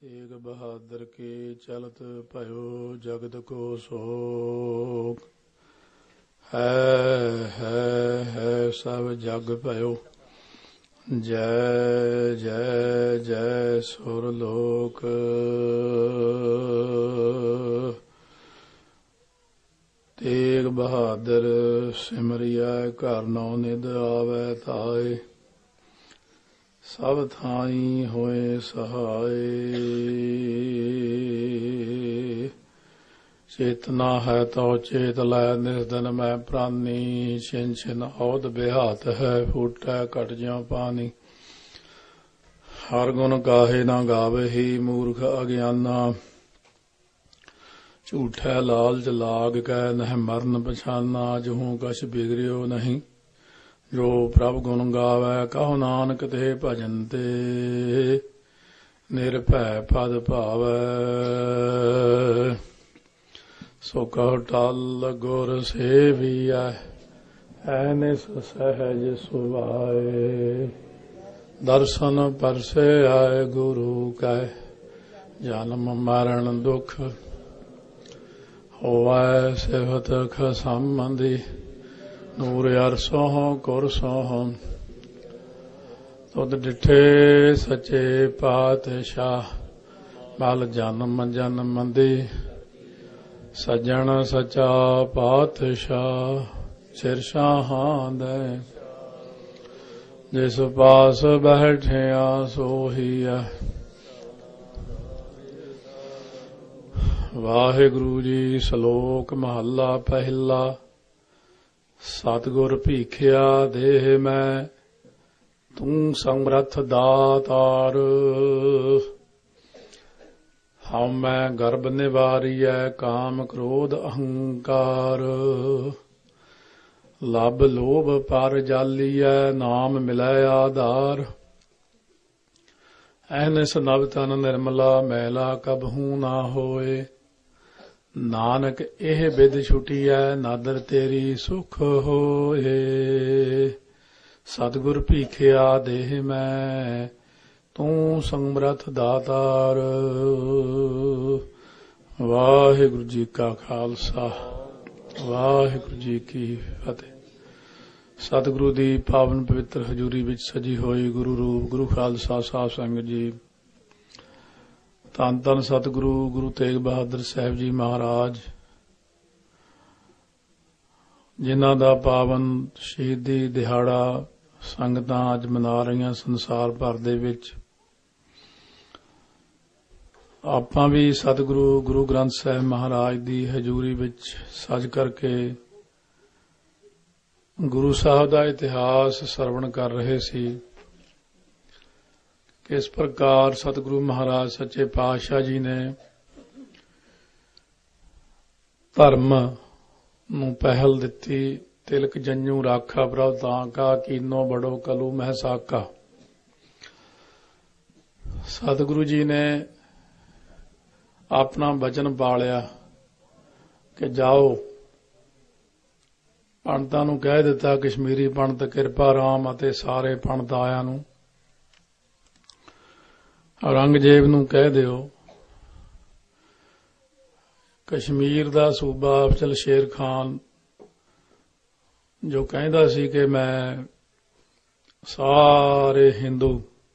ਤੇਗ ਬਹਾਦਰ ਕੀ ਚਲਤ ਭਇਓ ਜਗਤ ਕੋ ਸੋਖ। ਹੈ ਸਭ ਜਗ ਭਇਓ। ਜੈ ਜੈ ਜੈ ਸੁਰ ਲੋਕ। ਤੇਗ ਬਹਾਦਰ ਸਿਮਰਿਐ ਘਰ ਨੌ ਨਿਧ ਆਵੈ ਧਾਇ। ਸਭ ਥਾਈ ਹੋਏ ਸਹਾਏ। ਚੇਤਨਾ ਹੈ ਤੋ ਚੇਤ ਲੈ ਨਿਸ ਦਿਨ ਮੈਂ ਪ੍ਰਾਨੀ। ਛਿਨ ਛਿਨ ਔਦ ਬਿਹਾਤ ਹੈ ਫੂਟੈ ਘਟ ਜਿਉ ਪਾਣੀ। ਹਰ ਗੁਣ ਗਾਹੇ ਨਾ ਗਾਵਹੀ ਮੂਰਖ ਅਗਿਆਨਾ। ਝੂਠੈ ਲਾਲਚ ਲਾਗ ਕੈ ਨਹਿ ਮਰਨ ਪਛਾਨਾ। ਜਹੂ ਕਛ ਬਿਗੜਿਓ ਨਹੀਂ ਜੋ ਪ੍ਰਭ ਗੁਣ ਗਾਵੈ। ਕਹੋ ਨਾਨਕ ਤੇ ਭਜਨ ਤੇ ਨਿਰਭੈ ਪਦ ਭਾਵੈ। ਸੋ ਕਹੋ ਟਲ ਗੁਰ ਸੇਵੀਐ ਐਨਿਸ ਸਹਿਜ ਸੁਭਾਏ। ਦਰਸ਼ਨ ਪਰਸੇ ਆਏ ਗੁਰੂ ਕੈ ਜਨਮ ਮਰਨ ਦੁਖ। ਹੋਵੈ ਸਿਫਤ ਖਸੰਬੰਧੀ ਨੂਰ ਅਰਸੋਂ ਕੁਰਸੋਂ। ਤੁਧ ਡਿਠੇ ਸੱਚੇ ਪਾਤਸ਼ਾਹ ਮਲ ਜਨਮ ਜਨਮ ਦੀ। ਸੱਜਣ ਸੱਚਾ ਪਾਤਸ਼ਾਹ ਸਿਰ ਸ਼ਾਹਾਂ ਦੇ। ਜਿਸ ਪਾਸ ਬੈਠਿਆ ਸੋਹੀ ਹੈ। ਵਾਹਿਗੁਰੂ ਜੀ। ਸ਼ਲੋਕ ਮਹੱਲਾ ਪਹਿਲਾ। ਸਤਿਗੁਰ ਭੀਖਿਆ ਦੇਹ ਮੈਂ ਤੂੰ ਸਮਰੱਥ ਦਾਤਾਰ। ਹਉ ਮੈਂ ਗਰਭ ਨਿਵਾਰੀਐ ਕਾਮ ਕ੍ਰੋਧ ਅਹੰਕਾਰ। ਲਬ ਲੋਭ ਪਰ ਜਾਲੀਐ ਨਾਮ ਮਿਲੈ ਆਧਾਰ। ਐਨਿਸ ਨਵ ਤਨ ਨਿਰਮਲਾ ਮੈਲਾ ਕਬਹੂ ਨਾ ਹੋਏ। ਨਾਨਕ ਇਹ ਬਿਦ ਛੁਟੀਐ ਨਾਦਰ ਤੇਰੀ ਸੁਖ ਹੋਏ। ਸਤਿਗੁਰ ਭੀਖਿਆ ਦੇਹ ਮੈਂ ਤੂੰ ਸਮਰੱਥ ਦਾਤਾਰ। ਵਾਹਿਗੁਰੂ ਜੀ ਕਾ ਖਾਲਸਾ ਵਾਹਿਗੁਰੂ ਜੀ ਕੀ ਫਤਿਹ। ਸਤਿਗੁਰੂ ਦੀ ਪਾਵਨ ਪਵਿੱਤਰ ਹਜ਼ੂਰੀ ਵਿੱਚ ਸਜੀ ਹੋਈ ਗੁਰੂ ਰੂਪ ਗੁਰੂ ਖਾਲਸਾ ਸਾਧ ਸੰਗਤ ਜੀ। ਧੰਨ ਧੰਨ ਸਤਿਗੁਰੂ ਗੁਰੂ ਤੇਗ ਬਹਾਦਰ ਸਾਹਿਬ ਜੀ ਮਹਾਰਾਜ, ਜਿਨ੍ਹਾਂ ਦਾ ਪਾਵਨ ਸ਼ਹੀਦੀ ਦਿਹਾੜਾ ਸੰਗਤਾਂ ਅੱਜ ਮਨਾ ਰਹੀਆਂ ਸੰਸਾਰ ਭਰ ਦੇ ਵਿੱਚ। ਆਪਾਂ ਵੀ ਸਤਿਗੁਰੂ ਗੁਰੂ ਗ੍ਰੰਥ ਸਾਹਿਬ ਮਹਾਰਾਜ ਦੀ ਹਜ਼ੂਰੀ ਵਿੱਚ ਸਜ ਕਰਕੇ ਗੁਰੂ ਸਾਹਿਬ ਦਾ ਇਤਿਹਾਸ ਸਰਵਣ ਕਰ ਰਹੇ ਸੀ। ਕਿਸ ਪ੍ਰਕਾਰ ਸਤਿਗੁਰੂ ਮਹਾਰਾਜ ਸੱਚੇ ਪਾਤਸ਼ਾਹ ਜੀ ਨੇ ਧਰਮ ਨੂੰ ਪਹਿਲ ਦਿੱਤੀ। ਤਿਲਕ ਜੰਝੂ ਰਾਖਾ ਪ੍ਰਭ ਤਾਂ ਕਾ ਕੀਨੋ ਬੜੋ ਕਲੂ ਮਹਿ ਸਾਕਾ। ਸਤਿਗੁਰੂ ਜੀ ਨੇ ਆਪਣਾ ਵਚਨ ਪਾਲਿਆ ਕਿ ਜਾਓ। ਪੰਡਤਾਂ ਨੂੰ ਕਹਿ ਦਿੱਤਾ, ਕਸ਼ਮੀਰੀ ਪੰਡਤ ਕਿਰਪਾ ਰਾਮ ਅਤੇ ਸਾਰੇ ਪੰਡਤ ਆਇਆਂ ਨੂੰ, ਔਰੰਗਜ਼ੇਬ ਨੂੰ ਕਹਿ ਦਿਓ ਕਸ਼ਮੀਰ ਦਾ ਸੂਬਾ ਅਫਜ਼ਲ ਸ਼ੇਰ ਖਾਨ ਜੋ ਕਹਿੰਦਾ ਸੀ ਕਿ ਮੈਂ ਸਾਰੇ ਹਿੰਦੂ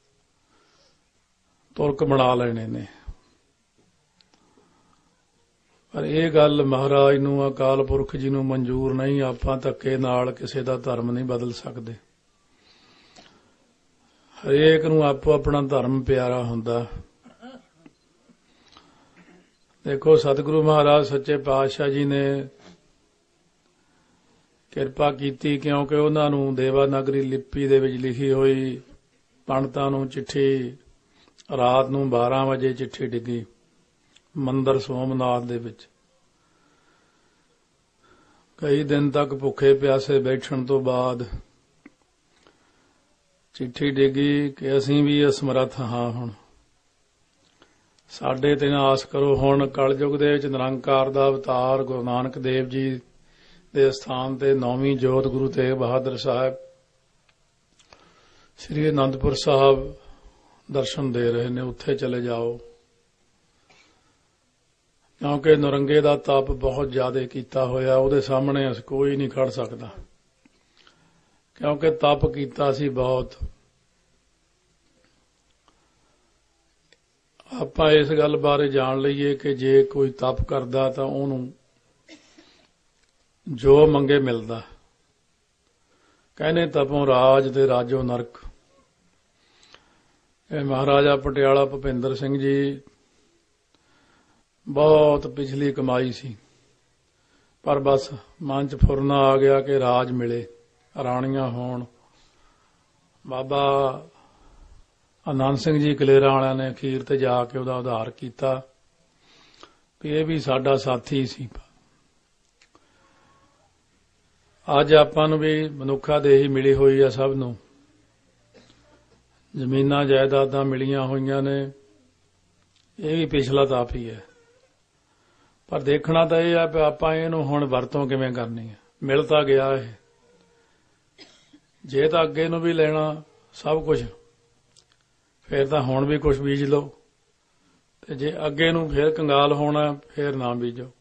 ਤੁਰਕ ਬਣਾ ਲੈਣੇ ਨੇ, ਪਰ ਇਹ ਗੱਲ ਮਹਾਰਾਜ ਨੂੰ ਅਕਾਲ ਪੁਰਖ ਜੀ ਨੂੰ ਮਨਜ਼ੂਰ ਨਹੀਂ। ਆਪਾਂ ਧੱਕੇ ਨਾਲ ਕਿਸੇ ਦਾ ਧਰਮ ਨਹੀਂ ਬਦਲ ਸਕਦੇ। ਹਰੇਕ ਨੂੰ ਆਪੋ ਆਪਣਾ ਧਰਮ ਪਿਆਰਾ ਹੁੰਦਾ। ਦੇਖੋ ਸਤਿਗੁਰੂ ਮਹਾਰਾਜ ਸੱਚੇ ਪਾਤਸ਼ਾਹ ਜੀ ਨੇ ਕਿਰਪਾ ਕੀਤੀ ਕਿਉਂਕਿ ਉਹਨਾਂ ਨੂੰ ਦੇਵਾਨਾਗਰੀ ਲਿਪੀ ਦੇ ਵਿੱਚ ਲਿਖੀ ਹੋਈ ਪੰਡਤਾਂ ਨੂੰ ਚਿੱਠੀ ਰਾਤ ਨੂੰ 12 ਵਜੇ ਚਿੱਠੀ ਡਿੱਗੀ ਮੰਦਰ ਸੋਮਨਾਥ ਦੇ ਵਿੱਚ। ਕਈ ਦਿਨ ਤੱਕ ਭੁੱਖੇ ਪਿਆਸੇ ਬੈਠਣ ਤੋਂ ਬਾਅਦ ਚਿੱਠੀ ਡਿੱਗੀ ਕਿ ਅਸੀਂ ਵੀ ਅਸਮਰੱਥ ਹਾਂ। ਹੁਣ ਸਾਡੇ ਤੇ ਆਸ ਕਰੋ। ਹੁਣ ਕਲਯੁਗ ਦੇ ਵਿੱਚ ਨਿਰੰਕਾਰ ਦਾ ਅਵਤਾਰ ਗੁਰੂ ਨਾਨਕ ਦੇਵ ਜੀ ਦੇ ਸਥਾਨ ਤੇ 9ਵੀਂ ਜੋਤ ਗੁਰੂ ਤੇਗ ਬਹਾਦਰ ਸਾਹਿਬ ਸ੍ਰੀ ਅਨੰਦਪੁਰ ਸਾਹਿਬ ਦਰਸ਼ਨ ਦੇ ਰਹੇ ਨੇ। ਉੱਥੇ ਚਲੇ ਜਾਓ। ਕਿਉਂਕਿ ਨਰੰਗੇ ਦਾ ਤਪ ਬਹੁਤ ਜ਼ਿਆਦਾ ਕੀਤਾ ਹੋਇਆ, ਉਹਦੇ ਸਾਹਮਣੇ ਅਸੀਂ ਕੋਈ ਨਹੀਂ ਖੜ ਸਕਦਾ, ਕਿਉਂਕਿ ਤਪ ਕੀਤਾ ਸੀ ਬਹੁਤ। ਆਪਾਂ ਇਸ ਗੱਲ ਬਾਰੇ ਜਾਣ ਲਈਏ ਕਿ ਜੇ ਕੋਈ ਤਪ ਕਰਦਾ ਤਾਂ ਉਹਨੂੰ ਜੋ ਮੰਗੇ ਮਿਲਦਾ। ਕਹਿੰਦੇ ਤਪੋਂ ਰਾਜ ਤੇ ਰਾਜੋ ਨਰਕ। ਇਹ ਮਹਾਰਾਜਾ ਪਟਿਆਲਾ ਭੁਪਿੰਦਰ ਸਿੰਘ ਜੀ ਬਹੁਤ ਪਿਛਲੀ ਕਮਾਈ ਸੀ, ਪਰ ਬਸ ਮਨ 'ਚ ਫੁਰਨਾ ਆ ਗਿਆ ਕਿ ਰਾਜ ਮਿਲੇ, ਰਾਣੀਆਂ ਹੋਣ। ਬਾਬਾ ਆਨੰਦ ਸਿੰਘ ਜੀ ਕਲੇਰਾਂ ਵਾਲਿਆਂ ਨੇ ਅਖੀਰ ਤੇ ਜਾ ਕੇ ਉਹਦਾ ਉਧਾਰ ਕੀਤਾ ਵੀ ਇਹ ਵੀ ਸਾਡਾ ਸਾਥੀ ਸੀ। ਅੱਜ ਆਪਾਂ ਨੂੰ ਵੀ ਮਨੁੱਖਾ ਦੇਹੀ ਮਿਲੀ ਹੋਈ ਆ, ਸਭ ਨੂੰ ਜ਼ਮੀਨਾਂ ਜਾਇਦਾਦਾਂ ਮਿਲੀਆਂ ਹੋਈਆਂ ਨੇ, ਇਹ ਵੀ ਪਿਛਲਾ ਤਾਪ ਹੀ ਹੈ। ਪਰ ਦੇਖਣਾ ਤਾਂ ਇਹ ਆ ਕਿ ਆਪਾਂ ਇਹਨੂੰ ਹੁਣ ਵਰਤੋਂ ਕਿਵੇਂ ਕਰਨੀ ਹੈ। ਮਿਲ ਤਾਂ ਗਿਆ ਇਹ, ਜੇ ਤਾਂ ਅੱਗੇ ਨੂੰ ਵੀ ਲੈਣਾ ਸਭ ਕੁਝ, ਫਿਰ ਤਾਂ ਹੁਣ ਵੀ ਕੁਝ ਬੀਜ ਲਓ, ਤੇ ਜੇ ਅੱਗੇ ਨੂੰ ਫਿਰ ਕੰਗਾਲ ਹੋਣਾ ਫਿਰ ਨਾ ਬੀਜੋ।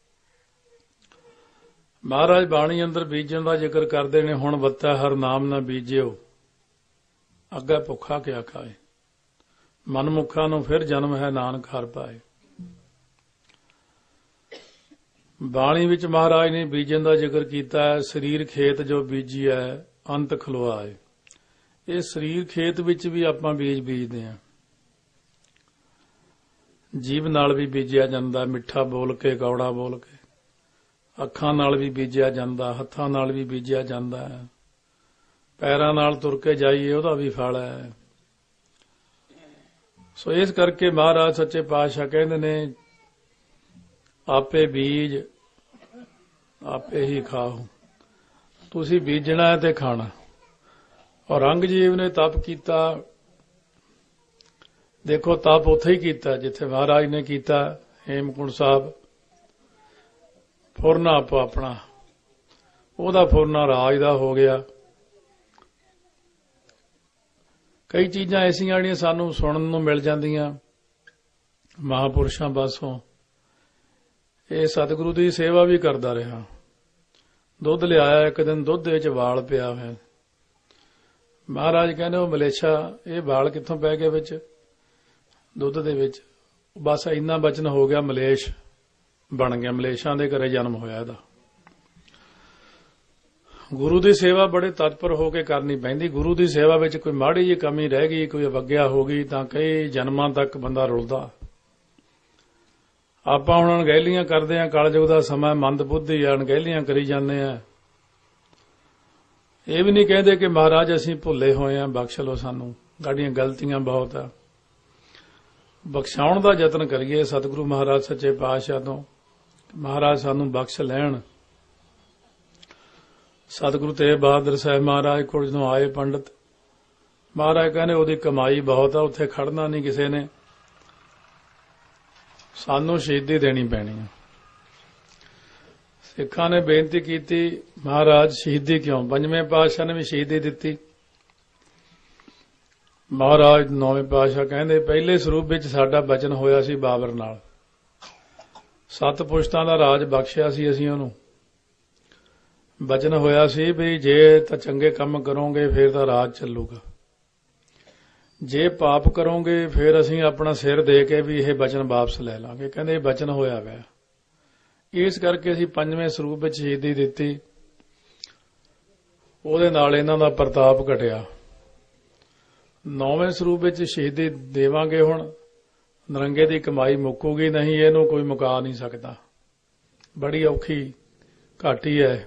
ਮਹਾਰਾਜ ਬਾਣੀ ਅੰਦਰ ਬੀਜਣ ਦਾ ਜ਼ਿਕਰ ਕਰਦੇ ਨੇ, ਹੁਣ ਵੱਤਾ ਹਰ ਨਾਮ ਨਾ ਬੀਜਿਓ, ਅੱਗੇ ਭੁੱਖਾ ਕਿਆ ਖਾਏ, ਮਨਮੁੱਖਾਂ ਨੂੰ ਫਿਰ ਜਨਮ ਹੈ ਨਾਨਕ ਹਰ ਪਾਏ। ਬਾਣੀ ਵਿੱਚ ਮਹਾਰਾਜ ਨੇ ਬੀਜਣ ਦਾ ਜ਼ਿਕਰ ਕੀਤਾ ਹੈ। ਸਰੀਰ ਖੇਤ ਜੋ ਬੀਜੀਐ ਅੰਤ ਖਲੋਆਏ। ਇਹ ਸਰੀਰ ਖੇਤ ਵਿੱਚ ਵੀ ਆਪਾਂ ਬੀਜਦੇ ਹਾਂ। ਜੀਭ ਨਾਲ ਵੀ ਬੀਜਿਆ ਜਾਂਦਾ, ਮਿੱਠਾ ਬੋਲ ਕੇ, ਕੌੜਾ ਬੋਲ ਕੇ। ਅੱਖਾਂ ਨਾਲ ਵੀ ਬੀਜਿਆ ਜਾਂਦਾ, ਹੱਥਾਂ ਨਾਲ ਵੀ ਬੀਜਿਆ ਜਾਂਦਾ ਹੈ। ਪੈਰਾਂ ਨਾਲ ਤੁਰ ਕੇ ਜਾਈਏ ਉਹਦਾ ਵੀ ਫਲ ਹੈ। ਸੋ ਇਸ ਕਰਕੇ ਮਹਾਰਾਜ ਸੱਚੇ ਪਾਤਸ਼ਾਹ ਕਹਿੰਦੇ ਨੇ, ਆਪੇ ਬੀਜ ਆਪੇ ਹੀ ਖਾਓ। ਤੁਸੀਂ ਬੀਜਣਾ ਹੈ ਤੇ ਖਾਣਾ। ਔਰੰਗਜ਼ੇਬ ਨੇ ਤਪ ਕੀਤਾ, ਦੇਖੋ ਤਪ ਉੱਥੇ ਹੀ ਕੀਤਾ ਜਿੱਥੇ ਮਹਾਰਾਜ ਨੇ ਕੀਤਾ, ਹੇਮਕੁੰਟ ਸਾਹਿਬ। ਫੁਰਨਾ ਆਪੋ ਆਪਣਾ, ਉਹਦਾ ਫੁਰਨਾ ਰਾਜ ਦਾ ਹੋ ਗਿਆ। ਕਈ ਚੀਜ਼ਾਂ ਐਸੀਆਂ ਜਿਹੜੀਆਂ ਸਾਨੂੰ ਸੁਣਨ ਨੂੰ ਮਿਲ ਜਾਂਦੀਆਂ ਮਹਾਂਪੁਰਸ਼ਾਂ ਪਾਸੋਂ। ਇਹ ਸਤਿਗੁਰੂ ਦੀ ਸੇਵਾ ਵੀ ਕਰਦਾ ਰਿਹਾ। ਦੁੱਧ ਲਿਆਇਆ, ਇੱਕ ਦਿਨ ਦੁੱਧ ਦੇ ਵਿੱਚ ਵਾਲ ਪਿਆ ਹੋਇਆ। ਮਹਾਰਾਜ ਕਹਿੰਦੇ, ਉਹ ਮਲੇਛਾ, ਇਹ ਵਾਲ ਕਿੱਥੋਂ ਪੈ ਗਏ ਵਿੱਚ ਦੁੱਧ ਦੇ ਵਿੱਚ? ਬਸ ਇੰਨਾ ਬਚਨ ਹੋ ਗਿਆ, ਮਲੇਸ਼ ਬਣ ਗਿਆ, ਮਲੇਸ਼ਾਂ ਦੇ ਘਰੇ ਜਨਮ ਹੋਇਆ ਇਹਦਾ। ਗੁਰੂ ਦੀ ਸੇਵਾ ਬੜੇ ਤਤਪਰ ਹੋ ਕੇ ਕਰਨੀ ਪੈਂਦੀ। ਗੁਰੂ ਦੀ ਸੇਵਾ ਵਿੱਚ ਕੋਈ ਮਾੜੀ ਜਿਹੀ ਕਮੀ ਰਹਿ ਗਈ, ਕੋਈ ਅਵੱਗਿਆ ਹੋ ਗਈ ਤਾਂ ਕਈ ਜਨਮਾਂ ਤੱਕ ਬੰਦਾ ਰੁਲਦਾ। ਆਪਾਂ ਹੁਣ ਅਣਗਹਿਲੀਆਂ ਕਰਦੇ ਹਾਂ, ਕਲਯੁਗ ਦਾ ਸਮਾਂ, ਮੰਦ ਬੁੱਧੀ ਆ, ਅਣਗਹਿਲੀਆਂ ਕਰੀ ਜਾਂਦੇ ਆ। ਇਹ ਵੀ ਨਹੀਂ ਕਹਿੰਦੇ ਕਿ ਮਹਾਰਾਜ ਅਸੀਂ ਭੁੱਲੇ ਹੋਏ ਆ, ਬਖਸ਼ ਲਓ ਸਾਨੂੰ, ਸਾਡੀਆਂ ਗਲਤੀਆਂ ਬਹੁਤ ਆ। ਬਖਸ਼ਾਉਣ ਦਾ ਯਤਨ ਕਰੀਏ ਸਤਿਗੁਰੂ ਮਹਾਰਾਜ ਸੱਚੇ ਪਾਤਸ਼ਾਹ ਤੋਂ, ਮਹਾਰਾਜ ਸਾਨੂੰ ਬਖਸ਼ ਲੈਣ। ਸਤਿਗੁਰੂ ਤੇਗ ਬਹਾਦਰ ਸਾਹਿਬ ਮਹਾਰਾਜ ਕੋਲ ਜਦੋਂ ਆਏ ਪੰਡਤ, ਮਹਾਰਾਜ ਕਹਿੰਦੇ ਉਹਦੀ ਕਮਾਈ ਬਹੁਤ ਆ, ਉੱਥੇ ਖੜਨਾ ਨਹੀਂ ਕਿਸੇ ਨੇ, ਸਾਨੂੰ ਸ਼ਹੀਦੀ ਦੇਣੀ ਪੈਣੀ ਹੈ। ਸਿੱਖਾਂ ਨੇ ਬੇਨਤੀ ਕੀਤੀ, ਮਹਾਰਾਜ ਸ਼ਹੀਦੀ ਕਿਉਂ? ਪੰਜਵੇਂ ਪਾਤਸ਼ਾਹ ਨੇ ਵੀ ਸ਼ਹੀਦੀ ਦਿੱਤੀ। ਮਹਾਰਾਜ ਨੌਵੇਂ ਪਾਤਸ਼ਾਹ ਕਹਿੰਦੇ, ਪਹਿਲੇ ਸਰੂਪ ਵਿੱਚ ਸਾਡਾ ਬਚਨ ਹੋਇਆ ਸੀ ਬਾਬਰ ਨਾਲ, 7 ਪੁਸ਼ਤਾਂ ਦਾ ਰਾਜ ਬਖਸ਼ਿਆ ਸੀ ਅਸੀਂ ਉਹਨੂੰ। ਬਚਨ ਹੋਇਆ ਸੀ ਵੀ ਜੇ ਤਾਂ ਚੰਗੇ ਕੰਮ ਕਰੋਗੇ ਫਿਰ ਤਾਂ ਰਾਜ ਚੱਲੂਗਾ, ਜੇ ਪਾਪ ਕਰੋਗੇ ਫਿਰ ਅਸੀਂ ਆਪਣਾ ਸਿਰ ਦੇ ਕੇ ਵੀ ਇਹ ਬਚਨ ਵਾਪਸ ਲੈ ਲਾਂਗੇ। ਕਹਿੰਦੇ ਇਹ ਬਚਨ ਹੋਇਆ ਵੈ, ਇਸ ਕਰਕੇ ਅਸੀਂ 5ਵੇਂ ਸਰੂਪ ਵਿੱਚ ਸ਼ਹੀਦੀ ਦਿੱਤੀ। ਉਹਦੇ ਨਾਲ ਇਹਨਾਂ ਦਾ ਪ੍ਰਤਾਪ ਘਟਿਆ। 9ਵੇਂ ਸਰੂਪ ਵਿੱਚ ਸ਼ਹੀਦੀ ਦੇਵਾਂਗੇ। ਹੁਣ ਨਰੰਗੇ ਦੀ ਕਮਾਈ ਮੁੱਕੂਗੀ ਨਹੀਂ, ਇਹਨੂੰ ਕੋਈ ਮੁਕਾ ਨਹੀਂ ਸਕਦਾ, ਬੜੀ ਔਖੀ ਘਾਟੀ ਹੈ।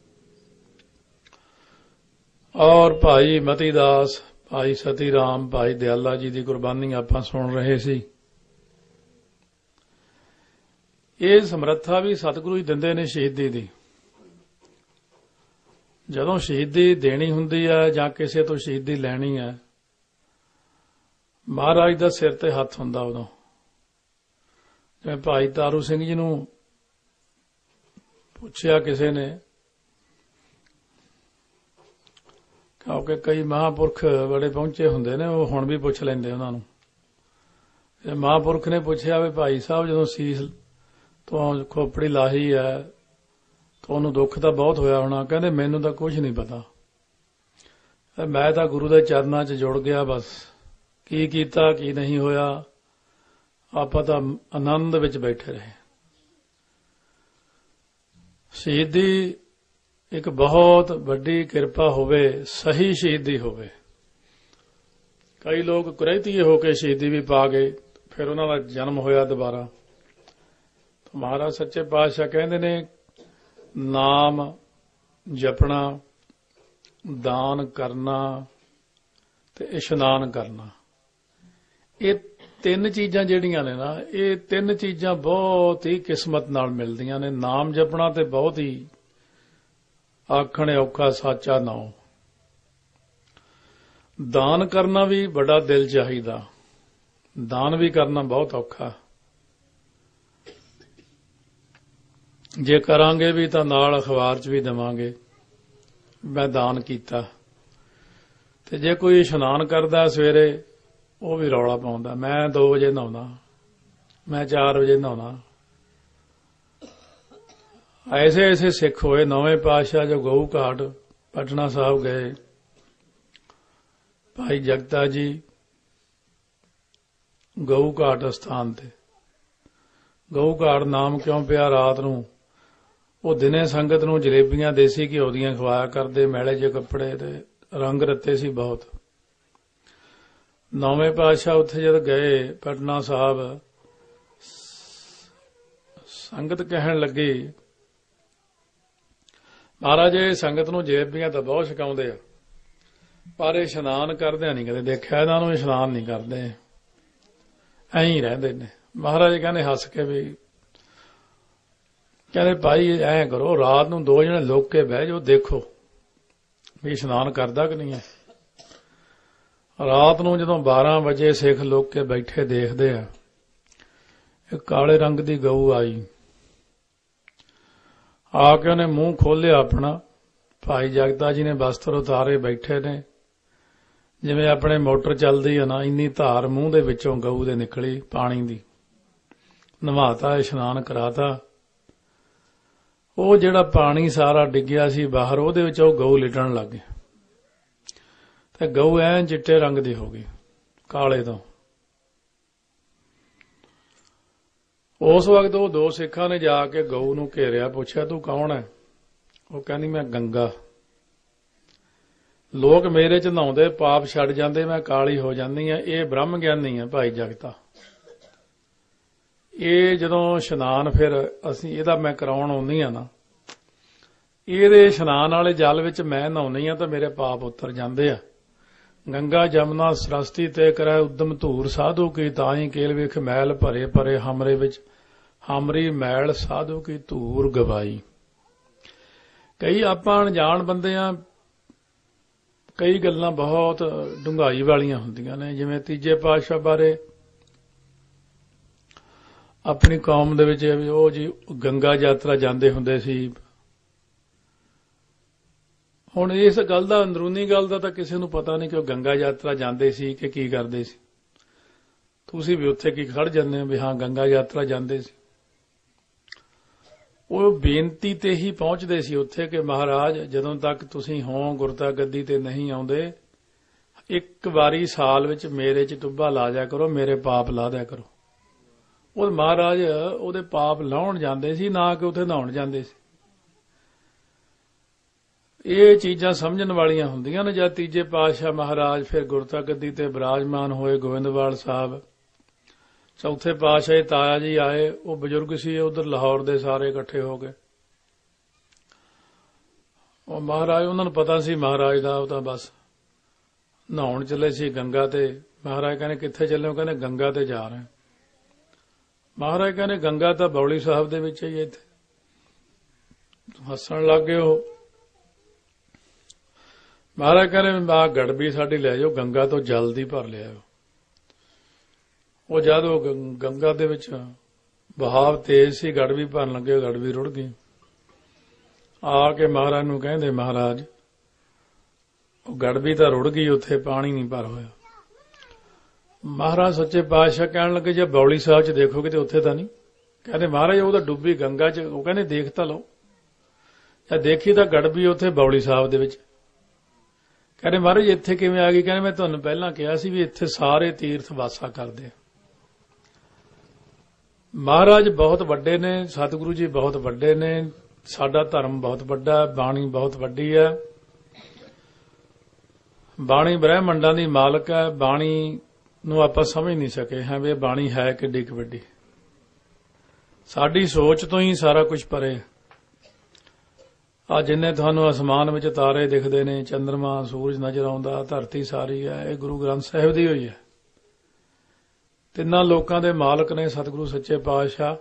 ਔਰ ਭਾਈ ਮਤੀ ਦਾਸ, ਭਾਈ ਸਤੀ ਰਾਮ, ਭਾਈ ਦਿਆਲਾ ਜੀ ਦੀ ਕੁਰਬਾਨੀ ਆਪਾਂ ਸੁਣ ਰਹੇ ਸੀ। ਇਹ ਸਮਰੱਥਾ ਵੀ ਸਤਿਗੁਰੂ ਹੀ ਦਿੰਦੇ ਨੇ ਸ਼ਹੀਦੀ ਦੀ। ਜਦੋਂ ਸ਼ਹੀਦੀ ਦੇਣੀ ਹੁੰਦੀ ਹੈ ਜਾਂ ਕਿਸੇ ਤੋਂ ਸ਼ਹੀਦੀ ਲੈਣੀ ਹੈ, ਮਹਾਰਾਜ ਦਾ ਸਿਰ ਤੇ ਹੱਥ ਹੁੰਦਾ ਉਦੋਂ। ਜਿਵੇਂ ਭਾਈ ਤਾਰੂ ਸਿੰਘ ਜੀ ਨੂੰ ਪੁੱਛਿਆ ਕਿਸੇ ਨੇ, ਕਿਉਂਕਿ ਕਈ ਮਹਾਂਪੁਰਖ ਬੜੇ ਪਹੁੰਚੇ ਹੁੰਦੇ ਨੇ, ਉਹ ਹੁਣ ਵੀ ਪੁੱਛ ਲੈਂਦੇ ਉਹਨਾਂ ਨੂੰ। ਮਹਾਂਪੁਰਖ ਨੇ ਪੁੱਛਿਆ ਵੀ ਭਾਈ ਸਾਹਿਬ ਜਦੋਂ ਸੀਸ ਤੂੰ ਖੋਪੜੀ ਲਾਹੀ ਹੈ ਤਾਂ ਉਹਨੂੰ ਦੁੱਖ ਤਾਂ ਬਹੁਤ ਹੋਇਆ ਹੋਣਾ। ਕਹਿੰਦੇ ਮੈਨੂੰ ਤਾਂ ਕੁਝ ਨਹੀਂ ਪਤਾ, ਮੈਂ ਤਾਂ ਗੁਰੂ ਦੇ ਚਰਨਾਂ 'ਚ ਜੁੜ ਗਿਆ, ਬਸ ਕੀ ਕੀਤਾ ਕੀ ਨਹੀਂ ਹੋਇਆ ਆਪਾਂ ਤਾਂ ਆਨੰਦ ਵਿੱਚ ਬੈਠੇ ਰਹੇ। ਸ਼ਹੀਦੀ ਇੱਕ ਬਹੁਤ ਵੱਡੀ ਕਿਰਪਾ ਹੋਵੇ, ਸਹੀ ਸ਼ਹੀਦੀ ਹੋਵੇ। ਕਈ ਲੋਕ ਕੁਰੈਤੀਏ ਹੋ ਕੇ ਸ਼ਹੀਦੀ ਵੀ ਪਾ ਗਏ, ਫਿਰ ਉਹਨਾਂ ਦਾ ਜਨਮ ਹੋਇਆ ਦੁਬਾਰਾ। ਮਹਾਰਾਜ ਸੱਚੇ ਪਾਤਸ਼ਾਹ ਕਹਿੰਦੇ ਨੇ ਨਾਮ ਜਪਣਾ, ਦਾਨ ਕਰਨਾ ਤੇ ਇਸ਼ਨਾਨ ਕਰਨਾ, ਇਹ ਤਿੰਨ ਚੀਜ਼ਾਂ ਜਿਹੜੀਆਂ ਨੇ ਨਾ, ਇਹ ਤਿੰਨ ਚੀਜ਼ਾਂ ਬਹੁਤ ਹੀ ਕਿਸਮਤ ਨਾਲ ਮਿਲਦੀਆਂ ਨੇ। ਨਾਮ ਜਪਣਾ ਤੇ ਬਹੁਤ ਹੀ ਆਖਣ ਔਖਾ ਸਾਚਾ ਨਾਉ। ਦਾਨ ਕਰਨਾ ਵੀ ਬੜਾ ਦਿਲ ਚਾਹੀਦਾ, ਦਾਨ ਵੀ ਕਰਨਾ ਬਹੁਤ ਔਖਾ। ਜੇ ਕਰਾਂਗੇ ਵੀ ਤਾਂ ਨਾਲ ਅਖਬਾਰ 'ਚ ਵੀ ਦੇਵਾਂਗੇ ਮੈਂ ਦਾਨ ਕੀਤਾ। ਤੇ ਜੇ ਕੋਈ ਇਸ਼ਨਾਨ ਕਰਦਾ ਸਵੇਰੇ, ਉਹ ਵੀ ਰੌਲਾ ਪਾਉਂਦਾ, ਮੈਂ 2 ਵਜੇ ਨਹਾਉਣਾ, ਮੈਂ 4 ਵਜੇ ਨਹਾਉਣਾ। ਐਸੇ ਸਿੱਖ ਹੋਏ। 9ਵੇਂ ਪਾਤਸ਼ਾਹ ਜੋ ਗਊ ਘਾਟ ਪਟਨਾ ਸਾਹਿਬ ਗਏ, ਭਾਈ ਜਗਤਾ ਜੀ ਗਊ ਘਾਟ ਸਥਾਨ ਤੇ। ਗਊ ਘਾਟ ਨਾਮ ਕਿਉਂ ਪਿਆ? ਰਾਤ ਨੂੰ ਉਹ ਦਿਨੇ ਸੰਗਤ ਨੂੰ ਜਲੇਬੀਆਂ ਦੇਸੀ ਘਿਓ ਦੀਆਂ ਖਵਾਇਆ ਕਰਦੇ, ਮੈਲੇ ਜਿਹੇ ਕੱਪੜੇ ਤੇ ਰੰਗ ਰੱਤੇ ਸੀ ਬਹੁਤ। 9ਵੇਂ ਪਾਤਸ਼ਾਹ ਉੱਥੇ ਜਦ ਗਏ ਪਟਨਾ ਸਾਹਿਬ, ਸੰਗਤ ਕਹਿਣ ਲੱਗੀ ਮਹਾਰਾਜ ਇਹ ਸੰਗਤ ਨੂੰ ਜਲੇਬੀਆਂ ਤਾਂ ਬਹੁਤ ਛਕਾਉਂਦੇ ਆ, ਪਰ ਇਸ਼ਨਾਨ ਕਰਦਿਆਂ ਨਹੀਂ ਕਦੇ ਦੇਖਿਆ ਇਹਨਾਂ ਨੂੰ, ਇਸ਼ਨਾਨ ਨਹੀਂ ਕਰਦੇ, ਐਂ ਹੀ ਰਹਿੰਦੇ ਨੇ। ਮਹਾਰਾਜ ਕਹਿੰਦੇ ਹੱਸ ਕੇ ਵੀ, ਕਹਿੰਦੇ ਭਾਈ ਐਂ ਕਰੋ, ਰਾਤ ਨੂੰ 2 ਜਣੇ ਲੁੱਕ ਕੇ ਬਹਿ ਜਾਓ, ਦੇਖੋ ਵੀ ਇਸ਼ਨਾਨ ਕਰਦਾ ਕਿ ਨਹੀਂ ਹੈ। ਰਾਤ ਨੂੰ ਜਦੋਂ 12 ਵਜੇ ਸਿੱਖ ਲੁੱਕ ਕੇ ਬੈਠੇ ਦੇਖਦੇ ਆ, ਇੱਕ ਕਾਲੇ ਰੰਗ ਦੀ ਗਊ ਆਈ, ਆ ਕੇ ਉਹਨੇ ਮੂੰਹ ਖੋਲਿਆ ਆਪਣਾ। ਭਾਈ ਜਗਤਾ ਜੀ ਨੇ ਬਸਤਰ ਉਤਾਰੇ ਬੈਠੇ ਨੇ, ਜਿਵੇਂ ਆਪਣੇ ਮੋਟਰ ਚੱਲਦੀ ਹੈ ਨਾ, ਇੰਨੀ ਧਾਰ ਮੂੰਹ ਦੇ ਵਿੱਚੋਂ ਗਊ ਦੇ ਨਿਕਲੀ ਪਾਣੀ ਦੀ। ਨਵਾਤਾ, ਇਸ਼ਨਾਨ ਕਰਾਤਾ। ਉਹ ਜਿਹੜਾ ਪਾਣੀ ਸਾਰਾ ਡਿੱਗਿਆ ਸੀ ਬਾਹਰ, ਉਹਦੇ ਵਿੱਚ ਉਹ ਗਊ ਲਿਟਣ ਲੱਗ ਗਈ ਤੇ ਗਊ ਐਂ ਚਿੱਟੇ ਰੰਗ ਦੀ ਹੋ ਗਈ, ਕਾਲੇ ਤੋਂ। ਉਸ ਵਕਤ ਉਹ 2 ਸਿੱਖਾਂ ਨੇ ਜਾ ਕੇ ਗਊ ਨੂੰ ਘੇਰਿਆ, ਪੁੱਛਿਆ ਤੂੰ ਕੌਣ ਹੈ? ਉਹ ਕਹਿੰਦੀ ਮੈਂ ਗੰਗਾ। ਲੋਕ ਮੇਰੇ 'ਚ ਨਹਾਉਂਦੇ ਪਾਪ ਛੱਡ ਜਾਂਦੇ, ਮੈਂ ਕਾਲੀ ਹੋ ਜਾਂਦੀ ਆ। ਇਹ ਬ੍ਰਹਮ ਗਿਆਨੀ ਹੈ ਭਾਈ ਜਗਤਾ। ਇਹ ਜਦੋਂ ਇਸ਼ਨਾਨ ਫਿਰ ਅਸੀਂ ਇਹਦਾ ਮੈਂ ਕਰਾਉਣ ਆਉਂਦੀ ਆ ਨਾ, ਇਹਦੇ ਇਸ਼ਨਾਨ ਵਾਲੇ ਜਲ ਵਿੱਚ ਮੈਂ ਨਹਾਉਣੀ ਆ ਤਾਂ ਮੇਰੇ ਪਾਪ ਉਤਰ ਜਾਂਦੇ ਆ। ਗੰਗਾ ਜਮਨਾ ਸਰਸਤੀ ਤੇ ਕਰੈ ਉਦਮ ਧੂਰ, ਸਾਧੂ ਕੀ ਤਾਈ ਕੇਲ ਵੇਖ ਮੈਲ ਭਰੇ ਭਰੇ ਹਮਰੇ ਵਿੱਚ, ਹਮਰੀ ਮੈਲ ਸਾਧੂ ਕੀ ਧੂਰ ਗਵਾਈ। ਕਈ ਆਪਾਂ ਅਣਜਾਣ ਬੰਦੇ ਆ, ਕਈ ਗੱਲਾਂ ਬਹੁਤ ਡੂੰਘਾਈ ਵਾਲੀਆਂ ਹੁੰਦੀਆਂ ਨੇ। ਜਿਵੇਂ ਤੀਜੇ ਪਾਤਸ਼ਾਹ ਬਾਰੇ ਆਪਣੀ ਕੌਮ ਦੇ ਵਿੱਚ ਉਹ ਜੀ ਗੰਗਾ ਯਾਤਰਾ ਜਾਂਦੇ ਹੁੰਦੇ ਸੀ। ਹੁਣ ਇਸ ਗੱਲ ਦਾ, ਅੰਦਰੂਨੀ ਗੱਲ ਦਾ ਤਾਂ ਕਿਸੇ ਨੂੰ ਪਤਾ ਨਹੀਂ ਕਿ ਉਹ ਗੰਗਾ ਯਾਤਰਾ ਜਾਂਦੇ ਸੀ ਕਿ ਕੀ ਕਰਦੇ ਸੀ। ਤੁਸੀਂ ਵੀ ਉੱਥੇ ਕੀ ਖੜ ਜਾਂਦੇ ਹੋ ਵੀ ਹਾਂ ਗੰਗਾ ਯਾਤਰਾ ਜਾਂਦੇ ਸੀ। ਉਹ ਬੇਨਤੀ ਤੇ ਹੀ ਪਹੁੰਚਦੇ ਸੀ ਉੱਥੇ ਕਿ ਮਹਾਰਾਜ ਜਦੋਂ ਤੱਕ ਤੁਸੀਂ ਹੋ ਗੁਰਤਾ ਗੱਦੀ ਤੇ ਨਹੀਂ ਆਉਂਦੇ, ਇੱਕ ਵਾਰੀ ਸਾਲ ਵਿੱਚ ਮੇਰੇ 'ਚ ਟੁੱਬਾ ਲਾ ਦਿਆ ਕਰੋ, ਮੇਰੇ ਪਾਪ ਲਾ ਦਿਆ ਕਰੋ। ਉਹ ਮਹਾਰਾਜ ਉਹਦੇ ਪਾਪ ਲਾਉਣ ਜਾਂਦੇ ਸੀ, ਨਾ ਕਿ ਉੱਥੇ ਨਹਾਉਣ ਜਾਂਦੇ ਸੀ। ਇਹ ਚੀਜ਼ਾਂ ਸਮਝਣ ਵਾਲੀਆਂ ਹੁੰਦੀਆਂ ਨੇ। ਜਦ ਤੀਜੇ ਪਾਤਸ਼ਾਹ ਮਹਾਰਾਜ ਫਿਰ ਗੁਰਤਾ ਗੱਦੀ ਤੇ ਬਿਰਾਜਮਾਨ ਹੋਏ ਗੋਇੰਦਵਾਲ ਸਾਹਿਬ, ਚੌਥੇ ਪਾਤਸ਼ਾਹ ਤਾਇਆ ਜੀ ਆਏ, ਉਹ ਬਜ਼ੁਰਗ ਸੀ ਉਧਰ ਲਾਹੌਰ ਦੇ, ਸਾਰੇ ਇਕੱਠੇ ਹੋ ਗਏ। ਉਹ ਮਹਾਰਾਜ, ਉਹਨਾਂ ਨੂੰ ਪਤਾ ਸੀ ਮਹਾਰਾਜ ਦਾ, ਉਹ ਤਾਂ ਬਸ ਨਹਾਉਣ ਚੱਲੇ ਸੀ ਗੰਗਾ ਤੇ। ਮਹਾਰਾਜ ਕਹਿੰਦੇ ਕਿੱਥੇ ਚੱਲੇ? ਉਹ ਕਹਿੰਦੇ ਗੰਗਾ ਤੇ ਜਾ ਰਹੇ। ਮਹਾਰਾਜ ਕਹਿੰਦੇ ਗੰਗਾ ਤਾਂ ਬੌਲੀ ਸਾਹਿਬ ਦੇ ਵਿੱਚ ਹੀ, ਇੱਥੇ। ਹੱਸਣ ਲੱਗ ਗਏ ਉਹ। ਮਹਾਰਾਜ ਕਹਿੰਦੇ ਆਹ ਗੜਬੀ ਸਾਡੀ ਲੈ ਜਾਓ, ਗੰਗਾ ਤੋਂ ਜਲਦੀ ਭਰ ਲਿਆਓ। ਉਹ ਜਦ ਉਹ ਗੰਗਾ ਦੇ ਵਿੱਚ ਬਹਾਵ ਤੇਜ਼ ਸੀ, ਗੜਬੀ ਭਰਨ ਲੱਗੇ, ਗੜਬੀ ਰੁੜ ਗਈ। ਆ ਕੇ ਮਹਾਰਾਜ ਨੂੰ ਕਹਿੰਦੇ ਮਹਾਰਾਜ ਉਹ ਗੜਬੀ ਤਾਂ ਰੁੜ ਗਈ, ਉੱਥੇ ਪਾਣੀ ਨਹੀਂ ਭਰ ਹੋਇਆ। ਮਹਾਰਾਜ ਸੱਚੇ ਪਾਤਸ਼ਾਹ ਕਹਿਣ ਲੱਗੇ ਜੇ ਬੌਲੀ ਸਾਹਿਬ 'ਚ ਦੇਖੋਗੇ ਤੇ ਉੱਥੇ ਤਾਂ ਨਹੀਂ। ਕਹਿੰਦੇ ਮਹਾਰਾਜ ਉਹ ਤਾਂ ਡੁੱਬੀ ਗੰਗਾ 'ਚ। ਉਹ ਕਹਿੰਦੇ ਦੇਖ ਤਾਂ ਲਓ। ਜਾਂ ਦੇਖੀ ਤਾਂ ਗੜਬੀ ਉੱਥੇ ਬੌਲੀ ਸਾਹਿਬ ਦੇ ਵਿੱਚ। ਕਹਿੰਦੇ ਮਹਾਰਾਜ ਇੱਥੇ ਕਿਵੇਂ ਆ ਗਈ? ਕਹਿੰਦੇ ਮੈਂ ਤੁਹਾਨੂੰ ਪਹਿਲਾਂ ਕਿਹਾ ਸੀ ਵੀ ਇੱਥੇ ਸਾਰੇ ਤੀਰਥ ਵਾਸਾ ਕਰਦੇ ਆ। ਮਹਾਰਾਜ ਬਹੁਤ ਵੱਡੇ ਨੇ, ਸਤਿਗੁਰੂ ਜੀ ਬਹੁਤ ਵੱਡੇ ਨੇ, ਸਾਡਾ ਧਰਮ ਬਹੁਤ ਵੱਡਾ ਹੈ, ਬਾਣੀ ਬਹੁਤ ਵੱਡੀ ਹੈ। ਬਾਣੀ ਬ੍ਰਹਿਮੰਡਾਂ ਦੀ ਮਾਲਕ ਹੈ। ਬਾਣੀ ਨੂੰ ਆਪਾਂ ਸਮਝ ਨਹੀਂ ਸਕੇ ਹਾਂ ਵੀ ਇਹ ਬਾਣੀ ਹੈ ਕਿੱਡੀ ਕੁ ਵੱਡੀ। ਸਾਡੀ ਸੋਚ ਤੋਂ ਹੀ ਸਾਰਾ ਕੁਝ ਪਰੇ। ਆ ਜਿੰਨੇ ਤੁਹਾਨੂੰ ਅਸਮਾਨ ਵਿੱਚ ਤਾਰੇ ਦਿਖਦੇ ਨੇ, ਚੰਦਰਮਾ, ਸੂਰਜ ਨਜ਼ਰ ਆਉਂਦਾ, ਧਰਤੀ ਸਾਰੀ ਹੈ, ਇਹ ਗੁਰੂ ਗ੍ਰੰਥ ਸਾਹਿਬ ਦੀ ਹੋਈ ਹੈ। ਤਿੰਨਾਂ ਲੋਕਾਂ ਦੇ ਮਾਲਕ ਨੇ ਸਤਿਗੁਰੂ ਸੱਚੇ ਪਾਤਸ਼ਾਹ।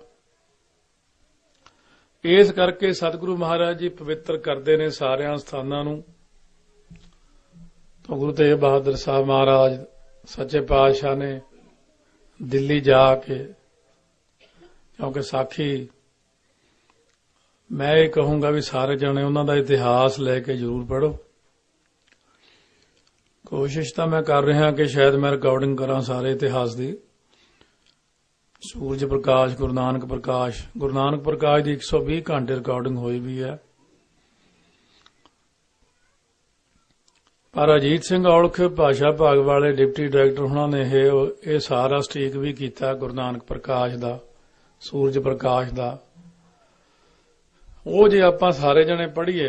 ਇਸ ਕਰਕੇ ਸਤਿਗੁਰੂ ਮਹਾਰਾਜ ਜੀ ਪਵਿੱਤਰ ਕਰਦੇ ਨੇ ਸਾਰਿਆਂ ਸਥਾਨਾਂ ਨੂੰ। ਤਾਂ ਗੁਰੂ ਤੇਗ ਬਹਾਦਰ ਸਾਹਿਬ ਮਹਾਰਾਜ ਸੱਚੇ ਪਾਤਸ਼ਾਹ ਨੇ ਦਿੱਲੀ ਜਾ ਕੇ, ਕਿਉਂਕਿ ਸਾਖੀ ਮੈਂ ਇਹ ਕਹੂੰਗਾ ਵੀ ਸਾਰੇ ਜਣੇ ਉਹਨਾਂ ਦਾ ਇਤਿਹਾਸ ਲੈ ਕੇ ਜ਼ਰੂਰ ਪੜ੍ਹੋ। ਕੋਸ਼ਿਸ਼ ਤਾਂ ਮੈਂ ਕਰ ਰਿਹਾ ਕਿ ਸ਼ਾਇਦ ਮੈਂ ਰਿਕਾਰਡਿੰਗ ਕਰਾਂ ਸਾਰੇ ਇਤਿਹਾਸ ਦੀ। ਸੂਰਜ ਪ੍ਰਕਾਸ਼, ਗੁਰੂ ਨਾਨਕ ਪ੍ਰਕਾਸ਼ ਦੀ 120 ਘੰਟੇ ਰਿਕਾਰਡਿੰਗ ਹੋਈ ਵੀ ਹੈ। ਪਰ ਅਜੀਤ ਸਿੰਘ ਔਲਖ ਭਾਸ਼ਾ ਭਾਗ ਵਾਲੇ ਡਿਪਟੀ ਡਾਇਰੈਕਟਰ ਉਹਨਾਂ ਨੇ ਇਹ ਸਾਰਾ ਸਟੀਕ ਵੀ ਕੀਤਾ ਗੁਰੂ ਨਾਨਕ ਪ੍ਰਕਾਸ਼ ਦਾ, ਸੂਰਜ ਪ੍ਰਕਾਸ਼ ਦਾ। ਉਹ ਜੇ ਆਪਾਂ ਸਾਰੇ ਜਣੇ ਪੜ੍ਹੀਏ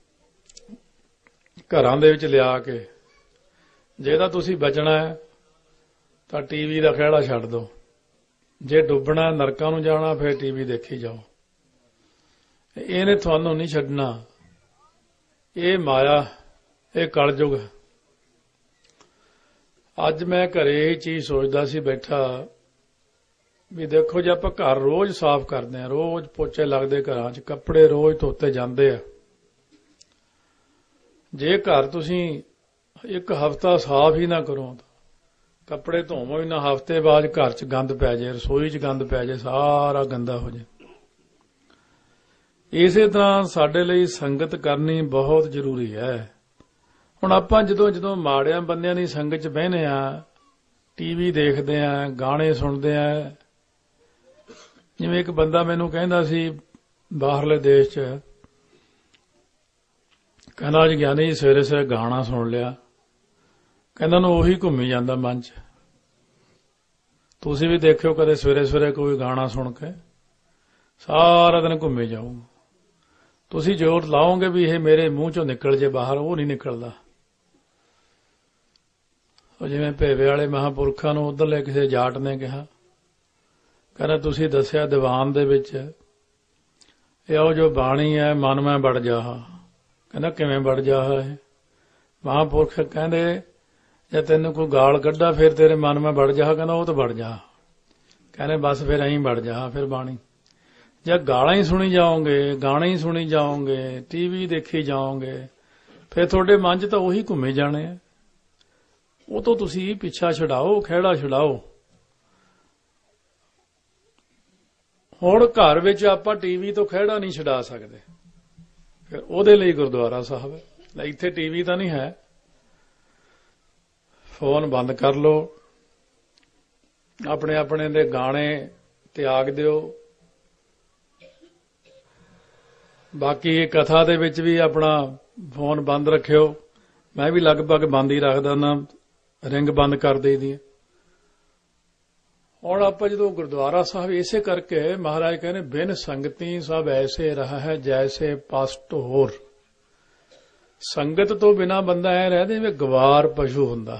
ਘਰਾਂ ਦੇ ਵਿੱਚ ਲਿਆ ਕੇ, ਜੇ ਤਾਂ ਤੁਸੀਂ ਬਚਣਾ ਹੈ ਤਾਂ ਟੀਵੀ ਦਾ ਖਹਿੜਾ ਛੱਡ ਦਿਓ। ਜੇ ਡੁੱਬਣਾ, ਨਰਕਾਂ ਨੂੰ ਜਾਣਾ, ਫਿਰ ਟੀਵੀ ਦੇਖੀ ਜਾਓ। ਇਹਨੇ ਤੁਹਾਨੂੰ ਨਹੀਂ ਛੱਡਣਾ। ਇਹ ਮਾਇਆ, ਇਹ ਕਲਯੁਗ। ਅੱਜ ਮੈਂ ਘਰੇ ਇਹ ਚੀਜ਼ ਸੋਚਦਾ ਸੀ ਬੈਠਾ ਵੀ ਦੇਖੋ ਜੇ ਆਪਾਂ ਘਰ ਰੋਜ਼ ਸਾਫ਼ ਕਰਦੇ ਹਾਂ, ਰੋਜ਼ ਪੋਚੇ ਲੱਗਦੇ ਘਰਾਂ 'ਚ, ਕੱਪੜੇ ਰੋਜ਼ ਧੋਤੇ ਜਾਂਦੇ ਆ। ਜੇ ਘਰ ਤੁਸੀਂ ਇੱਕ ਹਫ਼ਤਾ ਸਾਫ਼ ਹੀ ਨਾ ਕਰੋ, ਕੱਪੜੇ ਧੋਵੋ ਹੀ ਨਾ, ਹਫ਼ਤੇ ਬਾਅਦ ਘਰ 'ਚ ਗੰਦ ਪੈ ਜਾਏ, ਰਸੋਈ 'ਚ ਗੰਦ ਪੈ ਜਾਏ, ਸਾਰਾ ਗੰਦਾ ਹੋ ਜਾਏ। ਇਸੇ ਤਰ੍ਹਾਂ ਸਾਡੇ ਲਈ ਸੰਗਤ ਕਰਨੀ ਬਹੁਤ ਜ਼ਰੂਰੀ ਹੈ। ਹੁਣ ਆਪਾਂ ਜਦੋਂ ਮਾੜਿਆਂ ਬੰਦਿਆਂ ਦੀ ਸੰਗਤ 'ਚ ਬਹਿਨੇ ਆ, ਟੀਵੀ ਦੇਖਦੇ ਆ, ਗਾਣੇ ਸੁਣਦੇ ਆ। ਜਿਵੇਂ ਇੱਕ ਬੰਦਾ ਮੈਨੂੰ ਕਹਿੰਦਾ ਸੀ ਬਾਹਰਲੇ ਦੇਸ਼ 'ਚ, ਕਹਿੰਦਾ ਜੀ ਗਿਆਨੀ ਜੀ ਸਵੇਰੇ ਸਵੇਰੇ ਗਾਣਾ ਸੁਣ ਲਿਆ, ਕਹਿੰਦਾ ਉਹਨੂੰ ਉਹੀ ਘੁੰਮੀ ਜਾਂਦਾ ਮਨ 'ਚ। ਤੁਸੀਂ ਵੀ ਦੇਖਿਓ ਕਦੇ ਸਵੇਰੇ ਸਵੇਰੇ ਕੋਈ ਗਾਣਾ ਸੁਣ ਕੇ ਸਾਰਾ ਦਿਨ ਘੁੰਮੀ ਜਾਓ। ਤੁਸੀਂ ਜ਼ੋਰ ਲਾਓਗੇ ਵੀ ਇਹ ਮੇਰੇ ਮੂੰਹ 'ਚੋਂ ਨਿਕਲ ਜੇ ਬਾਹਰ, ਉਹ ਨਹੀਂ ਨਿਕਲਦਾ। ਉਹ ਜਿਵੇਂ ਭੇਵੇ ਵਾਲੇ ਮਹਾਂਪੁਰਖਾਂ ਨੂੰ ਉੱਧਰਲੇ ਕਿਸੇ ਜਾਟ ਨੇ ਕਿਹਾ, ਕਹਿੰਦਾ ਤੁਸੀਂ ਦੱਸਿਆ ਦੀਵਾਨ ਦੇ ਵਿੱਚ ਇਹ ਉਹ ਜੋ ਬਾਣੀ ਹੈ, ਮਨ ਮੈਂ ਵੜ ਜਾਹਾ। ਕਹਿੰਦਾ ਕਿਵੇਂ ਵੜ ਜਾਹਾ ਹੈ? ਮਹਾਂਪੁਰਖ ਕਹਿੰਦੇ ਜੇ ਤੈਨੂੰ ਕੋਈ ਗਾਲ ਕੱਢਾ ਫਿਰ ਤੇਰੇ ਮਨ ਮੈਂ ਵੜ ਜਾਹਾ। ਕਹਿੰਦਾ ਉਹ ਤਾਂ ਵੜ ਜਾ। ਕਹਿੰਦੇ ਬਸ ਫਿਰ ਐਂ ਵੜ ਜਾਹਾ। ਫਿਰ ਬਾਣੀ ਜੇ ਗਾਲਾਂ ਹੀ ਸੁਣੀ ਜਾਓਗੇ, ਗਾਣੇ ਹੀ ਸੁਣੀ ਜਾਓਗੇ, ਟੀਵੀ ਦੇਖੀ ਜਾਓਗੇ, ਫਿਰ ਤੁਹਾਡੇ ਮਨ 'ਚ ਤਾਂ ਉਹੀ ਘੁੰਮੇ ਜਾਣੇ ਆ। ਉਹ ਤੋਂ ਤੁਸੀਂ ਪਿੱਛਾ ਛਡਾਓ, ਖਹਿੜਾ ਛਡਾਓ। ਹੁਣ ਘਰ ਵਿੱਚ ਆਪਾਂ ਟੀਵੀ ਤੋਂ ਖਹਿੜਾ ਨਹੀਂ ਛਡਾ ਸਕਦੇ, ਫਿਰ ਉਹਦੇ ਲਈ ਗੁਰਦੁਆਰਾ ਸਾਹਿਬ ਹੈ। ਇੱਥੇ ਟੀਵੀ ਤਾਂ ਨਹੀਂ ਹੈ, ਫੋਨ ਬੰਦ ਕਰ ਲਓ, ਆਪਣੇ ਆਪਣੇ ਦੇ ਗਾਣੇ ਤਿਆਗ ਦਿਓ। ਬਾਕੀ ਕਥਾ ਦੇ ਵਿੱਚ ਵੀ ਆਪਣਾ ਫੋਨ ਬੰਦ ਰੱਖਿਓ। ਮੈਂ ਵੀ ਲਗਭਗ ਬੰਦ ਹੀ ਰੱਖਦਾ ਨਾ, ਰਿੰਗ ਬੰਦ ਕਰ ਦੇਈਦੀ ਹੈ। ਹੁਣ ਆਪਾਂ ਜਦੋਂ ਗੁਰਦੁਆਰਾ ਸਾਹਿਬ, ਇਸੇ ਕਰਕੇ ਮਹਾਰਾਜ ਕਹਿੰਦੇ ਬਿਨ ਸੰਗਤੀ ਸਭ ਐਸੇ ਰਹਾ ਹੈ ਜੈਸੇ ਪਸ ਢੋਰ। ਸੰਗਤ ਤੋਂ ਬਿਨਾ ਬੰਦਾ ਐ ਰਹਿੰਦੇ ਜਿਵੇਂ ਗਵਾਰ ਪਸ਼ੂ ਹੁੰਦਾ।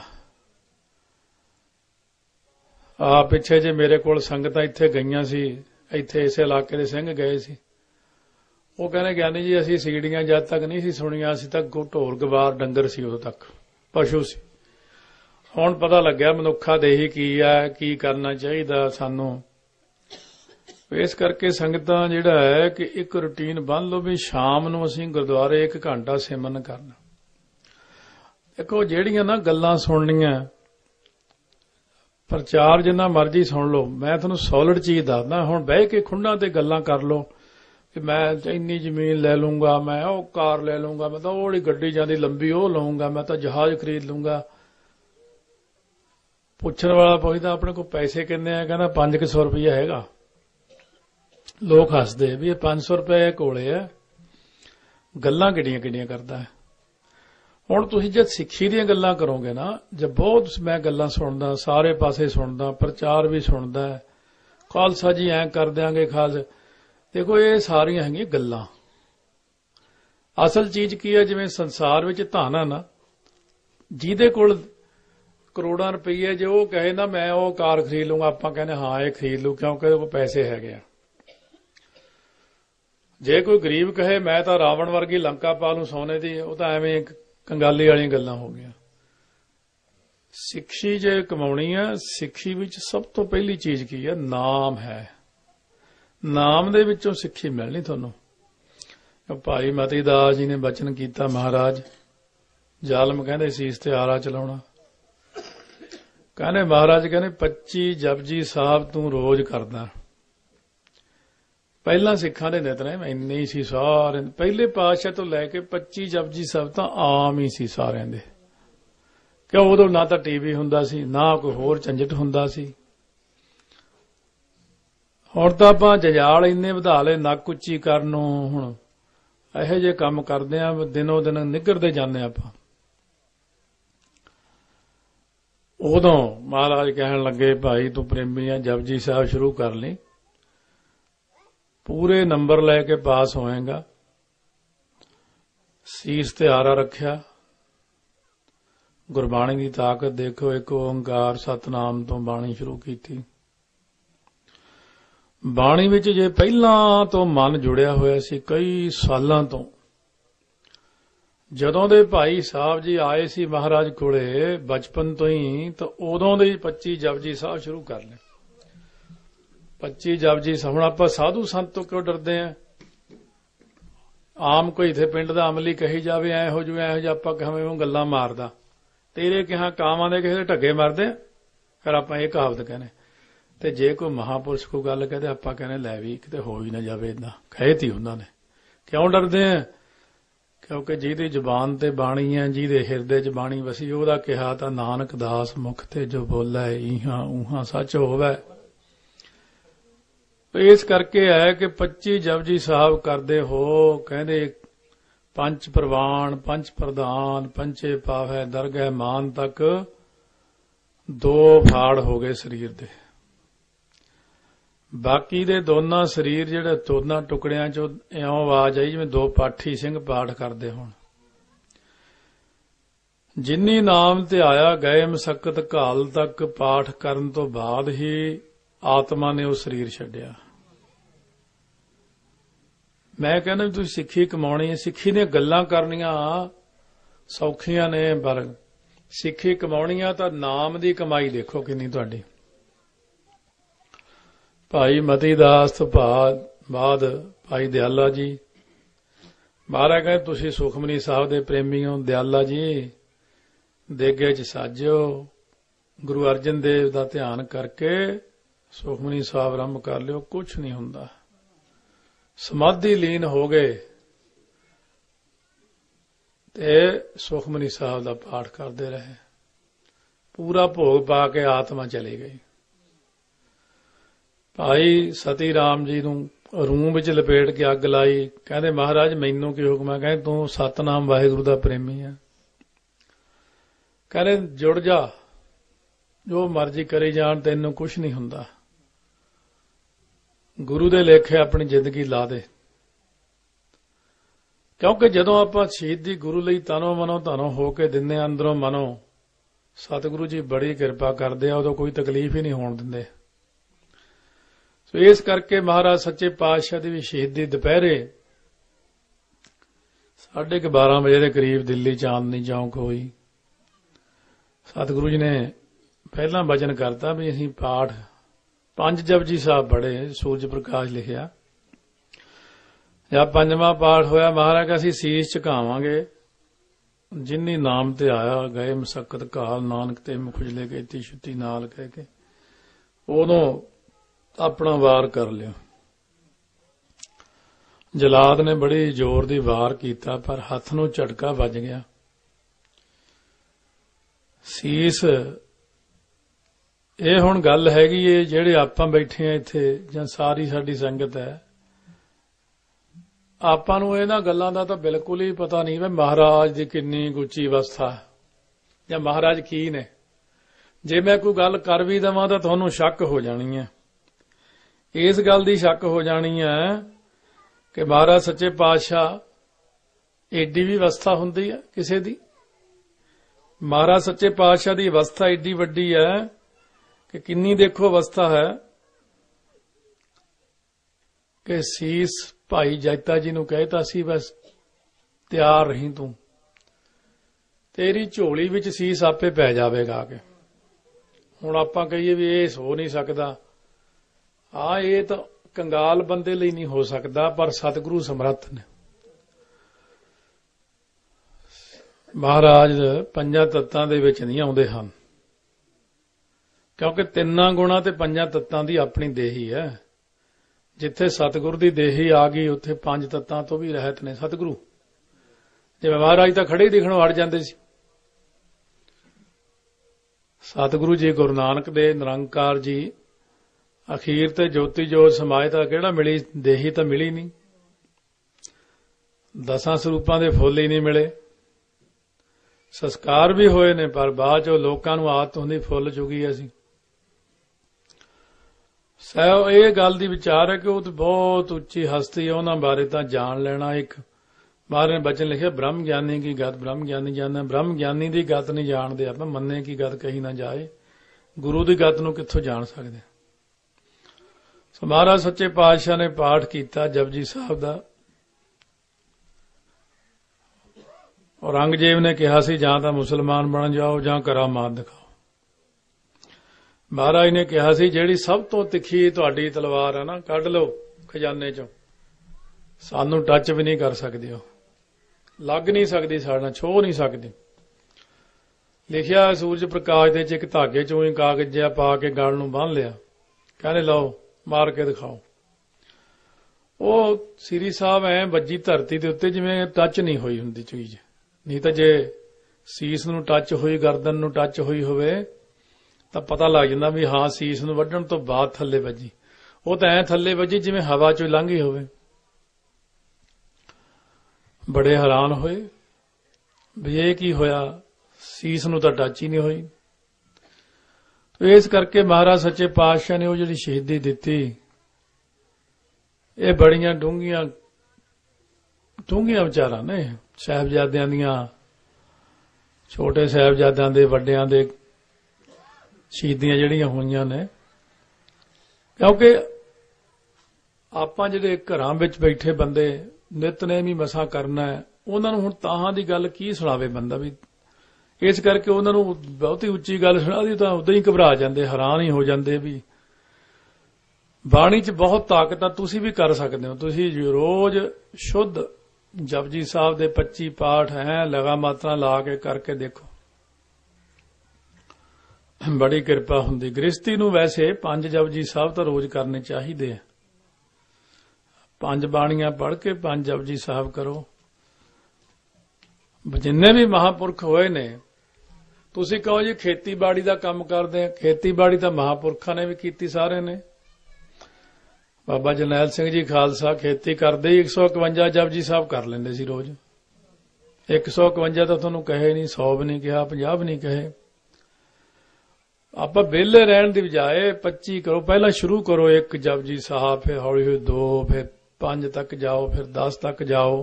ਆ ਪਿੱਛੇ ਜੇ ਮੇਰੇ ਕੋਲ ਸੰਗਤਾਂ ਇੱਥੇ ਗਈਆਂ ਸੀ, ਇੱਥੇ ਇਸੇ ਇਲਾਕੇ ਦੇ ਸਿੰਘ ਗਏ ਸੀ। ਉਹ ਕਹਿੰਦੇ ਗਿਆਨੀ ਜੀ ਅਸੀਂ ਸੀੜੀਆਂ ਜਦ ਤੱਕ ਨਹੀਂ ਸੀ ਸੁਣੀਆਂ, ਅਸੀਂ ਤਾਂ ਢੋਰ ਗਵਾਰ ਡੰਗਰ ਸੀ, ਉਦੋਂ ਤੱਕ ਪਸ਼ੂ ਸੀ। ਹੁਣ ਪਤਾ ਲੱਗਿਆ ਮਨੁੱਖਾ ਦੇਹੀ ਕੀ ਹੈ, ਕੀ ਕਰਨਾ ਚਾਹੀਦਾ ਸਾਨੂੰ। ਇਸ ਕਰਕੇ ਸੰਗਤਾਂ ਜਿਹੜਾ ਹੈ ਕਿ ਇੱਕ ਰੁਟੀਨ ਬੰਨ ਲਓ ਵੀ ਸ਼ਾਮ ਨੂੰ ਅਸੀਂ ਗੁਰਦੁਆਰੇ 1 ਘੰਟਾ ਸਿਮਰਨ ਕਰਨਾ। ਦੇਖੋ ਜਿਹੜੀਆਂ ਨਾ ਗੱਲਾਂ ਸੁਣਨੀਆਂ, ਪ੍ਰਚਾਰ ਜਿੰਨਾ ਮਰਜ਼ੀ ਸੁਣ ਲਓ, ਮੈਂ ਤੁਹਾਨੂੰ ਸੋਲਿਡ ਚੀਜ਼ ਦੱਸਦਾ। ਹੁਣ ਬਹਿ ਕੇ ਖੁੰਡਾਂ ਤੇ ਗੱਲਾਂ ਕਰ ਲਓ ਕਿ ਮੈਂ ਇੰਨੀ ਜ਼ਮੀਨ ਲੈ ਲੂੰਗਾ, ਮੈਂ ਉਹ ਕਾਰ ਲੈ ਲੂੰਗਾ, ਮੈਂ ਤਾਂ ਉਹ ਜਿਹੜੀ ਗੱਡੀ ਜਾਂਦੀ ਲੰਬੀ ਉਹ ਲਊਂਗਾ, ਮੈਂ ਤਾਂ ਜਹਾਜ਼ ਖਰੀਦ ਲੂੰਗਾ। ਪੁੱਛਣ ਵਾਲਾ ਪੁੱਛਦਾ ਆਪਣੇ ਕੋਲ ਪੈਸੇ ਕਿੰਨੇ ਆ? ਕਹਿੰਦਾ 500 ਰੁਪਇਆ ਹੈਗਾ। ਲੋਕ ਹੱਸਦੇ ਵੀ ਇਹ 500 ਰੁਪਏ ਕੋਲੇ ਆ, ਗੱਲਾਂ ਕਿੱਡੀਆਂ ਕਿੱਡੀਆਂ ਕਰਦਾ ਹੈ। ਹੁਣ ਤੁਸੀਂ ਜਦ ਸਿੱਖੀ ਦੀਆਂ ਗੱਲਾਂ ਕਰੋਗੇ ਨਾ, ਜੇ ਬਹੁਤ ਮੈਂ ਗੱਲਾਂ ਸੁਣਦਾ, ਸਾਰੇ ਪਾਸੇ ਸੁਣਦਾ, ਪ੍ਰਚਾਰ ਵੀ ਸੁਣਦਾ, ਖਾਲਸਾ ਜੀ ਐਂ ਕਰ ਦਿਆਂਗੇ ਖਾਲਸਾ, ਦੇਖੋ ਇਹ ਸਾਰੀਆਂ ਹੈਗੀਆਂ ਗੱਲਾਂ। ਅਸਲ ਚੀਜ਼ ਕੀ ਹੈ, ਜਿਵੇਂ ਸੰਸਾਰ ਵਿੱਚ ਧਨ ਆ ਨਾ, ਜਿਹਦੇ ਕੋਲ ਕਰੋੜਾਂ ਰੁਪਈਏ, ਜੇ ਉਹ ਕਹੇ ਨਾ ਮੈਂ ਉਹ ਕਾਰ ਖਰੀਦ ਲੂੰਗਾ, ਆਪਾਂ ਕਹਿੰਦੇ ਹਾਂ ਇਹ ਖਰੀਦ ਲੂ, ਕਿਉਂਕਿ ਉਹਦੇ ਕੋਲ ਪੈਸੇ ਹੈਗੇ ਆ। ਜੇ ਕੋਈ ਗਰੀਬ ਕਹੇ ਮੈਂ ਤਾਂ ਰਾਵਣ ਵਰਗੀ ਲੰਕਾ ਪਾ ਲੂੰ ਸੋਨੇ ਦੀ, ਉਹ ਤਾਂ ਐਵੇਂ ਕੰਗਾਲੀ ਵਾਲੀਆਂ ਗੱਲਾਂ ਹੋ ਗਈਆਂ। ਸਿੱਖੀ ਜੇ ਕਮਾਉਣੀ ਹੈ, ਸਿੱਖੀ ਵਿੱਚ ਸਭ ਤੋਂ ਪਹਿਲੀ ਚੀਜ਼ ਕੀ ਹੈ, ਨਾਮ ਹੈ। ਨਾਮ ਦੇ ਵਿੱਚੋਂ ਸਿੱਖੀ ਮਿਲਣੀ ਤੁਹਾਨੂੰ। ਭਾਈ ਮਤੀ ਦਾਸ ਜੀ ਨੇ ਬਚਨ ਕੀਤਾ, ਮਹਾਰਾਜ ਜ਼ਾਲਮ ਕਹਿੰਦੇ ਸੀਸ ਤੇ ਆਰਾ ਚਲਾਉਣਾ, ਕਹਿੰਦੇ ਮਹਾਰਾਜ ਕਹਿੰਦੇ 25 ਜਪਜੀ ਸਾਹਿਬ ਤੂੰ ਰੋਜ਼ ਕਰਦਾ। ਪਹਿਲਾਂ ਸਿੱਖਾਂ ਦੇ ਨਿਤਨੇਮ ਇੰਨੇ ਹੀ ਸੀ ਸਾਰੇ, ਪਹਿਲੇ ਪਾਤਸ਼ਾਹ ਤੋਂ ਲੈ ਕੇ 25 ਜਪਜੀ ਸਾਹਿਬ ਤਾਂ ਆਮ ਹੀ ਸੀ ਸਾਰਿਆਂ ਦੇ, ਕਿਉਂ ਉਦੋਂ ਨਾ ਤਾਂ ਟੀਵੀ ਹੁੰਦਾ ਸੀ, ਨਾ ਕੋਈ ਹੋਰ ਝੰਜਟ ਹੁੰਦਾ ਸੀ। ਹੁਣ ਤਾਂ ਆਪਾਂ ਜਜਾਲ ਇੰਨੇ ਵਧਾ ਲਏ ਨੱਕ ਉੱਚੀ ਕਰਨ ਨੂੰ, ਹੁਣ ਇਹੋ ਜਿਹੇ ਕੰਮ ਕਰਦੇ ਆ, ਦਿਨੋਂ ਦਿਨ ਨਿੱਘਰਦੇ ਜਾਂਦੇ ਆਪਾਂ। ਉਦੋਂ ਮਹਾਰਾਜ ਕਹਿਣ ਲੱਗੇ ਭਾਈ ਤੂੰ ਪ੍ਰੇਮੀ ਆ, ਜਪਜੀ ਸਾਹਿਬ ਸ਼ੁਰੂ ਕਰ ਲਈ, ਪੂਰੇ ਨੰਬਰ ਲੈ ਕੇ ਪਾਸ ਹੋਏਗਾ। ਸੀਸ ਤੇ ਆਰਾ ਰੱਖਿਆ, ਗੁਰਬਾਣੀ ਦੀ ਤਾਕਤ ਦੇਖੋ, ਇੱਕ ਓੰਕਾਰ ਸਤਨਾਮ ਤੋਂ ਬਾਣੀ ਸ਼ੁਰੂ ਕੀਤੀ। ਬਾਣੀ ਵਿੱਚ ਜੇ ਪਹਿਲਾਂ ਤੋਂ ਮਨ ਜੁੜਿਆ ਹੋਇਆ ਸੀ ਕਈ ਸਾਲਾਂ ਤੋਂ, ਜਦੋਂ ਦੇ ਭਾਈ ਸਾਹਿਬ ਜੀ ਆਏ ਸੀ ਮਹਾਰਾਜ ਕੋਲੇ ਬਚਪਨ ਤੋਂ ਹੀ, ਤਾਂ ਉਦੋਂ ਦੇ 25 ਜਪਜੀ ਸਾਹਿਬ ਸ਼ੁਰੂ ਕਰ ਲਏ। 25 ਜਪਜੀ ਸਾਹਿਬ। ਹੁਣ ਆਪਾਂ ਸਾਧੂ ਸੰਤ ਤੋਂ ਕਿਉਂ ਡਰਦੇ ਆ? ਆਮ ਕੋਈ ਇੱਥੇ ਪਿੰਡ ਦਾ ਅਮਲੀ ਕਹੀ ਜਾਵੇ ਇਹੋ ਜਿਹਾ, ਆਪਾਂ ਕਹਾਂਗੇ ਉਹ ਗੱਲਾਂ ਮਾਰਦਾ, ਤੇਰੇ ਕਿਹਾ ਕਾਵਾਂ ਦੇ ਕਿਸੇ ਦੇ ਢੱਗੇ ਮਾਰਦੇ, ਫਿਰ ਆਪਾਂ ਇਹ ਕਹਾਵਤ ਕਹਿੰਦੇ। ਤੇ ਜੇ ਕੋਈ ਮਹਾਪੁਰਸ਼ ਕੋਈ ਗੱਲ ਕਹਦੇ, ਆਪਾਂ ਕਹਿੰਦੇ ਲੈ ਵੀ ਕਿਤੇ ਹੋ ਹੀ ਨਾ ਜਾਵੇ ਏਦਾਂ, ਕਹੇਤੀ ਉਹਨਾਂ ਨੇ। ਕਿਉਂ ਡਰਦੇ ਆ? ਕਿਉਂਕਿ ਜਿਹਦੀ ਜ਼ੁਬਾਨ ਤੇ ਬਾਣੀ ਹੈ, ਜਿਹਦੇ ਹਿਰਦੇ 'ਚ ਬਾਣੀ ਵਸੀ, ਉਹਦਾ ਕਿਹਾ ਤਾਂ ਨਾਨਕ ਦਾਸ ਮੁਖ ਤੇ ਜੋ ਬੋਲੇ ਇਹਾਂ ਉਹਾਂ ਸੱਚ ਹੋਵੇ। ਇਸ ਕਰਕੇ ਹੈ ਕਿ 25 ਜਪਜੀ ਸਾਹਿਬ ਕਰਦੇ ਹੋ, ਕਹਿੰਦੇ ਪੰਜ ਪ੍ਰਵਾਨ, ਪੰਜ ਪ੍ਰਧਾਨ, ਪੰਚੇ ਪਾਵੈ ਦਰਗਹਿ ਮਾਨ ਤੱਕ 2 ਫਾੜ ਹੋ ਗਏ ਸਰੀਰ ਦੇ। ਬਾਕੀ ਦੇ ਦੋਨਾਂ ਸਰੀਰ ਜਿਹੜੇ ਦੋਨਾਂ ਟੁਕੜਿਆਂ ਚੋਂ ਇਉਂ ਆਵਾਜ਼ ਆਈ ਜਿਵੇਂ 2 ਪਾਠੀ ਸਿੰਘ ਪਾਠ ਕਰਦੇ ਹੋਣ। ਜਿਨੀ ਨਾਮ ਤੇ ਆਇਆ ਗਏ ਮਸਕਤ ਘਾਲ ਤੱਕ, ਪਾਠ ਕਰਨ ਤੋਂ ਬਾਅਦ ਹੀ ਆਤਮਾ ਨੇ ਉਹ ਸਰੀਰ ਛੱਡਿਆ। ਮੈਂ ਕਹਿੰਦਾ ਤੁਸੀਂ ਸਿੱਖੀ ਕਮਾਉਣੀ ਹੈ, ਸਿੱਖੀ ਦੀਆਂ ਗੱਲਾਂ ਕਰਨੀਆਂ ਸੌਖੀਆਂ ਨੇ, ਪਰ ਸਿੱਖੀ ਕਮਾਉਣੀ ਆ ਤਾਂ ਨਾਮ ਦੀ ਕਮਾਈ ਦੇਖੋ ਕਿੰਨੀ ਤੁਹਾਡੀ। ਭਾਈ ਮਤੀ ਦਾਸ ਤੋਂ ਬਾਅਦ ਭਾਈ ਦਿਆਲਾ ਜੀ ਮਹਾਰਾਜ ਕਹਿੰਦੇ ਤੁਸੀਂ ਸੁਖਮਨੀ ਸਾਹਿਬ ਦੇ ਪ੍ਰੇਮੀ ਹੋ, ਦਿਆਲਾ ਜੀ ਦੇਗੇ 'ਚ ਸਾਜਿਓ, ਗੁਰੂ ਅਰਜਨ ਦੇਵ ਦਾ ਧਿਆਨ ਕਰਕੇ ਸੁਖਮਨੀ ਸਾਹਿਬ ਆਰੰਭ ਕਰ ਲਿਓ, ਕੁਛ ਨਹੀਂ ਹੁੰਦਾ। ਸਮਾਧੀ ਲੀਨ ਹੋ ਗਏ ਤੇ ਸੁਖਮਨੀ ਸਾਹਿਬ ਦਾ ਪਾਠ ਕਰਦੇ ਰਹੇ, ਪੂਰਾ ਭੋਗ ਪਾ ਕੇ ਆਤਮਾ ਚਲੀ ਗਈ। ਭਾਈ ਸਤੀ ਰਾਮ ਜੀ ਨੂੰ ਰੂਮ ਵਿੱਚ ਲਪੇਟ ਕੇ ਅੱਗ ਲਾਈ, ਕਹਿੰਦੇ ਮਹਾਰਾਜ ਮੈਨੂੰ ਕੀ ਹੁਕਮ ਹੈ? ਕਹਿੰਦੇ ਤੂੰ ਸਤਨਾਮ ਵਾਹਿਗੁਰੂ ਦਾ ਪ੍ਰੇਮੀ ਹੈ, ਕਹਿੰਦੇ ਜੁੜ ਜਾ, ਜੋ ਮਰਜ਼ੀ ਕਰੀ ਜਾਣ, ਤੈਨੂੰ ਕੁਛ ਨਹੀਂ ਹੁੰਦਾ, ਗੁਰੂ ਦੇ ਲੇਖੇ ਆਪਣੀ ਜ਼ਿੰਦਗੀ ਲਾ ਦੇ। ਕਿਉਂਕਿ ਜਦੋਂ ਆਪਾਂ ਸ਼ਹੀਦੀ ਗੁਰੂ ਲਈ ਤਨੋਂ ਮਨੋਂ ਧਨੋਂ ਹੋ ਕੇ ਦਿੰਦੇ ਹਾਂ, ਅੰਦਰੋਂ ਮਨੋਂ, ਸਤਿਗੁਰੂ ਜੀ ਬੜੀ ਕਿਰਪਾ ਕਰਦੇ ਆ, ਉਦੋਂ ਕੋਈ ਤਕਲੀਫ ਹੀ ਨਹੀਂ ਹੋਣ ਦਿੰਦੇ। ਸੋ ਇਸ ਕਰਕੇ ਮਹਾਰਾਜ ਸੱਚੇ ਪਾਤਸ਼ਾਹ ਦੀ ਵੀ ਸ਼ਹੀਦੀ ਦੁਪਹਿਰੇ 12:30 ਵਜੇ ਦੇ ਕਰੀਬ ਦਿੱਲੀ ਚਾਂਦਨੀ ਚੌਂਕ ਹੋਈ। ਸਤਿਗੁਰੂ ਜੀ ਨੇ ਪਹਿਲਾਂ ਵਚਨ ਕਰਤਾ ਵੀ ਅਸੀਂ ਪਾਠ 5 ਜਪਜੀ ਸਾਹਿਬ ਪੜ੍ਹੇ, ਸੂਰਜ ਪ੍ਰਕਾਸ਼ ਲਿਖਿਆ। ਜਦ 5ਵਾਂ ਪਾਠ ਹੋਇਆ, ਮਹਾਰਾਜ ਕਹਿੰਦੇ ਅਸੀਂ ਸੀਸ ਝੁਕਾਵਾਂਗੇ, ਜਿਨੀ ਨਾਮ ਤੇ ਆਇਆ ਗਏ ਮਸਕਤ ਘਾਲ, ਨਾਨਕ ਤੇ ਮੁਖਜਲੇ ਕੀਤੀ ਛੁੱਟੀ ਨਾਲ ਕਹਿ ਕੇ ਉਦੋਂ ਆਪਣਾ ਵਾਰ ਕਰ ਲਿਓ। ਜਲਾਦ ਨੇ ਬੜੀ ਜ਼ੋਰ ਦੀ ਵਾਰ ਕੀਤਾ, ਪਰ ਹੱਥ ਨੂੰ ਝਟਕਾ ਵੱਜ ਗਿਆ। ਸੀਸ ਇਹ ਹੁਣ ਗੱਲ ਹੈਗੀ ਏ, ਜਿਹੜੇ ਆਪਾਂ ਬੈਠੇ ਆ ਇੱਥੇ ਜਾਂ ਸਾਰੀ ਸਾਡੀ ਸੰਗਤ ਹੈ, ਆਪਾਂ ਨੂੰ ਇਹਨਾਂ ਗੱਲਾਂ ਦਾ ਤਾਂ ਬਿਲਕੁਲ ਹੀ ਪਤਾ ਨਹੀਂ ਵੀ ਮਹਾਰਾਜ ਦੀ ਕਿੰਨੀ ਉੱਚੀ ਅਵਸਥਾ ਜਾਂ ਮਹਾਰਾਜ ਕੀ ਨੇ। ਜੇ ਮੈਂ ਕੋਈ ਗੱਲ ਕਰ ਵੀ ਦੇਵਾਂ ਤਾਂ ਤੁਹਾਨੂੰ ਸ਼ੱਕ ਹੋ ਜਾਣੀ ਹੈ। ਇਸ ਗੱਲ ਦੀ ਸ਼ੱਕ ਹੋ ਜਾਣੀ ਹੈ ਕਿ ਮਹਾਰਾਜ ਸੱਚੇ ਪਾਤਸ਼ਾਹ ਏਡੀ ਵੀ ਅਵਸਥਾ ਹੁੰਦੀ ਹੈ ਕਿਸੇ ਦੀ। ਮਹਾਰਾਜ ਸੱਚੇ ਪਾਤਸ਼ਾਹ ਦੀ ਅਵਸਥਾ ਏਡੀ ਵੱਡੀ ਹੈ ਕਿ ਕਿੰਨੀ ਦੇਖੋ ਅਵਸਥਾ ਹੈ ਕਿ ਸੀਸ ਭਾਈ ਜੈਤਾ ਜੀ ਨੂੰ ਕਹਿਤਾ ਸੀ ਬਸ ਤਿਆਰ ਰਹੀਂ ਤੂੰ, ਤੇਰੀ ਝੋਲੀ ਵਿੱਚ ਸੀਸ ਆਪੇ ਪੈ ਜਾਵੇਗਾ ਆ ਕੇ। ਹੁਣ ਆਪਾਂ ਕਹੀਏ ਵੀ ਇਹ ਹੋ ਨਹੀਂ ਸਕਦਾ, ਇਹ ਤਾਂ ਕੰਗਾਲ ਬੰਦੇ ਲਈ ਨਹੀਂ ਹੋ ਸਕਦਾ, ਪਰ ਸਤਿਗੁਰੂ ਸਮਰੱਥ ਨੇ। ਮਹਾਰਾਜ ਪੰਜਾਂ ਤੱਤਾਂ ਦੇ ਵਿੱਚ ਨਹੀਂ ਆਉਂਦੇ ਹਨ, ਕਿਉਂਕਿ ਤਿੰਨਾਂ ਗੁਣਾਂ ਤੇ ਪੰਜਾਂ ਤੱਤਾਂ ਦੀ ਆਪਣੀ ਦੇਹੀ ਹੈ। ਜਿੱਥੇ ਸਤਿਗੁਰ ਦੀ ਦੇਹੀ ਆ ਗਈ ਉੱਥੇ ਪੰਜ ਤੱਤਾਂ ਤੋਂ ਵੀ ਰਹਿਤ ਨੇ ਸਤਿਗੁਰੂ। ਜਿਵੇਂ ਮਹਾਰਾਜ ਤਾਂ ਖੜੇ ਹੀ ਦਿਖਣੋਂ ਹਟ ਜਾਂਦੇ ਸੀ। ਸਤਿਗੁਰੂ ਜੀ ਗੁਰੂ ਨਾਨਕ ਦੇ ਨਿਰੰਕਾਰ ਜੀ ਅਖੀਰ ਤੇ ਜੋਤੀ ਜੋਤ ਸਮਾਏ ਤਾਂ ਕਿਹੜਾ ਮਿਲੀ, ਦੇਹੀ ਤਾਂ ਮਿਲੀ ਨਹੀਂ। 10 ਸਰੂਪਾਂ ਦੇ ਫੁੱਲ ਹੀ ਨਹੀਂ ਮਿਲੇ। ਸੰਸਕਾਰ ਵੀ ਹੋਏ ਨੇ ਪਰ ਬਾਅਦ ਚੋਂ ਲੋਕਾਂ ਨੂੰ ਆਦਤ ਹੁੰਦੀ ਫੁੱਲ ਚੁਗੀ ਅਸੀਂ। ਇਹ ਗੱਲ ਦੀ ਵਿਚਾਰ ਹੈ ਕਿ ਉਹ ਤਾਂ ਬਹੁਤ ਉੱਚੀ ਹਸਤੀ ਹੈ, ਉਹਨਾਂ ਬਾਰੇ ਤਾਂ ਜਾਣ ਲੈਣਾ। ਇੱਕ ਮਹਾਰਾਜ ਨੇ ਬਚਨ ਲਿਖਿਆ, ਬ੍ਰਹਮ ਗਿਆਨੀ ਕੀ ਗਤ ਬ੍ਰਹਮ ਗਿਆਨੀ ਜਾਣਦਾ। ਬ੍ਰਹਮ ਗਿਆਨੀ ਦੀ ਗਤ ਨਹੀਂ ਜਾਣਦੇ ਆਪਾਂ, ਮੰਨੇ ਕੀ ਗਤ ਕਹੀ ਨਾ ਜਾਏ। ਗੁਰੂ ਦੀ ਗਤ ਨੂੰ ਕਿੱਥੋਂ ਜਾਣ ਸਕਦੇ। ਸੋ ਮਹਾਰਾਜ ਸੱਚੇ ਪਾਤਸ਼ਾਹ ਨੇ ਪਾਠ ਕੀਤਾ ਜਪਜੀ ਸਾਹਿਬ ਦਾ। ਔਰੰਗਜ਼ੇਬ ਨੇ ਕਿਹਾ ਸੀ ਜਾਂ ਤਾਂ ਮੁਸਲਮਾਨ ਬਣ ਜਾਓ ਜਾਂ ਕਰਾਮਾਤ ਦਿਖਾਓ। ਮਹਾਰਾਜ ਨੇ ਕਿਹਾ ਸੀ ਜਿਹੜੀ ਸਭ ਤੋਂ ਤਿੱਖੀ ਤੁਹਾਡੀ ਤਲਵਾਰ ਹੈ ਨਾ, ਕੱਢ ਲਓ ਖਜ਼ਾਨੇ ਚੋਂ, ਸਾਨੂੰ ਟੱਚ ਵੀ ਨਹੀਂ ਕਰ ਸਕਦੇ, ਉਹ ਲੱਗ ਨਹੀਂ ਸਕਦੀ, ਸਾਡੇ ਨਾਲ ਛੋਹ ਨਹੀਂ ਸਕਦੀ। ਲਿਖਿਆ ਸੂਰਜ ਪ੍ਰਕਾਸ਼ ਦੇ ਚ ਇੱਕ ਧਾਗੇ ਚੋਂ ਹੀ ਕਾਗਜ਼ ਜਿਹਾ ਪਾ ਕੇ ਗਲ ਨੂੰ ਬੰਨ੍ਹ ਲਿਆ, ਕਹਿੰਦੇ ਲਓ ਮਾਰ ਕੇ ਦਿਖਾਓ। ਉਹ ਸ੍ਰੀ ਸਾਹਿਬ ਐ ਵੱਜੀ ਧਰਤੀ ਦੇ ਉੱਤੇ ਜਿਵੇਂ ਟੱਚ ਨਹੀਂ ਹੋਈ ਹੁੰਦੀ ਚੀਜ਼। ਨਹੀਂ ਤਾਂ ਜੇ ਸੀਸ ਨੂੰ ਟੱਚ ਹੋਈ, ਗਰਦਨ ਨੂੰ ਟੱਚ ਹੋਈ ਹੋਵੇ ਤਾਂ ਪਤਾ ਲੱਗ ਜਾਂਦਾ ਵੀ ਹਾਂ ਸੀਸ ਨੂੰ ਵੱਢਣ ਤੋਂ ਬਾਅਦ ਥੱਲੇ ਵੱਜੀ। ਉਹ ਤਾਂ ਐ ਥੱਲੇ ਵੱਜੀ ਜਿਵੇਂ ਹਵਾ ਚੋਂ ਲੰਘ ਗਈ ਹੋਵੇ। ਬੜੇ ਹੈਰਾਨ ਹੋਏ ਵੀ ਇਹ ਕੀ ਹੋਇਆ, ਸੀਸ ਨੂੰ ਤਾਂ ਟੱਚ ਹੀ ਨਹੀਂ ਹੋਈ। ਇਸ ਕਰਕੇ ਮਹਾਰਾਜ ਸੱਚੇ ਪਾਤਸ਼ਾਹ ਨੇ ਉਹ ਜਿਹੜੀ ਸ਼ਹੀਦੀ ਦਿੱਤੀ, ਇਹ ਬੜੀਆਂ ਡੂੰਘੀਆਂ ਵਿਚਾਰਾਂ ਨੇ। ਸਾਹਿਬਜ਼ਾਦਿਆਂ ਦੀਆਂ, ਛੋਟੇ ਸਾਹਿਬਜ਼ਾਦਿਆਂ ਦੇ, ਵੱਡਿਆਂ ਦੇ ਸ਼ਹੀਦੀਆਂ ਜਿਹੜੀਆਂ ਹੋਈਆਂ ਨੇ। ਕਿਉਂਕਿ ਆਪਾਂ ਜਿਹੜੇ ਘਰਾਂ ਵਿੱਚ ਬੈਠੇ ਬੰਦੇ ਨਿਤਨੇਮ ਹੀ ਮਸਾਂ ਕਰਨਾ ਹੈ, ਉਹਨਾਂ ਨੂੰ ਹੁਣ ਤਾਹਾਂ ਦੀ ਗੱਲ ਕੀ ਸੁਣਾਵੇ ਬੰਦਾ ਵੀ। ਇਸ ਕਰਕੇ ਉਹਨਾਂ ਨੂੰ ਬਹੁਤੀ ਉੱਚੀ ਗੱਲ ਸੁਣਾ ਦੀ ਤਾਂ ਉਦਾਂ ਹੀ ਘਬਰਾ ਜਾਂਦੇ, ਹੈਰਾਨ ਹੀ ਹੋ ਜਾਂਦੇ ਵੀ ਬਾਣੀ 'ਚ ਬਹੁਤ ਤਾਕਤ ਆ, ਤੁਸੀਂ ਵੀ ਕਰ ਸਕਦੇ ਹੋ। ਤੁਸੀਂ ਰੋਜ਼ ਸ਼ੁੱਧ ਜਪਜੀ ਸਾਹਿਬ ਦੇ 25 ਪਾਠ ਹੈ ਲਗਾ ਮਾਤਰਾ ਲਾ ਕੇ ਕਰਕੇ ਦੇਖੋ, ਬੜੀ ਕਿਰਪਾ ਹੁੰਦੀ। ਗ੍ਰਸਤੀ ਨੂੰ ਵੈਸੇ 5 ਜਪਜੀ ਸਾਹਿਬ ਤਾਂ ਰੋਜ਼ ਕਰਨੇ ਚਾਹੀਦੇ ਆ। 5 ਬਾਣੀਆਂ ਪੜ੍ਹ ਕੇ 5 ਜਪਜੀ ਸਾਹਿਬ ਕਰੋ। ਜਿੰਨੇ ਵੀ ਮਹਾਂਪੁਰਖ ਹੋਏ ਨੇ, ਤੁਸੀਂ ਕਹੋ ਜੀ ਖੇਤੀਬਾੜੀ ਦਾ ਕੰਮ ਕਰਦੇ ਆ, ਖੇਤੀਬਾੜੀ ਤਾਂ ਮਹਾਂਪੁਰਖਾਂ ਨੇ ਵੀ ਕੀਤੀ, ਸਾਰੇ ਨੇ। ਬਾਬਾ ਜਰਨੈਲ ਸਿੰਘ ਜੀ ਖਾਲਸਾ ਖੇਤੀ ਕਰਦੇ ਹੀ 151 ਜਪਜੀ ਸਾਹਿਬ ਕਰ ਲੈਂਦੇ ਸੀ ਰੋਜ਼। 151 ਤਾਂ ਤੁਹਾਨੂੰ ਕਹੇ ਨਹੀਂ, 100 ਵੀ ਨਹੀਂ ਕਿਹਾ, 50 ਵੀ ਨਹੀਂ ਕਹੇ। ਆਪਾਂ ਵਿਹਲੇ ਰਹਿਣ ਦੀ ਬਜਾਏ 25 ਕਰੋ। ਪਹਿਲਾਂ ਸ਼ੁਰੂ ਕਰੋ 1 ਜਪਜੀ ਸਾਹਿਬ, ਫਿਰ ਹੌਲੀ ਹੌਲੀ 2, ਫਿਰ 5 ਤੱਕ ਜਾਓ, ਫਿਰ 10 ਤੱਕ ਜਾਓ।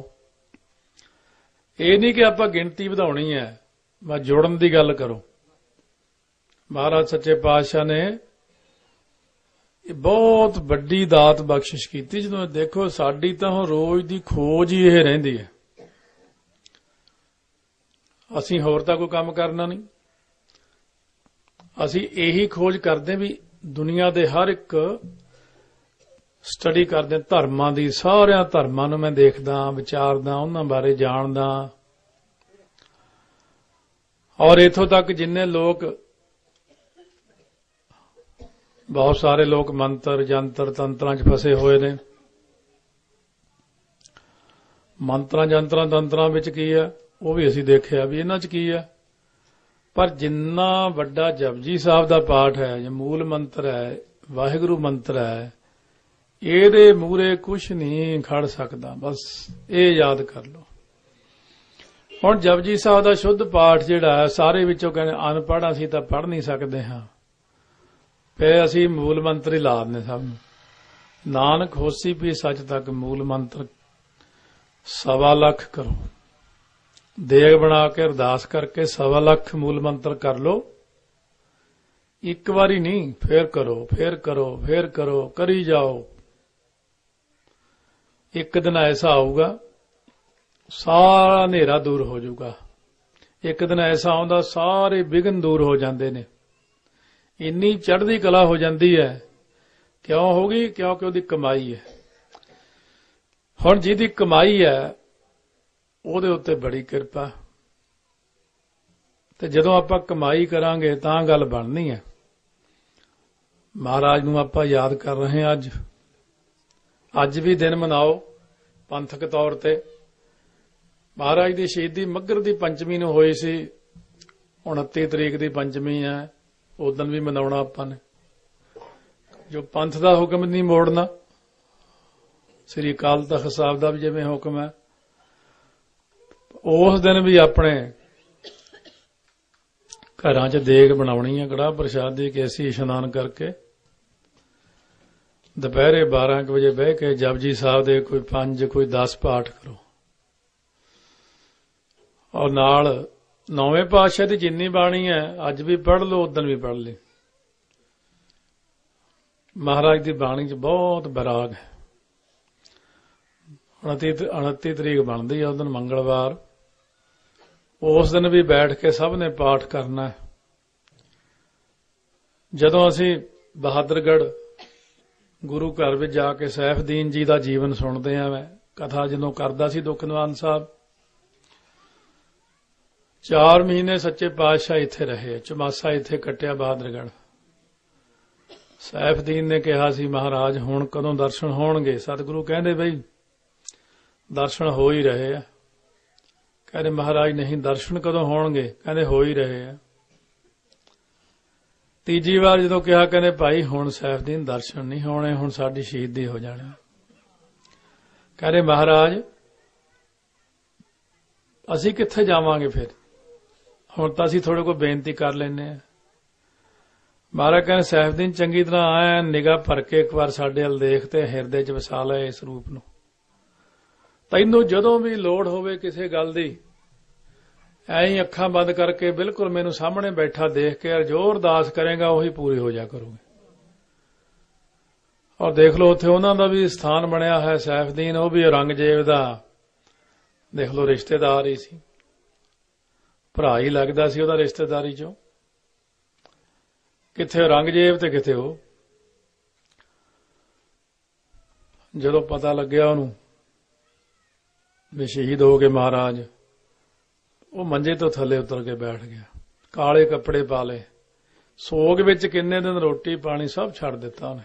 ਇਹ ਨਹੀਂ ਕਿ ਆਪਾਂ ਗਿਣਤੀ ਵਧਾਉਣੀ ਹੈ, ਮੈਂ ਜੋੜਨ ਦੀ ਗੱਲ ਕਰੋ। ਮਹਾਰਾਜ ਸੱਚੇ ਪਾਤਸ਼ਾਹ ਨੇ ਇਹ ਬਹੁਤ ਵੱਡੀ ਦਾਤ ਬਖਸ਼ਿਸ਼ ਕੀਤੀ। ਜਦੋਂ ਦੇਖੋ ਸਾਡੀ ਤਾਂ ਹੁਣ ਰੋਜ਼ ਦੀ ਖੋਜ ਹੀ ਇਹ ਰਹਿੰਦੀ ਹੈ, ਅਸੀਂ ਹੋਰ ਤਾਂ ਕੋਈ ਕੰਮ ਕਰਨਾ ਨਹੀਂ। ਅਸੀਂ ਇਹੀ ਖੋਜ ਕਰਦੇ ਵੀ ਦੁਨੀਆ ਦੇ ਹਰ ਇੱਕ ਸਟੱਡੀ ਕਰਦੇ, ਧਰਮਾਂ ਦੀ, ਸਾਰਿਆਂ ਧਰਮਾਂ ਨੂੰ ਮੈਂ ਦੇਖਦਾ, ਵਿਚਾਰਦਾ, ਉਹਨਾਂ ਬਾਰੇ ਜਾਣਦਾ। ਔਰ ਇੱਥੋਂ ਤੱਕ ਜਿੰਨੇ ਲੋਕ, ਬਹੁਤ ਸਾਰੇ ਲੋਕ ਮੰਤਰ ਜੰਤਰ ਤੰਤਰਾਂ 'ਚ ਫਸੇ ਹੋਏ ਨੇ। ਮੰਤਰਾਂ ਜੰਤਰਾਂ ਤੰਤਰਾਂ ਵਿੱਚ ਕੀ ਹੈ ਉਹ ਵੀ ਅਸੀਂ ਦੇਖਿਆ ਵੀ ਇਹਨਾਂ 'ਚ ਕੀ ਹੈ। ਪਰ ਜਿੰਨਾ ਵੱਡਾ ਜਪਜੀ ਸਾਹਿਬ ਦਾ ਪਾਠ ਹੈ, ਜਾਂ ਮੂਲ ਮੰਤਰ ਹੈ, ਵਾਹਿਗੁਰੂ ਮੰਤਰ ਹੈ, ਇਹਦੇ ਮੂਹਰੇ ਕੁਛ ਨਹੀਂ ਖੜ ਸਕਦਾ। ਬਸ ਇਹ ਯਾਦ ਕਰ ਲਓ। ਹੁਣ ਜਪਜੀ ਸਾਹਿਬ ਦਾ ਸ਼ੁੱਧ ਪਾਠ ਜਿਹੜਾ ਹੈ, ਸਾਰੇ ਵਿੱਚੋਂ ਕਹਿੰਦੇ ਅਨਪੜ੍ਹ ਅਸੀਂ ਤਾਂ ਪੜ੍ਹ ਨਹੀਂ ਸਕਦੇ ਹਾਂ, ਫਿਰ ਅਸੀਂ ਮੂਲ ਮੰਤਰ ਹੀ ਲਾ ਦਿੰਦੇ ਸਭ ਨੂੰ। ਨਾਨਕ ਹੋਸੀ ਵੀ ਸੱਚ ਤੱਕ ਮੂਲ ਮੰਤਰ 1.25 ਲੱਖ ਕਰੋ। ਦੇਗ ਬਣਾ ਕੇ ਅਰਦਾਸ ਕਰਕੇ 1.25 ਲੱਖ ਮੂਲ ਮੰਤਰ ਕਰ ਲਓ। ਇੱਕ ਵਾਰੀ ਨਹੀਂ, ਫੇਰ ਕਰੋ, ਫੇਰ ਕਰੋ, ਫੇਰ ਕਰੋ, ਕਰੀ ਜਾਓ। ਇੱਕ ਦਿਨ ਐਸਾ ਆਊਗਾ ਸਾਰਾ ਹਨੇਰਾ ਦੂਰ ਹੋ ਜਾਊਗਾ। ਇੱਕ ਦਿਨ ਐਸਾ ਆਉਂਦਾ ਸਾਰੇ ਵਿਘਨ ਦੂਰ ਹੋ ਜਾਂਦੇ ਨੇ। ਇੰਨੀ ਚੜ੍ਹਦੀ ਕਲਾ ਹੋ ਜਾਂਦੀ ਹੈ। ਕਿਉਂ ਹੋਗੀ? ਕਿਉਂਕਿ ਉਹਦੀ ਕਮਾਈ ਹੈ। ਹੁਣ ਜਿਹਦੀ ਕਮਾਈ ਹੈ ਉਹਦੇ ਉੱਤੇ ਬੜੀ ਕਿਰਪਾ। ਤੇ ਜਦੋਂ ਆਪਾਂ ਕਮਾਈ ਕਰਾਂਗੇ ਤਾਂ ਗੱਲ ਬਣਨੀ ਹੈ। ਮਹਾਰਾਜ ਨੂੰ ਆਪਾਂ ਯਾਦ ਕਰ ਰਹੇ ਹਾਂ। ਅੱਜ ਵੀ ਦਿਨ ਮਨਾਓ ਪੰਥਕ ਤੌਰ ਤੇ। ਮਹਾਰਾਜ ਦੀ ਸ਼ਹੀਦੀ ਮੱਘਰ ਦੀ ਪੰਚਮੀ ਨੂੰ ਹੋਈ ਸੀ। 29 ਤਰੀਕ ਦੀ ਪੰਚਮੀ ਹੈ, ਉਦੋਂ ਵੀ ਮਨਾਉਣਾ ਆਪਾਂ ਨੇ। ਜੋ ਪੰਥ ਦਾ ਹੁਕਮ ਨਹੀਂ ਮੋੜਨਾ, ਸ੍ਰੀ ਅਕਾਲ ਤਖ਼ਤ ਸਾਹਿਬ ਦਾ ਵੀ ਜਿਵੇਂ ਹੁਕਮ ਹੈ, ਉਸ ਦਿਨ ਵੀ ਆਪਣੇ ਘਰਾਂ 'ਚ ਦੇਗ ਬਣਾਉਣੀ ਹੈ, ਕੜਾਹ ਪ੍ਰਸ਼ਾਦ ਦੀ ਕੇਸੀ ਇਸ਼ਨਾਨ ਕਰਕੇ ਦੁਪਹਿਰੇ 12 ਵਜੇ ਬਹਿ ਕੇ ਜਪਜੀ ਸਾਹਿਬ ਦੇ ਕੋਈ 5 ਕੋਈ 10 ਪਾਠ ਕਰੋ। ਔਰ ਨਾਲ 9ਵੇਂ ਪਾਤਸ਼ਾਹ ਦੀ ਜਿੰਨੀ ਬਾਣੀ ਹੈ ਅੱਜ ਵੀ ਪੜ੍ਹ ਲਓ, ਉਦੋਂ ਵੀ ਪੜ੍ਹ ਲਈ। ਮਹਾਰਾਜ ਦੀ ਬਾਣੀ 'ਚ ਬਹੁਤ ਵਿਰਾਗ ਹੈ। 29 ਤਰੀਕ ਬਣਦੀ ਹੈ, ਉਸ ਦਿਨ ਮੰਗਲਵਾਰ। ਉਸ ਦਿਨ ਵੀ ਬੈਠ ਕੇ ਸਭ ਨੇ ਪਾਠ ਕਰਨਾ ਹੈ। ਜਦੋਂ ਅਸੀਂ ਬਹਾਦਰਗੜ੍ਹ ਗੁਰੂ ਘਰ ਵਿੱਚ ਜਾ ਕੇ ਸੈਫਦੀਨ ਜੀ ਦਾ ਜੀਵਨ ਸੁਣਦੇ ਹਾਂ, ਮੈਂ ਕਥਾ ਜਦੋਂ ਕਰਦਾ ਸੀ ਦੁੱਖ ਨਿਵਾਰਨ ਸਾਹਿਬ, 4 ਮਹੀਨੇ ਸੱਚੇ ਪਾਤਸ਼ਾਹ ਇੱਥੇ ਰਹੇ, ਚਮਾਸਾ ਇੱਥੇ ਕੱਟਿਆ ਬਹਾਦਰਗੜ੍ਹ। ਸੈਫਦੀਨ ਨੇ ਕਿਹਾ ਸੀ, ਮਹਾਰਾਜ ਹੁਣ ਕਦੋਂ ਦਰਸ਼ਨ ਹੋਣਗੇ? ਸਤਿਗੁਰੂ ਕਹਿੰਦੇ ਬਈ ਦਰਸ਼ਨ ਹੋ ਹੀ ਰਹੇ ਆ। ਕਹਿੰਦੇ ਮਹਾਰਾਜ ਨਹੀਂ, ਦਰਸ਼ਨ ਕਦੋਂ ਹੋਣਗੇ? ਕਹਿੰਦੇ ਹੋ ਹੀ ਰਹੇ ਆ। ਤੀਜੀ ਵਾਰ ਜਦੋਂ ਕਿਹਾ, ਕਹਿੰਦੇ ਭਾਈ ਹੁਣ ਸੈਫਦੀਨ ਦਰਸ਼ਨ ਨਹੀਂ ਹੋਣੇ, ਹੁਣ ਸਾਡੀ ਸ਼ਹੀਦੀ ਹੋ ਜਾਣੀ। ਕਹਿੰਦੇ ਮਹਾਰਾਜ ਅਸੀਂ ਕਿੱਥੇ ਜਾਵਾਂਗੇ ਫਿਰ? ਹੁਣ ਤਾਂ ਅਸੀਂ ਥੋੜੇ ਕੋਲ ਬੇਨਤੀ ਕਰ ਲੈਂਦੇ ਹਾਂ। ਮਹਾਰਾਜ ਕਹਿੰਦੇ ਸੈਫਦੀਨ ਚੰਗੀ ਤਰ੍ਹਾਂ ਆਇਆ ਨਿਗਾਹ ਭਰ ਕੇ ਇੱਕ ਵਾਰ ਸਾਡੇ ਵੱਲ ਦੇਖ ਤੇ ਹਿਰਦੇ 'ਚ ਵਸਾ ਲੈ ਇਸ ਰੂਪ ਨੂੰ। ਤੈਨੂੰ ਜਦੋਂ ਵੀ ਲੋੜ ਹੋਵੇ ਕਿਸੇ ਗੱਲ ਦੀ, ਐਂ ਹੀ ਅੱਖਾਂ ਬੰਦ ਕਰਕੇ ਬਿਲਕੁਲ ਮੈਨੂੰ ਸਾਹਮਣੇ ਬੈਠਾ ਦੇਖ ਕੇ ਜੋ ਅਰਦਾਸ ਕਰੇਗਾ ਉਹੀ ਪੂਰੀ ਹੋ ਜਾ ਕਰੂਗੀ। ਔਰ ਦੇਖ ਲਓ ਉੱਥੇ ਉਹਨਾਂ ਦਾ ਵੀ ਸਥਾਨ ਬਣਿਆ ਹੈ ਸੈਫਦੀਨ, ਉਹ ਵੀ ਔਰੰਗਜ਼ੇਬ ਦਾ ਦੇਖ ਲਓ ਰਿਸ਼ਤੇਦਾਰ ਹੀ ਸੀ, ਭਰਾ ਹੀ ਲੱਗਦਾ ਸੀ ਉਹਦਾ ਰਿਸ਼ਤੇਦਾਰੀ ਚੋਂ। ਕਿੱਥੇ ਔਰੰਗਜ਼ੇਬ ਤੇ ਕਿੱਥੇ ਉਹ। ਜਦੋਂ ਪਤਾ ਲੱਗਿਆ ਉਹਨੂੰ ਵੀ ਸ਼ਹੀਦ ਹੋ ਗਏ ਮਹਾਰਾਜ, ਉਹ ਮੰਜੇ ਤੋਂ ਥੱਲੇ ਉਤਰ ਕੇ ਬੈਠ ਗਿਆ, ਕਾਲੇ ਕੱਪੜੇ ਪਾ ਲਏ, ਸੋਗ ਵਿੱਚ ਕਿੰਨੇ ਦਿਨ ਰੋਟੀ ਪਾਣੀ ਸਭ ਛੱਡ ਦਿੱਤਾ ਉਹਨੇ।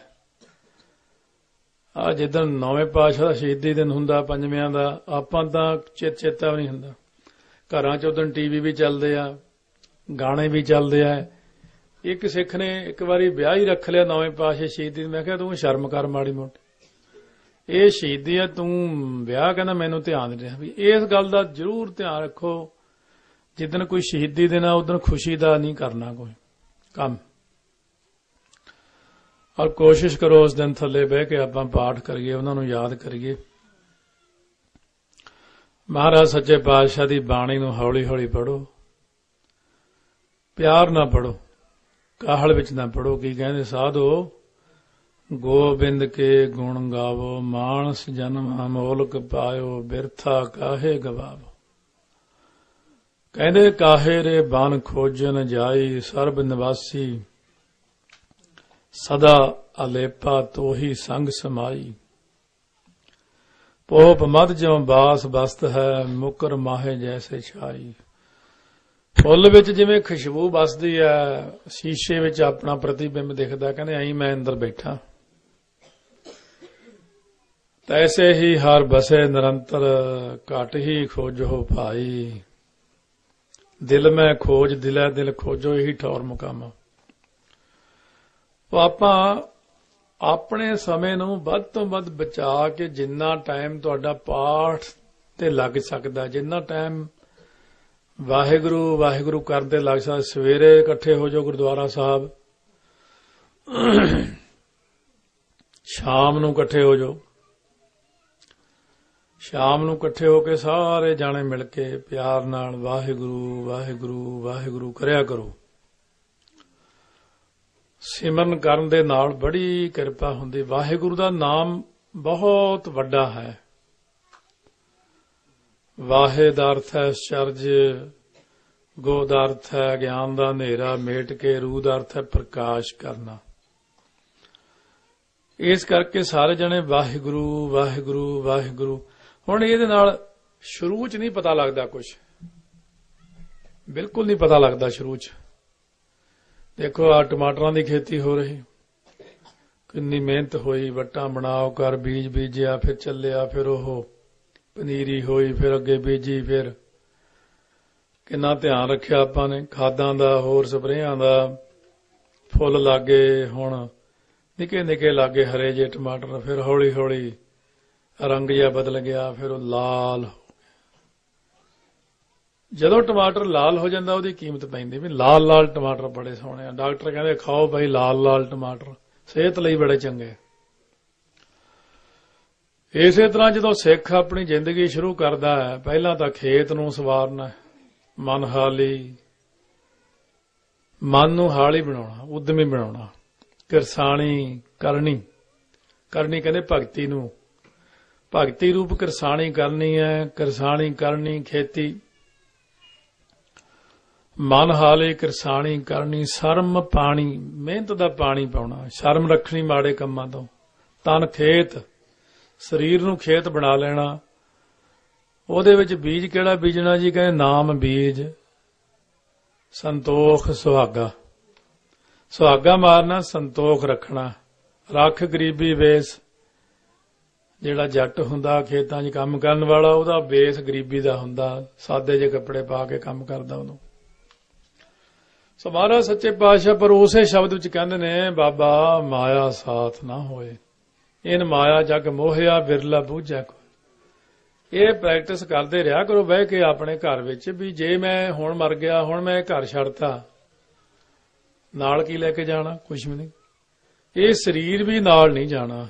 ਆ ਜਿੱਦਣ 9ਵੇਂ ਪਾਤਸ਼ਾਹ ਦਾ ਸ਼ਹੀਦੀ ਦਿਨ ਹੁੰਦਾ, ਪੰਜਵਿਆਂ ਦਾ, ਆਪਾਂ ਤਾਂ ਚੇਤਾ ਵੀ ਨਹੀਂ ਹੁੰਦਾ। ਘਰਾਂ 'ਚ ਉਦੋਂ ਟੀਵੀ ਵੀ ਚੱਲਦੇ ਆ, ਗਾਣੇ ਵੀ ਚੱਲਦੇ ਆ। ਇੱਕ ਸਿੱਖ ਨੇ ਇੱਕ ਵਾਰੀ ਵਿਆਹ ਹੀ ਰੱਖ ਲਿਆ 9ਵੇਂ ਪਾਤਸ਼ਾਹ ਸ਼ਹੀਦੀ। ਮੈਂ ਕਿਹਾ ਤੂੰ ਸ਼ਰਮ ਕਰ ਮਾੜੀ ਮੋਟੀ, ਇਹ ਸ਼ਹੀਦੀ ਹੈ, ਤੂੰ ਵਿਆਹ ਕਹਿੰਦਾ ਮੈਨੂੰ ਧਿਆਨ ਨਹੀਂ ਰਿਹਾ। ਵੀ ਇਸ ਗੱਲ ਦਾ ਜ਼ਰੂਰ ਧਿਆਨ ਰੱਖੋ, ਜਿੱਦਣ ਕੋਈ ਸ਼ਹੀਦੀ ਦਿਨ ਆ ਉਦੋਂ ਖੁਸ਼ੀ ਦਾ ਨਹੀਂ ਕਰਨਾ ਕੋਈ ਕੰਮ। ਔਰ ਕੋਸ਼ਿਸ਼ ਕਰੋ ਉਸ ਦਿਨ ਥੱਲੇ ਬਹਿ ਕੇ ਆਪਾਂ ਪਾਠ ਕਰੀਏ, ਉਹਨਾਂ ਨੂੰ ਯਾਦ ਕਰੀਏ। ਮਹਾਰਾਜ ਸੱਚੇ ਪਾਤਸ਼ਾਹ ਦੀ ਬਾਣੀ ਨੂੰ ਹੌਲੀ ਹੌਲੀ ਪੜ੍ਹੋ, ਪਿਆਰ ਨਾਲ ਪੜ੍ਹੋ, ਕਾਹਲ ਵਿੱਚ ਨਾ ਪੜ੍ਹੋ। ਕੀ ਕਹਿੰਦੇ ਸਾਧੋ, ਗੋਬਿੰਦ ਕੇ ਗੁਣ ਗਾਵੋ, ਮਾਨਸ ਜਨਮ ਅਮੋਲਕ ਪਾਇਓ, ਬਿਰਥਾ ਕਾਹੇ ਗਵਾਵੋ। ਕਹਿੰਦੇ ਕਾਹੇ ਰੇ ਬਨ ਖੋਜਨ ਜਾਈ, ਸਰਬ ਨਿਵਾਸੀ ਸਦਾ ਅਲੇਪਾ ਤੋਹੀ ਸੰਗ ਸਮਾਈ। ਪੋਪ ਮਦ ਜਿਉ ਬਾਸ ਬਸਤ ਹੈ, ਮੁਕਰ ਮਾਹੇ ਜੈਸੇ ਛਾਈ। ਫੁੱਲ ਵਿੱਚ ਜਿਵੇਂ ਖੁਸ਼ਬੂ ਬਸਦੀ ਹੈ, ਸ਼ੀਸ਼ੇ ਵਿੱਚ ਆਪਣਾ ਪ੍ਰਤੀਬਿੰਬ ਦਿਖਦਾ, ਕਹਿੰਦੇ ਐਂ ਮੈਂ ਅੰਦਰ ਬੈਠਾ। ਤੈਸੇ ਹੀ ਹਰ ਬਸੇ ਨਿਰੰਤਰ, ਘਟ ਹੀ ਖੋਜੋ ਭਾਈ। ਦਿਲ ਮੈਂ ਖੋਜ ਦਿਲੇ ਦਿਲ ਖੋਜੋ, ਇਹੀ ਠੌਰ ਮੁਕਾਮਾ। ਉਹ ਆਪਾਂ ਆਪਣੇ ਸਮੇਂ ਨੂੰ ਵੱਧ ਤੋਂ ਵੱਧ ਬਚਾ ਕੇ ਜਿੰਨਾ ਟਾਈਮ ਤੁਹਾਡਾ ਪਾਠ ਤੇ ਲੱਗ ਸਕਦਾ, ਜਿੰਨਾ ਟਾਈਮ ਵਾਹਿਗੁਰੂ ਵਾਹਿਗੁਰੂ ਕਰਨ ਤੇ ਲੱਗ ਸਕਦਾ, ਸਵੇਰੇ ਇਕੱਠੇ ਹੋ ਜਾਓ ਗੁਰਦੁਆਰਾ ਸਾਹਿਬ, ਸ਼ਾਮ ਨੂੰ ਇਕੱਠੇ ਹੋ ਜਾਓ, ਸ਼ਾਮ ਨੂੰ ਇਕੱਠੇ ਹੋ ਕੇ ਸਾਰੇ ਜਾਣੇ ਮਿਲ ਕੇ ਪਿਆਰ ਨਾਲ ਵਾਹਿਗੁਰੂ ਵਾਹਿਗੁਰੂ ਵਾਹਿਗੁਰੂ ਕਰਿਆ ਕਰੋ। ਸਿਮਰਨ ਕਰਨ ਦੇ ਨਾਲ ਬੜੀ ਕਿਰਪਾ ਹੁੰਦੀ। ਵਾਹਿਗੁਰੂ ਦਾ ਨਾਮ ਬਹੁਤ ਵੱਡਾ ਹੈ। ਵਾਹਿ ਦਾ ਅਰਥ ਹੈ ਅਚਰਜ, ਗੋ ਦਾ ਅਰਥ ਹੈ ਗਿਆਨ ਦਾ ਹਨੇਰਾ ਮੇਟ ਕੇ, ਰੂਹ ਦਾ ਅਰਥ ਹੈ ਪ੍ਰਕਾਸ਼ ਕਰਨਾ। ਇਸ ਕਰਕੇ ਸਾਰੇ ਜਣੇ ਵਾਹਿਗੁਰੂ ਵਾਹਿਗੁਰੂ ਵਾਹਿਗੁਰੂ। ਹੁਣ ਇਹਦੇ ਨਾਲ ਸ਼ੁਰੂ 'ਚ ਨਹੀਂ ਪਤਾ ਲੱਗਦਾ, ਕੁਝ ਬਿਲਕੁਲ ਨਹੀਂ ਪਤਾ ਲੱਗਦਾ ਸ਼ੁਰੂ 'ਚ। ਦੇਖੋ ਆ ਟਮਾਟਰਾਂ ਦੀ ਖੇਤੀ ਹੋ ਰਹੀ, ਕਿੰਨੀ ਮਿਹਨਤ ਹੋਈ, ਵੱਟਾਂ ਬਣਾਓ ਕਰ, ਬੀਜ ਬੀਜਿਆ, ਫਿਰ ਚੱਲਿਆ, ਫਿਰ ਉਹ ਪਨੀਰੀ ਹੋਈ, ਫਿਰ ਅੱਗੇ ਬੀਜੀ, ਫਿਰ ਕਿੰਨਾ ਧਿਆਨ ਰੱਖਿਆ ਆਪਾਂ ਨੇ ਖਾਦਾਂ ਦਾ, ਹੋਰ ਸਪਰੇਆਂ ਦਾ। ਫੁੱਲ ਲਾਗੇ, ਹੁਣ ਨਿੱਕੇ ਨਿੱਕੇ ਲਾਗੇ ਹਰੇ ਜਿਹੇ ਟਮਾਟਰ, ਫਿਰ ਹੌਲੀ ਹੌਲੀ ਰੰਗ ਜਿਹਾ ਬਦਲ ਗਿਆ, ਫਿਰ ਉਹ ਲਾਲ ਹੋ ਗਿਆ। ਜਦੋਂ ਟਮਾਟਰ ਲਾਲ ਹੋ ਜਾਂਦਾ ਉਹਦੀ ਕੀਮਤ ਪੈਂਦੀ ਵੀ ਲਾਲ ਲਾਲ ਟਮਾਟਰ ਬੜੇ ਸੋਹਣੇ ਆ। ਡਾਕਟਰ ਕਹਿੰਦੇ ਖਾਓ ਭਾਈ ਲਾਲ ਲਾਲ ਟਮਾਟਰ, ਸਿਹਤ ਲਈ ਬੜੇ ਚੰਗੇ। ਇਸੇ ਤਰ੍ਹਾਂ ਜਦੋਂ ਸਿੱਖ ਆਪਣੀ ਜ਼ਿੰਦਗੀ ਸ਼ੁਰੂ ਕਰਦਾ ਹੈ, ਪਹਿਲਾਂ ਤਾਂ ਖੇਤ ਨੂੰ ਸਵਾਰਨਾ, ਮਨ ਹਾਲੀ, ਮਨ ਨੂੰ ਹਾਲੀ ਬਣਾਉਣਾ, ਉਦਮੀ ਬਣਾਉਣਾ। ਕਿਰਸਾਣੀ ਕਰਨੀ, ਕਰਨੀ ਕਹਿੰਦੇ ਭਗਤੀ ਨੂੰ, ਭਗਤੀ ਰੂਪ ਕਿਰਸਾਣੀ ਕਰਨੀ ਹੈ। ਕਿਰਸਾਣੀ ਕਰਨੀ ਖੇਤੀ, ਮਨ ਹਾਲੇ ਕਿਰਸਾਣੀ ਕਰਨੀ। ਸ਼ਰਮ ਪਾਣੀ, ਮਿਹਨਤ ਦਾ ਪਾਣੀ ਪਾਉਣਾ, ਸ਼ਰਮ ਰੱਖਣੀ ਮਾੜੇ ਕੰਮਾਂ ਤੋਂ। ਤਨ ਖੇਤ, ਸਰੀਰ ਨੂੰ ਖੇਤ ਬਣਾ ਲੈਣਾ। ਉਹਦੇ ਵਿੱਚ ਬੀਜ ਕਿਹੜਾ ਬੀਜਣਾ ਜੀ? ਕਹਿੰਦੇ ਨਾਮ ਬੀਜ, ਸੰਤੋਖ ਸੁਹਾਗਾ। ਸੁਹਾਗਾ ਮਾਰਨਾ, ਸੰਤੋਖ ਰੱਖਣਾ। ਰੱਖ ਗਰੀਬੀ ਵੇਸ, ਜਿਹੜਾ ਜੱਟ ਹੁੰਦਾ ਖੇਤਾਂ 'ਚ ਕੰਮ ਕਰਨ ਵਾਲਾ, ਉਹਦਾ ਬੇਸ ਗਰੀਬੀ ਦਾ ਹੁੰਦਾ, ਸਾਦੇ ਜਿਹੇ ਕੱਪੜੇ ਪਾ ਕੇ ਕੰਮ ਕਰਦਾ ਉਹਨੂੰ। ਸੋ ਮਹਾਰਾਜ ਸੱਚੇ ਪਾਤਸ਼ਾਹ ਪਰ ਉਸੇ ਸ਼ਬਦ ਵਿੱਚ ਕਹਿੰਦੇ ਨੇ, ਬਾਬਾ ਮਾਇਆ ਸਾਥ ਨਾ ਹੋਏ, ਇਨ ਮਾਇਆ ਜਗ ਮੋਹਿਆ ਬਿਰਲਾ ਬੂਝੈ ਕੋਈ। ਇਹ ਪ੍ਰੈਕਟਿਸ ਕਰਦੇ ਰਿਹਾ ਕਰੋ ਬਹਿ ਕੇ ਆਪਣੇ ਘਰ ਵਿੱਚ, ਵੀ ਜੇ ਮੈਂ ਹੁਣ ਮਰ ਗਿਆ, ਹੁਣ ਮੈਂ ਘਰ ਛੱਡਤਾ, ਨਾਲ ਕੀ ਲੈ ਕੇ ਜਾਣਾ? ਕੁਛ ਵੀ ਨਹੀਂ। ਇਹ ਸਰੀਰ ਵੀ ਨਾਲ ਨਹੀਂ ਜਾਣਾ।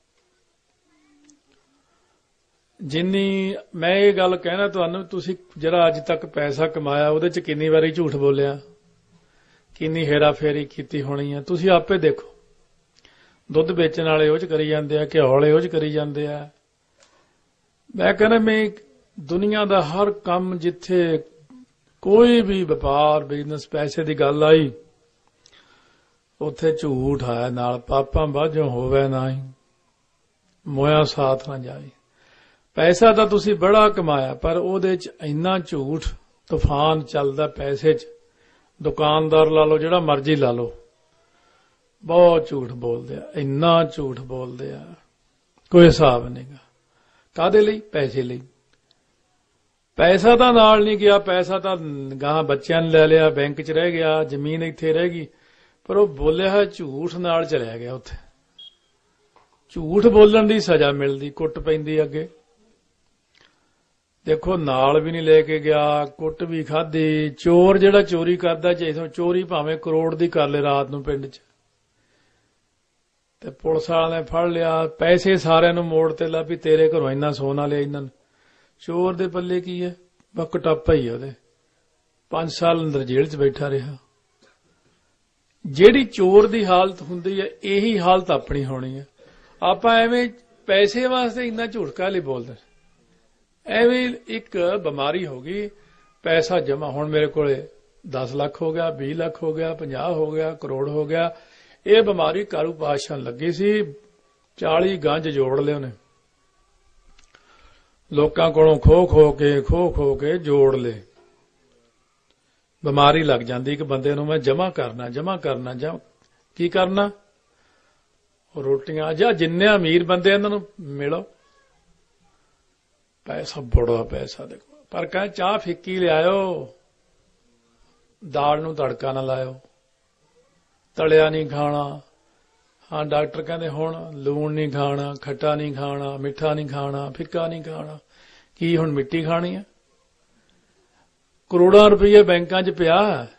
ਜਿੰਨੀ ਮੈਂ ਇਹ ਗੱਲ ਕਹਿਣਾ ਤੁਹਾਨੂੰ, ਤੁਸੀਂ ਜਿਹੜਾ ਅੱਜ ਤੱਕ ਪੈਸਾ ਕਮਾਇਆ ਉਹਦੇ 'ਚ ਕਿੰਨੀ ਵਾਰੀ ਝੂਠ ਬੋਲਿਆ, ਕਿੰਨੀ ਹੇਰਾਫੇਰੀ ਕੀਤੀ ਹੋਣੀ ਹੈ, ਤੁਸੀਂ ਆਪੇ ਦੇਖੋ। ਦੁੱਧ ਵੇਚਣ ਵਾਲੇ ਉਹ 'ਚ ਕਰੀ ਜਾਂਦੇ ਆ, ਘਿਓ ਵਾਲੇ ਉਹ 'ਚ ਕਰੀ ਜਾਂਦੇ ਆ। ਮੈਂ ਕਹਿੰਦਾ ਮੈਂ ਦੁਨੀਆ ਦਾ ਹਰ ਕੰਮ, ਜਿੱਥੇ ਕੋਈ ਵੀ ਵਪਾਰ ਬਿਜ਼ਨਸ ਪੈਸੇ ਦੀ ਗੱਲ ਆਈ, ਉੱਥੇ ਝੂਠ ਆਇਆ ਨਾਲ। ਪਾਪਾਂ ਬਾਝੋਂ ਹੋਵੇ ਨਾ ਹੀ, ਮੋਇਆ ਸਾਥ ਨਾ ਜਾਏ। ਪੈਸਾ ਤਾਂ ਤੁਸੀਂ ਬੜਾ ਕਮਾਇਆ, ਪਰ ਉਹਦੇ 'ਚ ਇੰਨਾ ਝੂਠ ਤੂਫਾਨ ਚੱਲਦਾ ਪੈਸੇ 'ਚ। ਦੁਕਾਨਦਾਰ ਲਾ ਲਓ, ਜਿਹੜਾ ਮਰਜ਼ੀ ਲਾ ਲਓ, ਬਹੁਤ ਝੂਠ ਬੋਲਦੇ ਆ, ਇੰਨਾ ਝੂਠ ਬੋਲਦੇ ਆ, ਕੋਈ ਹਿਸਾਬ ਨਹੀਂਗਾ। ਕਾਹਦੇ ਲਈ? ਪੈਸੇ ਲਈ। ਪੈਸਾ ਤਾਂ ਨਾਲ ਨਹੀਂ ਗਿਆ, ਪੈਸਾ ਤਾਂ ਗਾਂ ਬੱਚਿਆਂ ਨੇ ਲੈ ਲਿਆ, ਬੈਂਕ 'ਚ ਰਹਿ ਗਿਆ, ਜ਼ਮੀਨ ਇੱਥੇ ਰਹਿ ਗਈ, ਪਰ ਉਹ ਬੋਲਿਆ ਹੈ ਝੂਠ ਨਾਲ ਚਲਿਆ ਗਿਆ। ਉੱਥੇ ਝੂਠ ਬੋਲਣ ਦੀ ਸਜ਼ਾ ਮਿਲਦੀ, ਕੁੱਟ ਪੈਂਦੀ ਅੱਗੇ। ਦੇਖੋ ਨਾਲ ਵੀ ਨਹੀਂ ਲੈ ਕੇ ਗਿਆ, ਕੁੱਟ ਵੀ ਖਾਧੀ। ਚੋਰ ਜਿਹੜਾ ਚੋਰੀ ਕਰਦਾ, ਜੇ ਚੋਰੀ ਭਾਵੇਂ ਕਰੋੜ ਦੀ ਕਰ ਲੇ ਰਾਤ ਨੂੰ ਪਿੰਡ 'ਚ, ਤੇ ਪੁਲਿਸ ਵਾਲਿਆਂ ਨੇ ਫੜ ਲਿਆ, ਪੈਸੇ ਸਾਰਿਆਂ ਨੂੰ ਮੋੜ ਤੇ ਲਾ ਵੀ ਤੇਰੇ ਘਰੋਂ ਇੰਨਾ ਸੋਨਾ ਲਿਆ ਇਹਨਾਂ ਨੇ। ਚੋਰ ਦੇ ਪੱਲੇ ਕੀ ਹੈ? ਬਸ ਕਟਾਪਾ ਹੀ ਉਹਦੇ। 5 ਸਾਲ ਅੰਦਰ ਜੇਲ੍ਹ 'ਚ ਬੈਠਾ ਰਿਹਾ। ਜਿਹੜੀ ਚੋਰ ਦੀ ਹਾਲਤ ਹੁੰਦੀ ਹੈ, ਇਹੀ ਹਾਲਤ ਆਪਣੀ ਹੋਣੀ ਹੈ। ਆਪਾਂ ਐਵੇਂ ਪੈਸੇ ਵਾਸਤੇ ਇੰਨਾ ਝੂਠ ਕਾਹਲੇ ਬੋਲਦੇ? ਐਵੇਂ ਇੱਕ ਬਿਮਾਰੀ ਹੋ ਗਈ, ਪੈਸਾ ਜਮਾ। ਹੁਣ ਮੇਰੇ ਕੋਲੇ 10 ਲੱਖ ਹੋ ਗਿਆ, 20 ਲੱਖ ਹੋ ਗਿਆ, 50 ਹੋ ਗਿਆ, ਕਰੋੜ ਹੋ ਗਿਆ। ਇਹ ਬਿਮਾਰੀ ਕਾਰੂ ਪਾਤਸ਼ਾਹ ਲੱਗੀ ਸੀ। 40 ਗੰਜ ਜੋੜ ਲਏ ਉਹਨੇ, ਲੋਕਾਂ ਕੋਲੋਂ ਖੋ ਕੇ ਜੋੜ ਲਏ। ਬਿਮਾਰੀ ਲੱਗ ਜਾਂਦੀ ਇੱਕ ਬੰਦੇ ਨੂੰ, ਮੈਂ ਜਮਾ ਕਰਨਾ। ਕੀ ਕਰਨਾ? ਰੋਟੀਆਂ ਜਾਂ ਜਿੰਨੇ ਅਮੀਰ ਬੰਦੇ ਇਹਨਾਂ ਨੂੰ ਮਿਲੋ, ਪੈਸਾ ਬੜਾ ਪੈਸਾ। ਦੇਖੋ ਪਰ ਕਹੇ ਚਾਹ ਫਿੱਕੀ ਲਿਆਇਓ, ਦਾਲ ਨੂੰ ਤੜਕਾ ਨਾ ਲਾਇਓ, ਤਲਿਆ ਨਹੀਂ ਖਾਣਾ, ਹਾਂ ਡਾਕਟਰ ਕਹਿੰਦੇ ਹੁਣ ਲੂਣ ਨਹੀਂ ਖਾਣਾ, ਖੱਟਾ ਨਹੀਂ ਖਾਣਾ, ਮਿੱਠਾ ਨਹੀਂ ਖਾਣਾ, ਫਿੱਕਾ ਨਹੀਂ ਖਾਣਾ, ਕੀ ਹੁਣ ਮਿੱਟੀ ਖਾਣੀ ਹੈ? ਕਰੋੜਾਂ ਰੁਪਏ ਬੈਂਕਾਂ 'ਚ ਪਿਆ।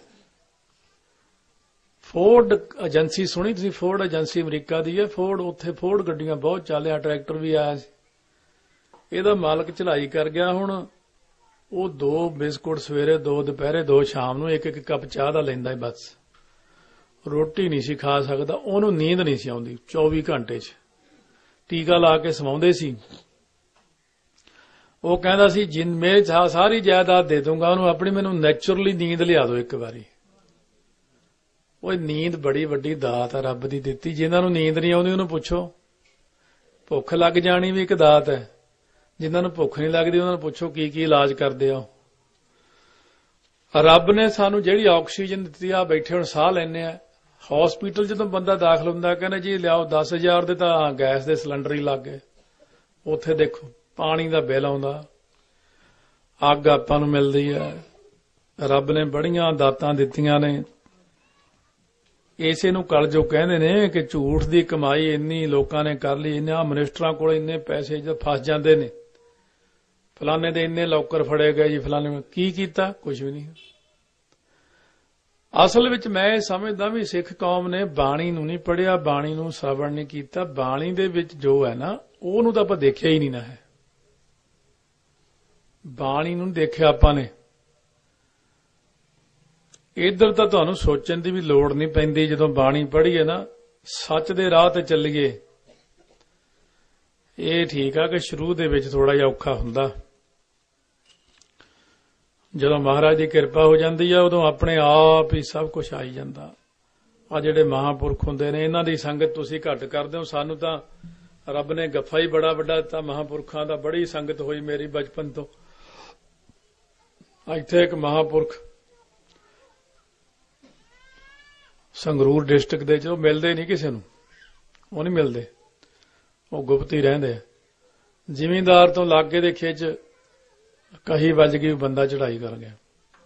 ਫੋਰਡ ਏਜੰਸੀ ਸੁਣੀ ਤੁਸੀਂ? ਫੋਰਡ ਏਜੰਸੀ ਅਮਰੀਕਾ ਦੀ ਹੈ। ਫੋਰਡ, ਉੱਥੇ ਫੋਰਡ ਗੱਡੀਆਂ ਬਹੁਤ ਚੱਲਿਆ, ਟਰੈਕਟਰ ਵੀ ਆਇਆ ਸੀ। ਇਹਦਾ ਮਾਲਕ ਚੜਾਈ ਕਰ ਗਿਆ। ਹੁਣ ਉਹ 2 ਬਿਸਕੁਟ ਸਵੇਰੇ, 2 ਦੁਪਹਿਰੇ, 2 ਸ਼ਾਮ ਨੂੰ, ਇੱਕ ਕੱਪ ਚਾਹ ਦਾ ਲੈਂਦਾ ਹੈ ਬਸ। ਰੋਟੀ ਨਹੀਂ ਸੀ ਖਾ ਸਕਦਾ। ਉਹਨੂੰ ਨੀਂਦ ਨਹੀਂ ਸੀ ਆਉਂਦੀ 24 ਘੰਟੇ 'ਚ। ਟੀਕਾ ਲਾ ਕੇ ਸਵਾਉਂਦੇ ਸੀ। ਉਹ ਕਹਿੰਦਾ ਸੀ ਮੇਰੀ ਸਾਰੀ ਜਾਇਦਾਦ ਦੇ ਦੂੰਗਾ ਉਹਨੂੰ ਆਪਣੀ, ਮੈਨੂੰ ਨੈਚੁਰਲੀ ਨੀਂਦ ਲਿਆ ਦਿਓ ਇੱਕ ਵਾਰੀ। ਉਹ ਨੀਂਦ ਬੜੀ ਵੱਡੀ ਦਾਤ ਹੈ ਰੱਬ ਦੀ ਦਿੱਤੀ। ਜਿਨ੍ਹਾਂ ਨੂੰ ਨੀਂਦ ਨਹੀਂ ਆਉਂਦੀ ਉਹਨੂੰ ਪੁੱਛੋ। ਭੁੱਖ ਲੱਗ ਜਾਣੀ ਵੀ ਇੱਕ ਦਾਤ ਹੈ। ਜਿਨ੍ਹਾਂ ਨੂੰ ਭੁੱਖ ਨਹੀਂ ਲੱਗਦੀ ਉਹਨਾਂ ਨੂੰ ਪੁੱਛੋ ਕੀ ਕੀ ਇਲਾਜ ਕਰਦੇ ਆ। ਰੱਬ ਨੇ ਸਾਨੂੰ ਜਿਹੜੀ ਆਕਸੀਜਨ ਦਿੱਤੀ ਆ, ਬੈਠੇ ਹੁਣ ਸਾਹ ਲੈਂਦੇ ਆ। ਹਸਪੀਟਲ ਜਦੋਂ ਬੰਦਾ ਦਾਖਲ ਹੁੰਦਾ ਕਹਿੰਦੇ ਜੀ ਲਿਆਓ 10,000 ਦੇ ਤਾਂ ਗੈਸ ਦੇ ਸਿਲੰਡਰ ਹੀ ਲੱਗ ਗਏ। ਉੱਥੇ ਦੇਖੋ ਪਾਣੀ ਦਾ ਬਿੱਲ ਆਉਂਦਾ, ਅੱਗ ਆਪਾਂ ਨੂੰ ਮਿਲਦੀ ਹੈ। ਰੱਬ ਨੇ ਬੜੀਆਂ ਦਾਤਾਂ ਦਿੱਤੀਆਂ ਨੇ। ਇਸੇ ਨੂੰ ਕਲਯੁਗ ਕਹਿੰਦੇ ਨੇ ਕਿ ਝੂਠ ਦੀ ਕਮਾਈ ਇੰਨੀ ਲੋਕਾਂ ਨੇ ਕਰ ਲਈ। ਇਹਨਾਂ ਮਿਨਿਸਟਰਾਂ ਕੋਲ ਇੰਨੇ ਪੈਸੇ ਜਦ ਫਸ ਜਾਂਦੇ ਨੇ, ਫਲਾਣੇ ਦੇ ਇੰਨੇ ਲੋਕਰ ਫੜੇ ਗਏ ਜੀ, ਫਲਾਣੇ ਕੀ ਕੀਤਾ? ਕੁਝ ਵੀ ਨਹੀਂ। ਅਸਲ ਵਿੱਚ ਮੈਂ ਇਹ ਸਮਝਦਾ ਵੀ ਸਿੱਖ ਕੌਮ ਨੇ ਬਾਣੀ ਨੂੰ ਨਹੀਂ ਪੜ੍ਹਿਆ, ਬਾਣੀ ਨੂੰ ਸ਼ਰਵਣ ਨਹੀਂ ਕੀਤਾ। ਬਾਣੀ ਦੇ ਵਿੱਚ ਜੋ ਹੈ ਨਾ, ਉਹਨੂੰ ਤਾਂ ਆਪਾਂ ਦੇਖਿਆ ਹੀ ਨਹੀਂ ਨਾ ਹੈ। ਬਾਣੀ ਨੂੰ ਦੇਖਿਆ ਆਪਾਂ ਨੇ। ਇੱਧਰ ਤਾਂ ਤੁਹਾਨੂੰ ਸੋਚਣ ਦੀ ਵੀ ਲੋੜ ਨਹੀਂ ਪੈਂਦੀ। ਜਦੋਂ ਬਾਣੀ ਪੜ੍ਹੀਏ ਨਾ, ਸੱਚ ਦੇ ਰਾਹ ਤੇ ਚੱਲੀਏ। ਇਹ ਠੀਕ ਆ ਕਿ ਸ਼ੁਰੂ ਦੇ ਵਿੱਚ ਥੋੜਾ ਜਿਹਾ ਔਖਾ ਹੁੰਦਾ। ਜਦੋਂ ਮਹਾਰਾਜ ਦੀ ਕਿਰਪਾ ਹੋ ਜਾਂਦੀ ਆ, ਉਦੋਂ ਆਪਣੇ ਆਪ ਹੀ ਸਭ ਕੁਝ ਆਈ ਜਾਂਦਾ। ਆ ਜਿਹੜੇ ਮਹਾਂਪੁਰਖ ਹੁੰਦੇ ਨੇ, ਇਹਨਾਂ ਦੀ ਸੰਗਤ ਤੁਸੀਂ ਘੱਟ ਕਰਦੇ ਹੋ। ਸਾਨੂੰ ਤਾਂ ਰੱਬ ਨੇ ਗੱਫਾ ਹੀ ਬੜਾ ਵੱਡਾ ਦਿੱਤਾ ਮਹਾਂਪੁਰਖਾਂ ਦਾ। ਬੜੀ ਸੰਗਤ ਹੋਈ ਮੇਰੀ ਬਚਪਨ ਤੋਂ। ਇੱਥੇ ਇੱਕ ਮਹਾਂਪੁਰਖ ਸੰਗਰੂਰ ਡਿਸਟ੍ਰਿਕਟ ਦੇ, ਜੋ ਮਿਲਦੇ ਨਹੀਂ ਕਿਸੇ ਨੂੰ, ਉਹ ਨਹੀਂ ਮਿਲਦੇ, ਉਹ ਗੁਪਤ ਹੀ ਰਹਿੰਦੇ ਆ। ਜ਼ਿਮੀਂਦਾਰ ਤੋਂ ਲਾਗੇ ਦੇ ਖੇਚ ਕਹੀ ਵੱਜ ਗਈ, ਬੰਦਾ ਚੜਾਈ ਕਰ ਗਿਆ।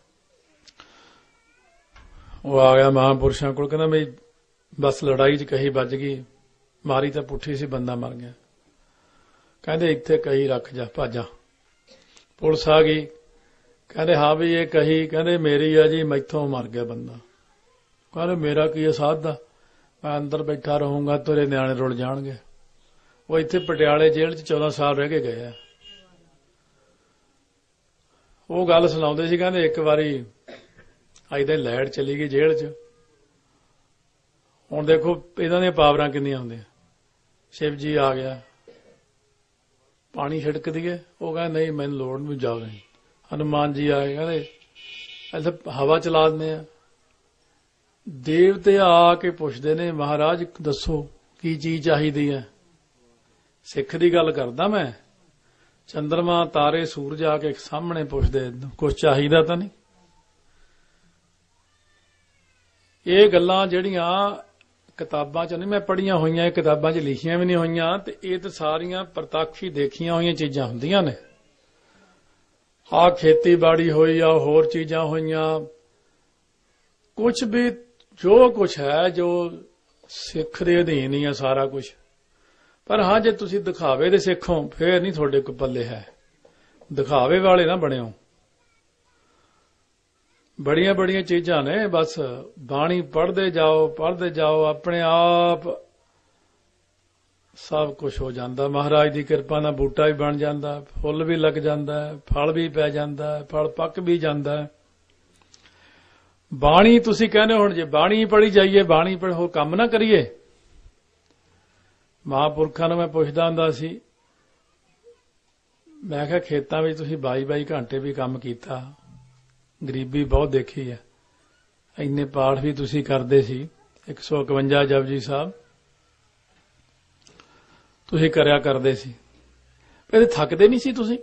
ਉਹ ਆ ਗਿਆ ਮਹਾਂਪੁਰਸ਼ਾਂ ਕੋਲ, ਕਹਿੰਦਾ ਬਈ ਬਸ ਲੜਾਈ 'ਚ ਕਹੀ ਵੱਜ ਗਈ, ਮਾਰੀ ਤਾਂ ਪੁੱਠੀ ਸੀ, ਬੰਦਾ ਮਰ ਗਿਆ। ਕਹਿੰਦੇ ਇੱਥੇ ਕਹੀ ਰੱਖ ਜਾ, ਭਾਜਾ। ਪੁਲਿਸ ਆ ਗਈ। ਕਹਿੰਦੇ ਹਾਂ ਵੀ ਇਹ ਕਹੀ, ਕਹਿੰਦੇ ਮੇਰੀ ਆ ਜੀ, ਮੈਥੋਂ ਮਰ ਗਿਆ ਬੰਦਾ। ਕਹਿੰਦੇ ਮੇਰਾ ਕੀ ਹੈ ਸਾਧ ਦਾ, ਮੈਂ ਅੰਦਰ ਬੈਠਾ ਰਹੂੰਗਾ, ਤੇਰੇ ਨਿਆਣੇ ਰੁਲ ਜਾਣਗੇ। ਉਹ ਇੱਥੇ ਪਟਿਆਲੇ ਜੇਲ੍ਹ 'ਚ 14 ਸਾਲ ਰਹਿ ਕੇ ਗਏ ਆ। ਉਹ ਗੱਲ ਸੁਣਾਉਂਦੇ ਸੀ, ਕਹਿੰਦੇ ਇੱਕ ਵਾਰੀ ਏਦਾਂ ਹੀ ਲਾਈਟ ਚਲੀ ਗਈ ਜੇਲ੍ਹ 'ਚ। ਹੁਣ ਦੇਖੋ ਇਹਨਾਂ ਦੀਆਂ ਪਾਵਰਾਂ ਕਿੰਨੀਆਂ ਹੁੰਦੀਆਂ। ਸ਼ਿਵ ਜੀ ਆ ਗਿਆ, ਪਾਣੀ ਛਿੜਕ ਦਈਏ, ਉਹ ਕਹਿੰਦੇ ਨਹੀਂ ਮੈਨੂੰ ਲੋੜ ਨਹੀਂ, ਜਾਓ ਨਹੀਂ। ਹਨੂੰਮਾਨ ਜੀ ਆ ਗਏ, ਕਹਿੰਦੇ ਇੱਥੇ ਹਵਾ ਚਲਾ ਦਿੰਦੇ ਆ। ਦੇਵਤੇ ਆ ਕੇ ਪੁੱਛਦੇ ਨੇ ਮਹਾਰਾਜ ਦੱਸੋ ਕੀ ਚੀਜ਼ ਚਾਹੀਦੀ ਹੈ। ਸਿੱਖ ਦੀ ਗੱਲ ਕਰਦਾ ਮੈਂ। ਚੰਦਰਮਾ, ਤਾਰੇ, ਸੂਰਜ ਆ ਕੇ ਸਾਹਮਣੇ ਪੁੱਛਦੇ ਕੁਝ ਚਾਹੀਦਾ ਤਾਂ ਨਹੀਂ। ਇਹ ਗੱਲਾਂ ਜਿਹੜੀਆਂ ਕਿਤਾਬਾਂ 'ਚ ਨਹੀਂ ਮੈਂ ਪੜ੍ਹੀਆਂ ਹੋਈਆਂ, ਇਹ ਕਿਤਾਬਾਂ 'ਚ ਲਿਖੀਆਂ ਵੀ ਨਹੀਂ ਹੋਈਆਂ, ਤੇ ਇਹ ਤਾਂ ਸਾਰੀਆਂ ਪ੍ਰਤੱਖ ਹੀ ਦੇਖੀਆਂ ਹੋਈਆਂ ਚੀਜ਼ਾਂ ਹੁੰਦੀਆਂ ਨੇ। ਆ ਖੇਤੀਬਾੜੀ ਹੋਈ ਆ, ਹੋਰ ਚੀਜ਼ਾਂ ਹੋਈਆਂ, ਕੁਝ ਵੀ ਜੋ ਕੁਝ ਹੈ, ਜੋ ਸਿੱਖ ਦੇ ਅਧੀਨ ਹੀ ਆ ਸਾਰਾ ਕੁਝ। ਪਰ ਹਾਂ ਜੇ ਤੁਸੀਂ ਦਿਖਾਵੇ ਦੇ ਸਿੱਖ ਹੋ, ਫੇਰ ਨਹੀਂ ਤੁਹਾਡੇ ਕੋਲ ਪੱਲੇ ਹੈ। ਦਿਖਾਵੇ ਵਾਲੇ ਨਾ ਬਣਿਓ। ਬੜੀਆਂ ਬੜੀਆਂ ਚੀਜ਼ਾਂ ਨੇ, ਬਸ ਬਾਣੀ ਪੜ੍ਹਦੇ ਜਾਓ, ਆਪਣੇ ਆਪ ਸਭ ਕੁਝ ਹੋ ਜਾਂਦਾ। ਮਹਾਰਾਜ ਦੀ ਕਿਰਪਾ ਨਾਲ ਬੂਟਾ ਵੀ ਬਣ ਜਾਂਦਾ, ਫੁੱਲ ਵੀ ਲੱਗ ਜਾਂਦਾ, ਫਲ ਵੀ ਪੈ ਜਾਂਦਾ, ਫਲ ਪੱਕ ਵੀ ਜਾਂਦਾ। ਬਾਣੀ ਤੁਸੀਂ ਕਹਿੰਦੇ ਹੁਣ ਜੇ ਬਾਣੀ ਪੜ੍ਹੀ ਜਾਈਏ, ਬਾਣੀ ਪੜ੍ਹ ਹੋਰ ਕੰਮ ਨਾ ਕਰੀਏ। ਮਹਾਂਪੁਰਖਾਂ ਨੂੰ ਮੈਂ ਪੁੱਛਦਾ ਹੁੰਦਾ ਸੀ, ਮੈਂ ਕਿਹਾ ਖੇਤਾਂ ਵਿੱਚ ਤੁਸੀਂ 22 ਘੰਟੇ ਵੀ ਕੰਮ ਕੀਤਾ, ਗਰੀਬੀ ਬਹੁਤ ਦੇਖੀ ਹੈ, ਇੰਨੇ ਪਾਠ ਵੀ ਤੁਸੀਂ ਕਰਦੇ ਸੀ, 151 ਜਪਜੀ ਸਾਹਿਬ ਤੁਸੀਂ ਕਰਿਆ ਕਰਦੇ ਸੀ, ਫਿਰ ਥੱਕਦੇ ਨਹੀਂ ਸੀ ਤੁਸੀਂ?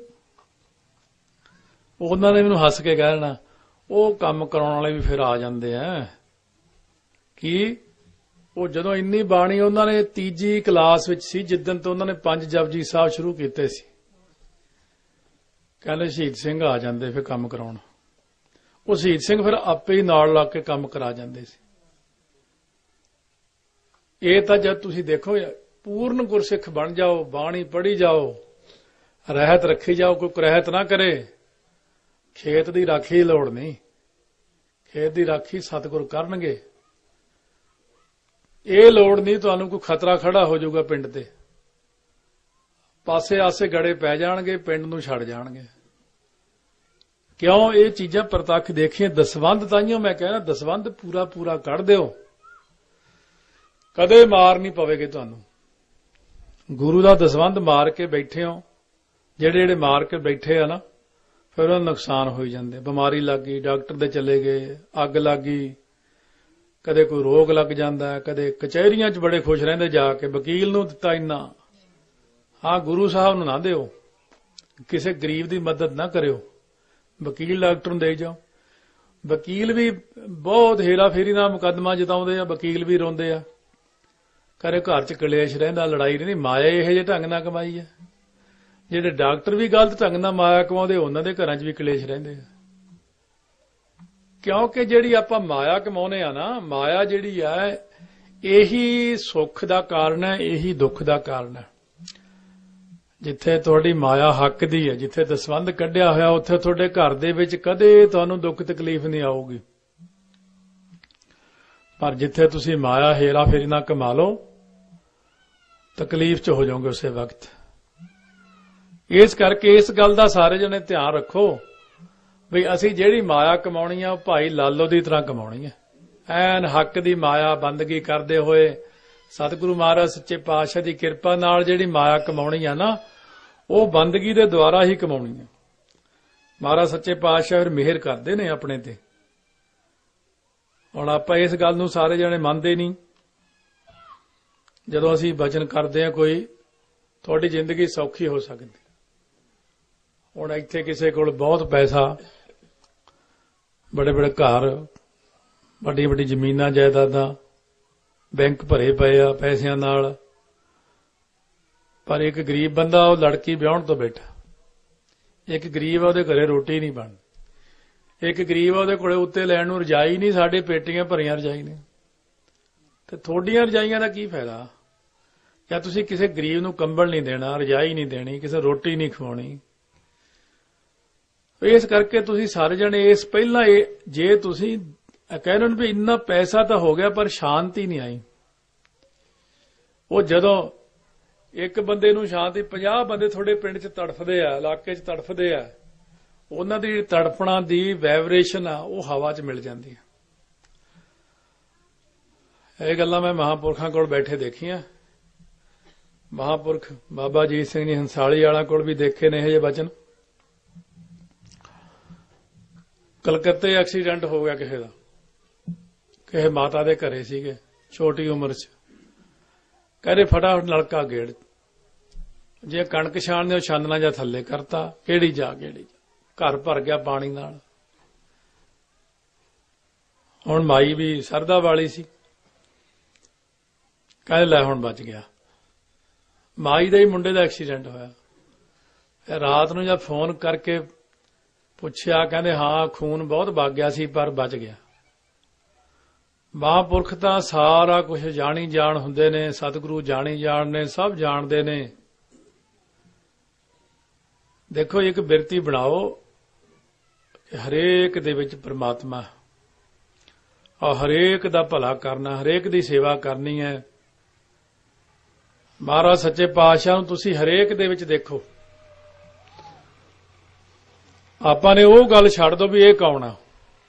ਉਹਨਾਂ ਨੇ ਮੈਨੂੰ ਹੱਸ ਕੇ ਕਹਿਣਾ, ਉਹ ਕੰਮ ਕਰਾਉਣ ਵਾਲੇ ਵੀ ਫਿਰ ਆ ਜਾਂਦੇ ਆ। ਕੀ ਉਹ ਜਦੋਂ ਇੰਨੀ ਬਾਣੀ ਉਹਨਾਂ ਨੇ 3 ਕਲਾਸ ਵਿੱਚ ਸੀ, ਜਿੱਦਣ ਤੋਂ ਉਹਨਾਂ ਨੇ 5 ਜਪਜੀ ਸਾਹਿਬ ਸ਼ੁਰੂ ਕੀਤੇ ਸੀ, ਕਹਿੰਦੇ ਸ਼ਹੀਦ ਸਿੰਘ ਆ ਜਾਂਦੇ ਫਿਰ ਕੰਮ ਕਰਾਉਣ। ਉਹ ਸ਼ਹੀਦ ਸਿੰਘ ਫਿਰ ਆਪੇ ਹੀ ਨਾਲ ਲੱਗ ਕੇ ਕੰਮ ਕਰਾ ਜਾਂਦੇ ਸੀ। ਇਹ ਤਾਂ ਜਦ ਤੁਸੀਂ ਦੇਖੋ ਪੂਰਨ ਗੁਰਸਿੱਖ ਬਣ ਜਾਓ, ਬਾਣੀ ਪੜ੍ਹੀ ਜਾਓ, ਰਹਿਤ ਰੱਖੀ ਜਾਓ, ਕੋਈ ਰਹਿਤ ਨਾ ਕਰੇ, ਖੇਤ ਦੀ ਰਾਖੀ ਦੀ ਲੋੜ ਨਹੀਂ। ਖੇਤ ਦੀ ਰਾਖੀ ਸਤਿਗੁਰ ਕਰਨਗੇ। ਇਹ ਲੋੜ ਨਹੀਂ ਤੁਹਾਨੂੰ ਕੋਈ ਖਤਰਾ ਖੜਾ ਹੋ ਜਾਊਗਾ ਪਿੰਡ ਤੇ, ਪਾਸੇ ਆਸੇ ਗੜੇ ਪੈ ਜਾਣਗੇ, ਪਿੰਡ ਨੂੰ ਛੱਡ ਜਾਣਗੇ। ਕਿਉਂ? ਇਹ ਚੀਜ਼ਾਂ ਪ੍ਰਤੱਖ ਦੇਖੀਆਂ। ਦਸਵੰਧ ਤਾਈਓ ਮੈਂ ਕਹਿਣਾ, ਦਸਵੰਧ ਪੂਰਾ ਪੂਰਾ ਕੱਢ ਦਿਓ, ਕਦੇ ਮਾਰ ਨਹੀਂ ਪਵੇਗੀ ਤੁਹਾਨੂੰ। ਗੁਰੂ ਦਾ ਦਸਵੰਧ ਮਾਰ ਕੇ ਬੈਠੇ ਹੋ, ਜਿਹੜੇ ਮਾਰ ਕੇ ਬੈਠੇ ਆ ਨਾ, ਫਿਰ ਉਹਨਾਂ ਨੂੰ ਨੁਕਸਾਨ ਹੋਈ ਜਾਂਦੇ। ਬਿਮਾਰੀ ਲੱਗ ਗਈ, ਡਾਕਟਰ ਦੇ ਚਲੇ ਗਏ, ਅੱਗ ਲੱਗ ਗਈ, ਕਦੇ ਕੋਈ ਰੋਗ ਲੱਗ ਜਾਂਦਾ, ਕਦੇ ਕਚਹਿਰੀਆਂ 'ਚ ਬੜੇ ਖੁਸ਼ ਰਹਿੰਦੇ ਜਾ ਕੇ, ਵਕੀਲ ਨੂੰ ਦਿੱਤਾ ਇੰਨਾ। ਹਾਂ, ਗੁਰੂ ਸਾਹਿਬ ਨੂੰ ਨਾ ਦਿਓ, ਕਿਸੇ ਗਰੀਬ ਦੀ ਮਦਦ ਨਾ ਕਰਿਓ, ਵਕੀਲ ਡਾਕਟਰ ਨੂੰ ਦੇ ਜਾਓ। ਵਕੀਲ ਵੀ ਬਹੁਤ ਹੇਰਾਫੇਰੀ ਨਾਲ ਮੁਕੱਦਮਾ ਜਿਤਾਉਂਦੇ ਆ, ਵਕੀਲ ਵੀ ਰੋਂਦੇ ਆ, ਕਰੇ ਘਰ 'ਚ ਕਲੇਸ਼ ਰਹਿੰਦਾ, ਲੜਾਈ ਰਹਿੰਦੀ। ਮਾਇਆ ਇਹੋ ਜਿਹੇ ਢੰਗ ਨਾਲ ਕਮਾਈ ਹੈ। ਜਿਹੜੇ ਡਾਕਟਰ ਵੀ ਗਲਤ ਢੰਗ ਨਾਲ ਮਾਇਆ ਕਮਾਉਂਦੇ, ਉਹਨਾਂ ਦੇ ਘਰਾਂ 'ਚ ਵੀ ਕਲੇਸ਼ ਰਹਿੰਦੇ ਆ। ਕਿਉਂਕਿ ਜਿਹੜੀ ਆਪਾਂ ਮਾਇਆ ਕਮਾਉਨੇ ਆ ਨਾ, ਮਾਇਆ ਜਿਹੜੀ ਹੈ ਇਹੀ ਸੁੱਖ ਦਾ ਕਾਰਨ ਹੈ, ਇਹੀ ਦੁੱਖ ਦਾ ਕਾਰਨ ਹੈ। ਜਿੱਥੇ ਤੁਹਾਡੀ ਮਾਇਆ ਹੱਕ ਦੀ ਹੈ, ਜਿੱਥੇ ਦਸਵੰਧ ਕੱਢਿਆ ਹੋਇਆ, ਉੱਥੇ ਤੁਹਾਡੇ ਘਰ ਦੇ ਵਿੱਚ ਕਦੇ ਤੁਹਾਨੂੰ ਦੁੱਖ ਤਕਲੀਫ ਨਹੀਂ ਆਊਗੀ। ਪਰ ਜਿੱਥੇ ਤੁਸੀਂ ਮਾਇਆ ਹੇਰਾ ਫੇਰੀ ਨਾਲ ਕਮਾ ਲਓ, ਤਕਲੀਫ 'ਚ ਹੋ ਜਾਓਗੇ ਉਸੇ ਵਕਤ। ਇਸ ਕਰਕੇ ਇਸ ਗੱਲ ਦਾ ਸਾਰੇ ਜਣੇ ਧਿਆਨ ਰੱਖੋ ਵੀ ਅਸੀਂ ਜਿਹੜੀ ਮਾਇਆ ਕਮਾਉਣੀ ਆ, ਉਹ ਭਾਈ ਲਾਲੋ ਦੀ ਤਰ੍ਹਾਂ ਕਮਾਉਣੀ ਹੈ। ਐਨ ਹੱਕ ਦੀ ਮਾਇਆ ਬੰਦਗੀ ਕਰਦੇ ਹੋਏ, ਸਤਿਗੁਰੂ ਮਹਾਰਾਜ ਸੱਚੇ ਪਾਤਸ਼ਾਹ ਦੀ ਕਿਰਪਾ ਨਾਲ ਜਿਹੜੀ ਮਾਇਆ ਕਮਾਉਣੀ ਆ ਨਾ, ਉਹ ਬੰਦਗੀ ਦੇ ਦੁਆਰਾ ਹੀ ਕਮਾਉਣੀ ਹੈ। ਮਹਾਰਾਜ ਸੱਚੇ ਪਾਤਸ਼ਾਹ ਫਿਰ ਮਿਹਰ ਕਰਦੇ ਨੇ ਆਪਣੇ ਤੇ। ਹੁਣ ਆਪਾਂ ਇਸ ਗੱਲ ਨੂੰ ਸਾਰੇ ਜਣੇ ਮੰਨਦੇ ਨਹੀਂ। ਜਦੋਂ ਅਸੀਂ ਬਚਨ ਕਰਦੇ ਹਾਂ ਕੋਈ, ਤੁਹਾਡੀ ਜ਼ਿੰਦਗੀ ਸੌਖੀ ਹੋ ਸਕਦੀ। ਹੁਣ ਇੱਥੇ ਕਿਸੇ ਕੋਲ ਬਹੁਤ ਪੈਸਾ, ਬੜੇ ਬੜੇ ਘਰ, ਵੱਡੀ ਵੱਡੀ ਜ਼ਮੀਨਾਂ ਜਾਇਦਾਦਾਂ, ਬੈਂਕ ਭਰੇ ਪਏ ਆ ਪੈਸਿਆਂ ਨਾਲ, ਪਰ ਇੱਕ ਗਰੀਬ ਬੰਦਾ ਉਹ ਲੜਕੀ ਵਿਆਹਣ ਤੋਂ ਬੈਠਾ। ਇੱਕ ਗਰੀਬ ਆ, ਉਹਦੇ ਘਰੇ ਰੋਟੀ ਨਹੀਂ ਬਣਦੀ। ਇੱਕ ਗਰੀਬ ਆ, ਉਹਦੇ ਕੋਲੇ ਉੱਤੇ ਲੈਣ ਨੂੰ ਰਜਾਈ ਨਹੀਂ, ਸਾਡੇ ਪੇਟੀਆਂ ਭਰੀਆਂ ਰਜਾਈ ਨੇ। ਤੇ ਤੁਹਾਡੀਆਂ ਰਜਾਈਆਂ ਦਾ ਕੀ ਫਾਇਦਾ? ਜਾਂ ਤੁਸੀਂ ਕਿਸੇ ਗਰੀਬ ਨੂੰ ਕੰਬਲ ਨਹੀਂ ਦੇਣਾ, ਰਜਾਈ ਨਹੀਂ ਦੇਣੀ, ਕਿਸੇ ਰੋਟੀ ਨਹੀਂ ਖਵਾਉਣੀ। ਇਸ ਕਰਕੇ ਤੁਸੀਂ ਸਾਰੇ ਜਣੇ ਇਸ ਪਹਿਲਾਂ ਜੇ ਤੁਸੀਂ ਕਹਿੰਦੇ ਵੀ ਇੰਨਾ ਪੈਸਾ ਤਾਂ ਹੋ ਗਿਆ ਪਰ ਸ਼ਾਂਤੀ ਨਹੀਂ ਆਈ, ਉਹ ਜਦੋਂ ਇੱਕ ਬੰਦੇ ਨੂੰ ਸ਼ਾਂਤੀ, 50 ਬੰਦੇ ਤੁਹਾਡੇ ਪਿੰਡ 'ਚ ਤੜਫਦੇ ਆ, ਇਲਾਕੇ 'ਚ ਤੜਫਦੇ ਆ, ਉਹਨਾਂ ਦੀ ਤੜਫਣਾ ਦੀ ਵਾਈਬ੍ਰੇਸ਼ਨ ਆ, ਉਹ ਹਵਾ 'ਚ ਮਿਲ ਜਾਂਦੀ ਹੈ। ਇਹ ਗੱਲਾਂ ਮੈਂ ਮਹਾਂਪੁਰਖਾਂ ਕੋਲ ਬੈਠੇ ਦੇਖੀਆਂ। ਮਹਾਂਪੁਰਖ ਬਾਬਾ ਅਜੀਤ ਸਿੰਘ ਜੀ ਹੰਸਾਲੀ ਵਾਲਾ ਕੋਲ ਵੀ ਦੇਖੇ ਨੇ ਇਹ ਜਿਹੇ ਬਚਨ। ਕਲਕੱਤੇ ਐਕਸੀਡੈਂਟ ਹੋ ਗਿਆ ਕਿਸੇ ਦਾ, ਕਿਸੇ ਮਾਤਾ ਦੇ ਘਰੇ ਸੀਗੇ, ਛੋਟੀ ਉਮਰ 'ਚ। ਕਹਿੰਦੇ ਫਟਾਫਟ ਨਲਕਾ ਗੇੜ, ਜੇ ਕਣਕ ਛਾਣਦੇ ਉਹ ਛਾਨਣਾ ਜਾਂ ਥੱਲੇ ਕਰਤਾ, ਕਿਹੜੀ ਜਾ ਘਰ ਭਰ ਗਿਆ ਪਾਣੀ ਨਾਲ। ਹੁਣ ਮਾਈ ਵੀ ਸਰਦਾ ਵਾਲੀ ਸੀ, ਕਹਿੰਦੇ ਲੈ ਹੁਣ ਬਚ ਗਿਆ। ਮਾਈ ਦੇ ਹੀ ਮੁੰਡੇ ਦਾ ਐਕਸੀਡੈਂਟ ਹੋਇਆ। ਰਾਤ ਨੂੰ ਜਦ ਫੋਨ ਕਰਕੇ ਪੁੱਛਿਆ, ਕਹਿੰਦੇ ਹਾਂ ਖੂਨ ਬਹੁਤ ਵਗ ਗਿਆ ਸੀ ਪਰ ਬਚ ਗਿਆ। ਮਹਾਂਪੁਰਖ ਤਾਂ ਸਾਰਾ ਕੁਝ ਜਾਣੀ ਜਾਣ ਹੁੰਦੇ ਨੇ, ਸਤਿਗੁਰੂ ਜਾਣੀ ਜਾਣ ਨੇ, ਸਭ ਜਾਣਦੇ ਨੇ। ਦੇਖੋ, ਇੱਕ ਬਿਰਤੀ ਬਣਾਓ ਕਿ ਹਰੇਕ ਦੇ ਵਿੱਚ ਪ੍ਰਮਾਤਮਾ, ਔਰ ਹਰੇਕ ਦਾ ਭਲਾ ਕਰਨਾ, ਹਰੇਕ ਦੀ ਸੇਵਾ ਕਰਨੀ ਹੈ। ਮਹਾਰਾਜ ਸੱਚੇ ਪਾਤਸ਼ਾਹ ਨੂੰ ਤੁਸੀਂ ਹਰੇਕ ਦੇ ਵਿੱਚ ਦੇਖੋ। ਆਪਾਂ ਨੇ ਉਹ ਗੱਲ ਛੱਡ ਦੋ ਵੀ ਇਹ ਕੌਣ ਆ,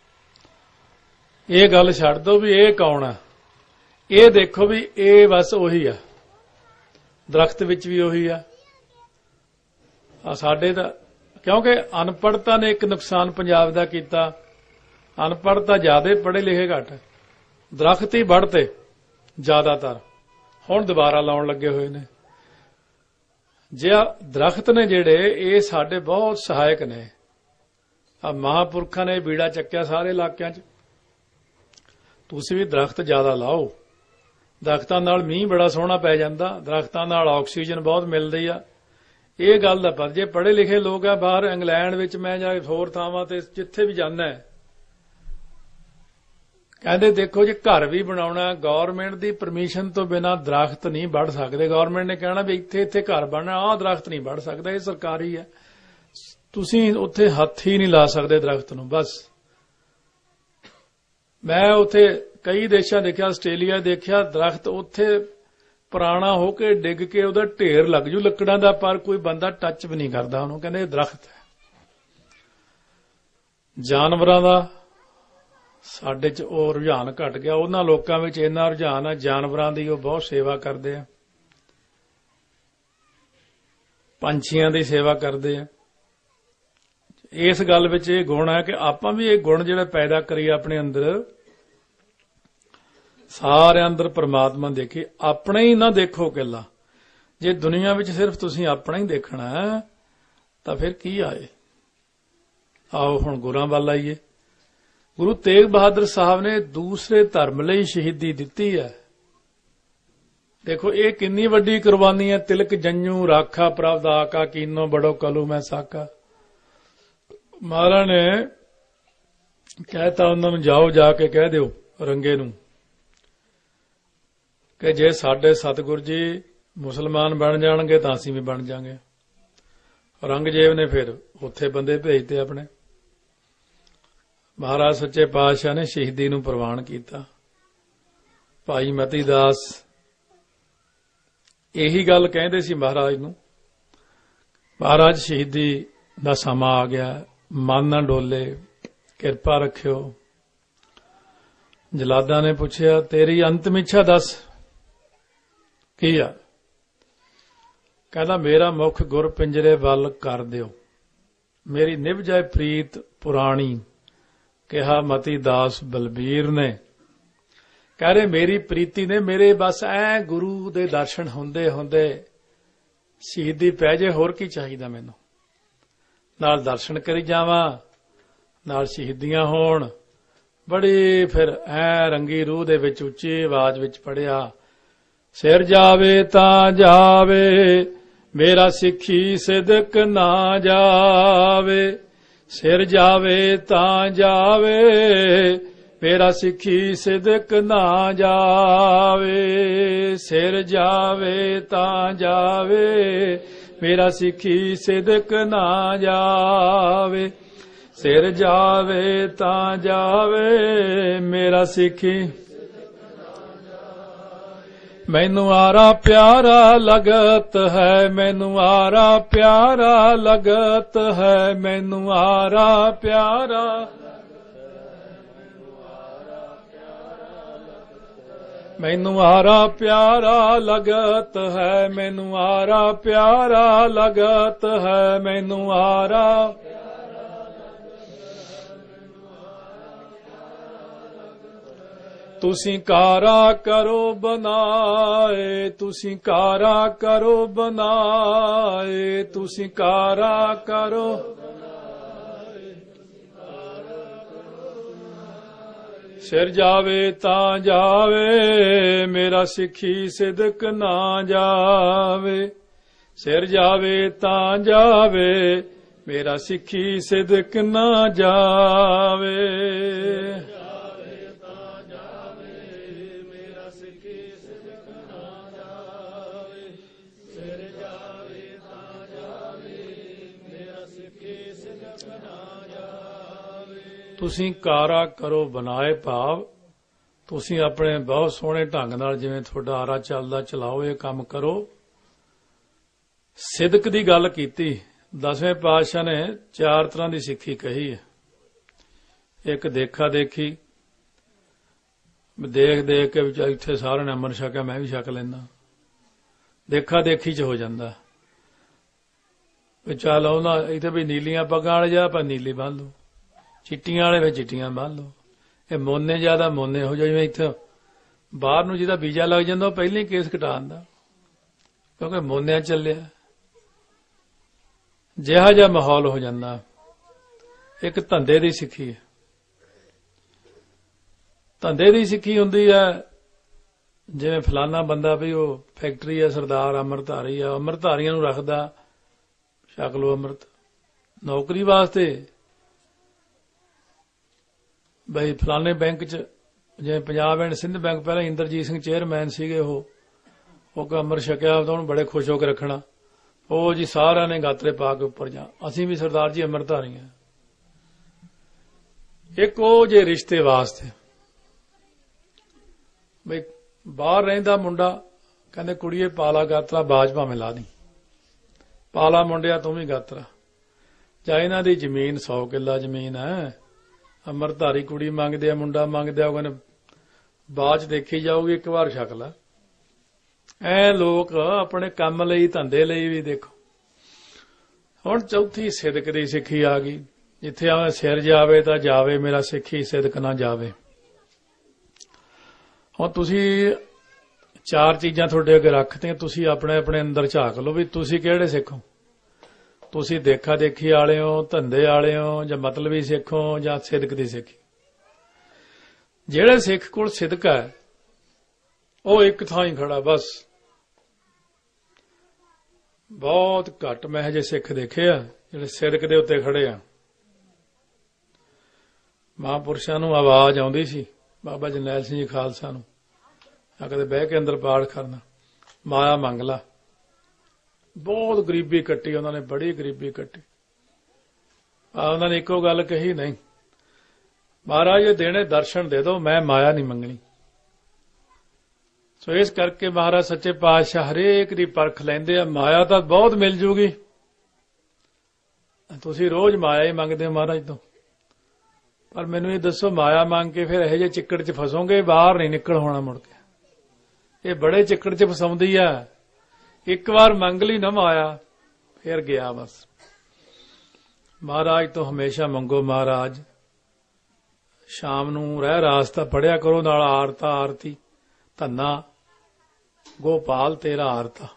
ਇਹ ਗੱਲ ਛੱਡ ਦੋ ਵੀ ਇਹ ਕੌਣ ਆ। ਇਹ ਦੇਖੋ ਵੀ ਇਹ ਬਸ ਉਹੀ ਆ, ਦਰਖਤ ਵਿੱਚ ਵੀ ਉਹੀ ਆ। ਸਾਡੇ ਤਾਂ ਕਿਉਂਕਿ ਅਨਪੜ੍ਹਤਾ ਨੇ ਇੱਕ ਨੁਕਸਾਨ ਪੰਜਾਬ ਦਾ ਕੀਤਾ। ਅਨਪੜ੍ਹਤਾ ਜ਼ਿਆਦਾ, ਪੜ੍ਹੇ ਲਿਖੇ ਘੱਟ। ਦਰਖਤ ਹੀ ਵੱਢਤੇ ਜ਼ਿਆਦਾਤਰ, ਹੁਣ ਦੁਬਾਰਾ ਲਾਉਣ ਲੱਗੇ ਹੋਏ ਨੇ। ਜੇ ਦਰਖਤ ਨੇ ਜਿਹੜੇ, ਇਹ ਸਾਡੇ ਬਹੁਤ ਸਹਾਇਕ ਨੇ। ਆ ਮਹਾਂਪੁਰਖਾਂ ਨੇ ਬੀੜਾ ਚੱਕਿਆ ਸਾਰੇ ਇਲਾਕਿਆਂ 'ਚ। ਤੁਸੀਂ ਵੀ ਦਰਖਤ ਜ਼ਿਆਦਾ ਲਾਓ। ਦਰਖਤਾਂ ਨਾਲ ਮੀਂਹ ਬੜਾ ਸੋਹਣਾ ਪੈ ਜਾਂਦਾ, ਦਰਖਤਾਂ ਨਾਲ ਆਕਸੀਜਨ ਬਹੁਤ ਮਿਲਦੀ ਆ। ਇਹ ਗੱਲ ਦਾ ਪਰ ਜੇ ਪੜ੍ਹੇ ਲਿਖੇ ਲੋਕ ਆ, ਬਾਹਰ ਇੰਗਲੈਂਡ ਵਿੱਚ ਮੈਂ ਜਾਂ ਹੋਰ ਥਾਵਾਂ ਤੇ ਜਿੱਥੇ ਵੀ ਜਾਂਦਾ, ਕਹਿੰਦੇ ਦੇਖੋ ਜੇ ਘਰ ਵੀ ਬਣਾਉਣਾ, ਗਵਰਨਮੈਂਟ ਦੀ ਪਰਮਿਸ਼ਨ ਤੋਂ ਬਿਨਾਂ ਦਰਖਤ ਨਹੀਂ ਵੱਢ ਸਕਦੇ। ਗਵਰਨਮੈਂਟ ਨੇ ਕਹਿਣਾ ਵੀ ਇੱਥੇ ਇੱਥੇ ਘਰ ਬਣਨਾ, ਆਹ ਦਰਖਤ ਨਹੀਂ ਵੱਢ ਸਕਦਾ, ਇਹ ਸਰਕਾਰੀ ਹੈ। ਤੁਸੀਂ ਉੱਥੇ ਹੱਥ ਹੀ ਨਹੀਂ ਲਾ ਸਕਦੇ ਦਰਖਤ ਨੂੰ। ਬਸ ਮੈਂ ਉੱਥੇ ਕਈ ਦੇਸ਼ਾਂ ਦੇਖਿਆ, ਆਸਟ੍ਰੇਲੀਆ ਦੇਖਿਆ, ਦਰਖਤ ਉੱਥੇ ਪੁਰਾਣਾ ਹੋ ਕੇ ਡਿੱਗ ਕੇ ਉਹਦਾ ਢੇਰ ਲੱਗ ਜੂ ਲੱਕੜਾਂ ਦਾ, ਪਰ ਕੋਈ ਬੰਦਾ ਟੱਚ ਵੀ ਨਹੀਂ ਕਰਦਾ ਉਹਨੂੰ। ਕਹਿੰਦੇ ਇਹ ਦਰਖਤ ਹੈ। ਜਾਨਵਰਾਂ ਦਾ ਸਾਡੇ 'ਚ ਉਹ ਰੁਝਾਨ ਘਟ ਗਿਆ। ਉਹਨਾਂ ਲੋਕਾਂ ਵਿੱਚ ਇੰਨਾ ਰੁਝਾਨ ਹੈ ਜਾਨਵਰਾਂ ਦੀ, ਉਹ ਬਹੁਤ ਸੇਵਾ ਕਰਦੇ ਆ, ਪੰਛੀਆਂ ਦੀ ਸੇਵਾ ਕਰਦੇ ਆ। ਇਸ ਗੱਲ ਵਿੱਚ ਇਹ ਗੁਣ ਹੈ ਕਿ ਆਪਾਂ ਵੀ ਇਹ ਗੁਣ ਜਿਹੜੇ ਪੈਦਾ ਕਰੀਏ ਆਪਣੇ ਅੰਦਰ, ਸਾਰਿਆਂ ਅੰਦਰ ਪਰਮਾਤਮਾ ਦੇਖੇ, ਆਪਣੇ ਹੀ ਨਾ ਦੇਖੋ ਇਕੱਲਾ। ਜੇ ਦੁਨੀਆ ਵਿੱਚ ਸਿਰਫ ਤੁਸੀਂ ਆਪਣਾ ਹੀ ਦੇਖਣਾ ਤਾਂ ਫਿਰ ਕੀ ਆਏ। ਆਓ ਹੁਣ ਗੁਰਾਂ ਵੱਲ ਆਈਏ। ਗੁਰੂ ਤੇਗ ਬਹਾਦਰ ਸਾਹਿਬ ਨੇ ਦੂਸਰੇ ਧਰਮ ਲਈ ਸ਼ਹੀਦੀ ਦਿੱਤੀ ਹੈ। ਦੇਖੋ ਇਹ ਕਿੰਨੀ ਵੱਡੀ ਕੁਰਬਾਨੀ ਹੈ। ਤਿਲਕ ਜੰਜੂ ਰਾਖਾ ਪ੍ਰਭ ਦਾ ਆਕਾ, ਕੀਨੋ ਬੜੋ ਕਲੂ ਮੈਂ ਸਾਕਾ। ਮਹਾਰਾਜ ਨੇ ਕਹਿਤਾ ਉਹਨਾਂ ਨੂੰ, ਜਾਓ ਜਾ ਕੇ ਕਹਿ ਦਿਓ ਰੰਗੇ ਨੂੰ ਕਿ ਜੇ ਸਾਡੇ ਸਤਿਗੁਰੂ ਜੀ ਮੁਸਲਮਾਨ ਬਣ ਜਾਣਗੇ ਤਾਂ ਅਸੀਂ ਵੀ ਬਣ ਜਾਾਂਗੇ। ਔਰੰਗਜ਼ੇਬ ਨੇ ਫਿਰ ਉੱਥੇ ਬੰਦੇ ਭੇਜਤੇ ਆਪਣੇ। ਮਹਾਰਾਜ ਸੱਚੇ ਪਾਤਸ਼ਾਹ ਨੇ ਸ਼ਹੀਦੀ ਨੂੰ ਪ੍ਰਵਾਨ ਕੀਤਾ। ਭਾਈ ਮਤੀ ਦਾਸ ਇਹੀ ਗੱਲ ਕਹਿੰਦੇ ਸੀ ਮਹਾਰਾਜ ਨੂੰ, ਮਹਾਰਾਜ ਸ਼ਹੀਦੀ ਦਾ ਸਮਾਂ ਆ ਗਿਆ, ਮਨ ਨਾ ਡੋਲੇ, ਕਿਰਪਾ ਰੱਖਿਓ। ਜਲਾਦਾਂ ਨੇ ਪੁੱਛਿਆ ਤੇਰੀ ਅੰਤਮ ਇੱਛਾ ਦੱਸ ਕੀ ਆ? ਕਹਿੰਦਾ ਮੇਰਾ ਮੁਖ ਗੁਰ ਪਿੰਜਰੇ ਵੱਲ ਕਰ ਦਿਓ, ਮੇਰੀ ਨਿਭ ਜਾਏ ਪ੍ਰੀਤ ਪੁਰਾਣੀ। ਕਿਹਾ ਮਤੀ ਦਾਸ ਬਲਬੀਰ ਨੇ, ਕਹਿ ਰਹੇ ਮੇਰੀ ਪ੍ਰੀਤੀ ਨੇ ਮੇਰੇ ਬਸ ਐ ਗੁਰੂ ਦੇ ਦਰਸ਼ਨ ਹੁੰਦੇ ਹੁੰਦੇ ਸ਼ਹੀਦੀ ਪੈ ਜੇ, ਹੋਰ ਕੀ ਚਾਹੀਦਾ ਮੈਨੂੰ। ਨਾਲ ਦਰਸ਼ਨ ਕਰੀ ਜਾਵਾਂ, ਨਾਲ ਸ਼ਹੀਦੀਆਂ ਹੋਣ। ਬੜੀ ਫਿਰ ਐ ਰੰਗੀ ਰੂਹ ਦੇ ਵਿੱਚ ਉੱਚੀ ਆਵਾਜ਼ ਵਿੱਚ ਪੜਿਆ, ਸਿਰ ਜਾਵੇ ਤਾਂ ਜਾਵੇ ਮੇਰਾ ਸਿੱਖੀ ਸਿਦਕ ਨਾ ਜਾਵੇ। ਸਿਰ ਜਾਵੇ ਤਾਂ ਜਾਵੇ ਮੇਰਾ ਸਿੱਖੀ ਸਿਦਕ ਨਾ ਜਾਵੇ। ਸਿਰ ਜਾਵੇ ਤਾਂ ਜਾਵੇ ਮੇਰਾ ਸਿੱਖੀ ਸਿਦਕ ਨਾ ਜਾਵੇ। ਸਿਰ ਜਾਵੇ ਤਾਂ ਜਾਵੇ ਮੇਰਾ ਸਿੱਖੀ। ਮੈਨੂੰ ਆਰਾ ਪਿਆਰਾ ਲਗਤ ਹੈ, ਮੈਨੂੰ ਆਰਾ ਪਿਆਰਾ ਲਗਤ ਹੈ, ਮੈਨੂੰ ਆਰਾ ਪਿਆਰਾ। ਮੈਨੂੰ ਆਰਾ ਪਿਆਰਾ ਲਗਤ ਹੈ, ਮੈਨੂੰ ਆਰਾ ਪਿਆਰਾ ਲਗਤ ਹੈ, ਮੈਨੂੰ ਆਰਾ। ਤੁਸੀਂ ਕਾਰਾ ਕਰੋ ਬਨਾਏ, ਤੁਸੀਂ ਕਾਰਾ ਕਰੋ ਬਨਾਏ, ਤੁਸੀਂ ਕਾਰਾ ਕਰੋ। ਸਿਰ ਜਾਵੇ ਤਾਂ ਜਾਵੇ ਮੇਰਾ ਸਿੱਖੀ ਸਿਦਕ ਨਾ ਜਾਵੇ। ਸਿਰ ਜਾਵੇ ਤਾਂ ਜਾਵੇ ਮੇਰਾ ਸਿੱਖੀ ਸਿਦਕ ਨਾ ਜਾਵੇ। ਤੁਸੀਂ ਕਾਰਾ ਕਰੋ ਬਨਾਏ, ਭਾਵ ਤੁਸੀਂ ਆਪਣੇ ਬਹੁਤ ਸੋਹਣੇ ਢੰਗ ਨਾਲ ਜਿਵੇਂ ਤੁਹਾਡਾ ਆਰਾ ਚੱਲਦਾ ਚਲਾਓ, ਇਹ ਕੰਮ ਕਰੋ। ਸਿਦਕ ਦੀ ਗੱਲ ਕੀਤੀ। 10ਵੇਂ ਪਾਤਸ਼ਾਹ ਨੇ 4 ਤਰ੍ਹਾਂ ਦੀ ਸਿੱਖੀ ਕਹੀ ਹੈ। ਇੱਕ ਦੇਖਾ ਦੇਖੀ, ਦੇਖ ਦੇਖ ਕੇ ਵਿਚਾਰ ਇੱਥੇ ਸਾਰਿਆਂ ਨੇ ਅੰਮ੍ਰਿਤ ਛਕਿਆ ਮੈਂ ਵੀ ਛਕ ਲੈਂਦਾ, ਦੇਖਾ ਦੇਖੀ ਚ ਹੋ ਜਾਂਦਾ। ਚੱਲ ਉਹਨਾਂ ਇੱਥੇ ਵੀ ਨੀਲੀਆਂ ਪੱਗਾਂ ਵਾਲੇ ਜਾ ਪਰ ਨੀਲੀ ਬੰਨ ਲਓ, ਚਿੱਟੀਆਂ ਵਾਲੇ ਵਿੱਚ ਚਿੱਟੀਆਂ ਬੰਨ ਲਓ। ਇਹ ਮੋਨੇ ਜ਼ਿਆਦਾ ਮੋਨੇ ਹੋ ਜਾਓ। ਜਿਵੇਂ ਇੱਥੇ ਬਾਹਰ ਨੂੰ ਜਿਹਦਾ ਵੀਜ਼ਾ ਲੱਗ ਜਾਂਦਾ ਉਹ ਪਹਿਲਾਂ ਹੀ ਕੇਸ ਕਟਾ ਦਿੰਦਾ, ਕਿਉਂਕਿ ਮੋਨਿਆਂ ਚੱਲਿਆ। ਜਿਹਾ ਜਿਹਾ ਮਾਹੌਲ ਹੋ ਜਾਂਦਾ। ਇੱਕ ਧੰਦੇ ਦੀ ਸਿੱਖੀ ਹੈ। ਧੰਦੇ ਦੀ ਸਿੱਖੀ ਹੁੰਦੀ ਹੈ ਜਿਵੇਂ ਫਲਾਨਾ ਬੰਦਾ ਵੀ ਉਹ ਫੈਕਟਰੀ ਹੈ, ਸਰਦਾਰ ਅੰਮ੍ਰਿਤਧਾਰੀ ਆ, ਅੰਮ੍ਰਿਤਧਾਰੀਆਂ ਨੂੰ ਰੱਖਦਾ, ਛਕ ਲਓ ਅੰਮ੍ਰਿਤ। ਨੌਕਰੀ ਵਾਸਤੇ ਬਈ ਫਲਾਣੇ ਬੈਂਕ 'ਚ ਜਿਵੇਂ ਪੰਜਾਬ ਐਂਡ ਸਿੰਧ ਬੈਂਕ ਪਹਿਲਾਂ ਇੰਦਰਜੀਤ ਸਿੰਘ ਚੇਅਰਮੈਨ ਸੀਗੇ, ਉਹ ਅੰਮ੍ਰਿਤ ਛਕਿਆ ਤਾਂ ਉਹਨੂੰ ਬੜੇ ਖੁਸ਼ ਹੋ ਕੇ ਰੱਖਣਾ। ਉਹ ਜੀ ਸਾਰਿਆਂ ਨੇ ਗਾਤਰੇ ਪਾ ਕੇ ਉੱਪਰ ਜਾ, ਅਸੀਂ ਵੀ ਸਰਦਾਰ ਜੀ ਅੰਮ੍ਰਿਤਧਾਰੀ ਹਾਂ। ਇੱਕ ਉਹ ਜੇ ਰਿਸ਼ਤੇ ਵਾਸਤੇ ਬਈ ਬਾਹਰ ਰਹਿੰਦਾ ਮੁੰਡਾ ਕਹਿੰਦੇ ਕੁੜੀਏ ਪਾਲਾ ਗਾਤਰਾ ਬਾਜ ਭਾਵੇਂ ਲਾ ਦੀ, ਪਾਲਾ ਮੁੰਡਿਆ ਤੂੰ ਵੀ ਗਾਤਰਾ। ਜਾਂ ਇਹਨਾਂ ਦੀ ਜ਼ਮੀਨ 100 ਕਿੱਲਾ ਜ਼ਮੀਨ ਹੈ, ਅੰਮ੍ਰਿਤਧਾਰੀ ਕੁੜੀ ਮੰਗਦੇ ਆ, ਮੁੰਡਾ ਮੰਗਦੇ ਆ, ਉਹ ਕਹਿੰਦੇ ਬਾਜ ਦੇਖੀ ਜਾਊਗੀ, ਇੱਕ ਵਾਰ ਛਕ ਲਾ। ਐ ਲੋਕ ਆਪਣੇ ਕੰਮ ਲਈ ਧੰਦੇ ਲਈ ਵੀ ਦੇਖੋ। ਹੁਣ ਚੌਥੀ ਸਿਦਕ ਦੀ ਸਿੱਖੀ ਆ ਗਈ, ਜਿੱਥੇ ਆਵੇਂ ਸਿਰ ਜਾਵੇ ਤਾਂ ਜਾਵੇ, ਮੇਰਾ ਸਿੱਖੀ ਸਿਦਕ ਨਾ ਜਾਵੇ। ਹੁਣ ਤੁਸੀਂ 4 ਚੀਜ਼ਾਂ ਤੁਹਾਡੇ ਅੱਗੇ ਰੱਖਦੇ, ਤੁਸੀਂ ਆਪਣੇ ਆਪਣੇ ਅੰਦਰ ਝਾਕ ਲਓ ਵੀ ਤੁਸੀਂ ਕਿਹੜੇ ਸਿੱਖ ਹੋ। ਤੁਸੀਂ ਦੇਖਾ ਦੇਖੀ ਵਾਲੇ ਹੋ, ਧੰਦੇ ਵਾਲੇ ਹੋ, ਜਾਂ ਮਤਲਬੀ ਸਿੱਖ ਹੋ, ਜਾਂ ਸਿਦਕ ਦੀ ਸਿੱਖੀ। ਜਿਹੜੇ ਸਿੱਖ ਕੋਲ ਸਿਦਕ ਹੈ ਉਹ ਇੱਕ ਥਾਂ ਹੀ ਖੜਾ ਬਸ। ਬਹੁਤ ਘੱਟ ਮੈਂ ਹਜੇ ਸਿੱਖ ਦੇਖੇ ਆ ਜਿਹੜੇ ਸਿਦਕ ਦੇ ਉੱਤੇ ਖੜੇ ਆ। ਮਹਾਂਪੁਰਸ਼ਾਂ ਨੂੰ ਆਵਾਜ਼ ਆਉਂਦੀ ਸੀ, ਬਾਬਾ ਜਰਨੈਲ ਸਿੰਘ ਜੀ ਖਾਲਸਾ ਨੂੰ, ਆ ਕਦੇ ਬਹਿ ਕੇ ਅੰਦਰ ਪਾਠ ਕਰਨਾ, ਮਾਇਆ ਮੰਗ ਲਾ। ਬਹੁਤ ਗਰੀਬੀ ਕੱਟੀ ਉਹਨਾਂ ਨੇ, ਬੜੀ ਗਰੀਬੀ ਕੱਟੀ। ਉਹਨਾਂ ਨੇ ਇੱਕੋ ਗੱਲ ਕਹੀ, ਨਹੀਂ ਮਹਾਰਾਜ ਇਹ ਦੇਣੇ ਦਰਸ਼ਨ ਦੇ ਦਿਓ, ਮੈਂ ਮਾਇਆ ਨਹੀਂ ਮੰਗਣੀ। ਸੋ ਇਸ ਕਰਕੇ ਮਹਾਰਾਜ ਸੱਚੇ ਪਾਤਸ਼ਾਹ ਹਰੇਕ ਦੀ ਪਰਖ ਲੈਂਦੇ ਆ। ਮਾਇਆ ਤਾਂ ਬਹੁਤ ਮਿਲ ਜੂਗੀ, ਤੁਸੀਂ ਰੋਜ਼ ਮਾਇਆ ਹੀ ਮੰਗਦੇ ਹੋ ਮਹਾਰਾਜ ਤੋਂ, ਪਰ ਮੈਨੂੰ ਇਹ ਦੱਸੋ ਮਾਇਆ ਮੰਗ ਕੇ ਫਿਰ ਇਹੋ ਜਿਹੇ ਚਿੱਕੜ 'ਚ ਫਸੋਗੇ, ਬਾਹਰ ਨਹੀਂ ਨਿਕਲ ਹੋਣਾ ਮੁੜ ਕੇ। ਇਹ ਬੜੇ ਚਿੱਕੜ 'ਚ ਫਸਾਉਂਦੀ ਆ। ਇੱਕ ਵਾਰ ਮੰਗ ਲਈ ਨਾ ਮਾਇਆ, ਫਿਰ ਗਿਆ ਬਸ। ਮਹਾਰਾਜ ਤੋਂ ਹਮੇਸ਼ਾ ਮੰਗੋ। ਮਹਾਰਾਜ ਸ਼ਾਮ ਨੂੰ ਰਹਿ ਰਾਸਤਾ ਪੜਿਆ ਕਰੋ, ਨਾਲ ਆਰਤਾ ਆਰਤੀ, ਧੰਨਾ ਗੋਪਾਲ ਤੇਰਾ ਆਰਤਾ।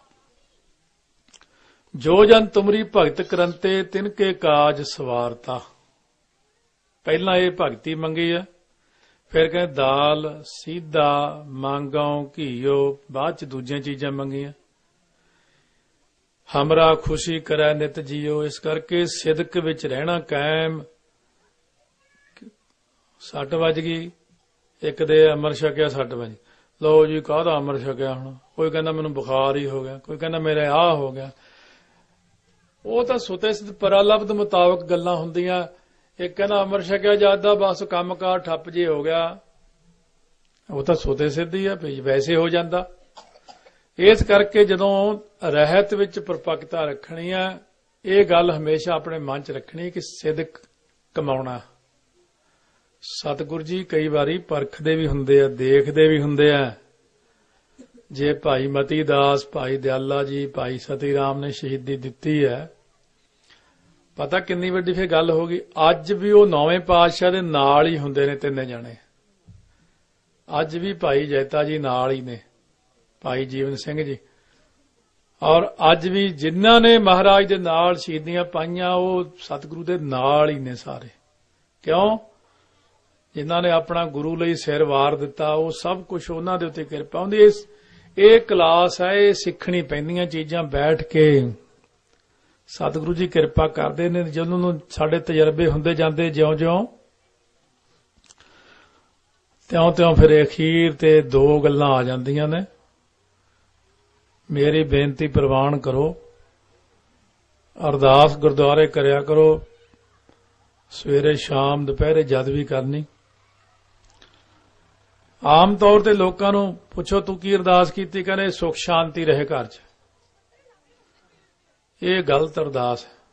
ਜੋ ਜਨ ਤੁਮਰੀ ਭਗਤ ਕਰੰਤੇ ਤਿਨਕੇ ਕਾਜ ਸਵਾਰਤਾ। ਪਹਿਲਾਂ ਇਹ ਭਗਤੀ ਮੰਗੀ ਆ, ਫਿਰ ਕਹਿੰਦੇ ਦਾਲ ਸੀਧਾ ਮੰਗਾਉ ਘੀਓ, ਬਾਅਦ ਚ ਦੂਜੀਆਂ ਚੀਜ਼ਾਂ ਮੰਗੀਆਂ। ਹਮਰਾ ਖੁਸ਼ੀ ਕਰੈ ਨਿਤ ਜੀਓ। ਇਸ ਕਰਕੇ ਸਿਦਕ ਵਿੱਚ ਰਹਿਣਾ ਕਾਇਮ। 6 ਵੱਜ ਗਈ, ਇੱਕ ਦੇ ਅੰਮ੍ਰਿਤ ਛਕਿਆ 6 ਵਜੇ, ਲਓ ਜੀ ਕਾਹਦਾ ਅੰਮ੍ਰਿਤ ਛਕਿਆ ਹੁਣ। ਕੋਈ ਕਹਿੰਦਾ ਮੈਨੂੰ ਬੁਖਾਰ ਹੀ ਹੋ ਗਿਆ, ਕੋਈ ਕਹਿੰਦਾ ਮੇਰੇ ਆਹ ਹੋ ਗਿਆ। ਉਹ ਤਾਂ ਸੁਤੇ ਸਿੱਧ ਪਰਾਲਬਧ ਮੁਤਾਬਕ ਗੱਲਾਂ ਹੁੰਦੀਆਂ। ਇੱਕ ਕਹਿੰਦਾ ਅੰਮ੍ਰਿਤ ਛਕਿਆ ਜਾਂਦਾ ਬਸ ਕੰਮਕਾਰ ਠੱਪ ਜੇ ਹੋ ਗਿਆ, ਉਹ ਤਾਂ ਸੁਤੇ ਸਿੱਧ ਹੀ ਆ, ਵੈਸੇ ਹੋ ਜਾਂਦਾ। ਇਸ ਕਰਕੇ ਜਦੋਂ ਰਹਿਤ ਵਿੱਚ ਪਰਪੱਕਤਾ ਰੱਖਣੀ ਆ, ਇਹ ਗੱਲ ਹਮੇਸ਼ਾ ਆਪਣੇ ਮਨ 'ਚ ਰੱਖਣੀ ਕਿ ਸਿਦਕ ਕਮਾਉਣਾ। ਸਤਿਗੁਰੂ ਜੀ ਕਈ ਵਾਰੀ ਪਰਖਦੇ ਵੀ ਹੁੰਦੇ ਆ, ਦੇਖਦੇ ਵੀ ਹੁੰਦੇ ਆ। ਜੇ ਭਾਈ ਮਤੀ ਦਾਸ, ਭਾਈ ਦਿਆਲਾ ਜੀ, ਭਾਈ ਸਤੀ ਰਾਮ ਨੇ ਸ਼ਹੀਦੀ ਦਿੱਤੀ ਹੈ, ਪਤਾ ਕਿੰਨੀ ਵੱਡੀ ਫਿਰ ਗੱਲ ਹੋ ਗਈ। ਅੱਜ ਵੀ ਉਹ 9ਵੇਂ ਪਾਤਸ਼ਾਹ ਦੇ ਨਾਲ ਹੀ ਹੁੰਦੇ ਨੇ, 3 ਜਣੇ। ਅੱਜ ਵੀ ਭਾਈ ਜੈਤਾ ਜੀ ਨਾਲ ਹੀ ਨੇ, ਭਾਈ ਜੀਵਨ ਸਿੰਘ ਜੀ, ਔਰ ਅੱਜ ਵੀ ਜਿਨ੍ਹਾਂ ਨੇ ਮਹਾਰਾਜ ਦੇ ਨਾਲ ਸ਼ਹੀਦੀਆਂ ਪਾਈਆਂ ਉਹ ਸਤਿਗੁਰੂ ਦੇ ਨਾਲ ਹੀ ਨੇ ਸਾਰੇ। ਕਿਉਂ? ਜਿਨ੍ਹਾਂ ਨੇ ਆਪਣਾ ਗੁਰੂ ਲਈ ਸਿਰ ਵਾਰ ਦਿੱਤਾ, ਉਹ ਸਭ ਕੁਝ ਉਹਨਾਂ ਦੇ ਉੱਤੇ ਕਿਰਪਾ ਹੁੰਦੀ। ਇਹ ਕਲਾਸ ਹੈ, ਇਹ ਸਿੱਖਣੀ ਪੈਂਦੀਆਂ ਚੀਜ਼ਾਂ ਬੈਠ ਕੇ। ਸਤਿਗੁਰੂ ਜੀ ਕਿਰਪਾ ਕਰਦੇ ਨੇ, ਜਦੋਂ ਨੂੰ ਸਾਡੇ ਤਜਰਬੇ ਹੁੰਦੇ ਜਾਂਦੇ ਜਿਉਂ-ਜਿਉਂ, ਤਿਉਂ-ਤਿਉਂ ਫਿਰ ਅਖੀਰ ਤੇ 2 ਗੱਲਾਂ ਆ ਜਾਂਦੀਆਂ ਨੇ। ਮੇਰੀ ਬੇਨਤੀ ਪ੍ਰਵਾਨ ਕਰੋ, ਅਰਦਾਸ ਗੁਰਦੁਆਰੇ ਕਰਿਆ ਕਰੋ, ਸਵੇਰੇ ਸ਼ਾਮ ਦੁਪਹਿਰੇ ਜਦ ਵੀ ਕਰਨੀ। ਆਮ ਤੌਰ ਤੇ ਲੋਕਾਂ ਨੂੰ ਪੁੱਛੋ ਤੂੰ ਕੀ ਅਰਦਾਸ ਕੀਤੀ, ਕਹਿੰਦੇ ਸੁਖ ਸ਼ਾਂਤੀ ਰਹੇ ਘਰ 'ਚ। ਇਹ ਗਲਤ ਅਰਦਾਸ ਹੈ।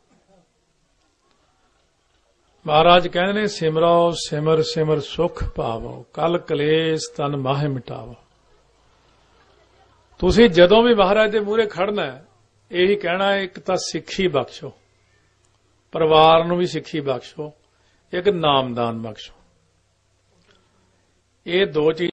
ਮਹਾਰਾਜ ਕਹਿੰਦੇ ਨੇ ਸਿਮਰੋ ਸਿਮਰ ਸਿਮਰ ਸੁਖ ਪਾਵੋ, ਕਲ ਕਲੇਸ਼ ਤਨ ਮਾਹਿ ਮਿਟਾਵੋ। ਤੁਸੀਂ ਜਦੋਂ ਵੀ ਮਹਾਰਾਜ ਦੇ ਮੂਹਰੇ ਖੜਨਾ ਇਹੀ ਕਹਿਣਾ, ਇੱਕ ਤਾਂ ਸਿੱਖੀ ਬਖਸ਼ੋ, ਪਰਿਵਾਰ ਨੂੰ ਵੀ ਸਿੱਖੀ ਬਖਸ਼ੋ, ਇੱਕ ਨਾਮਦਾਨ ਬਖਸ਼ੋ। ਇਹ 2 ਚੀਜ਼ਾਂ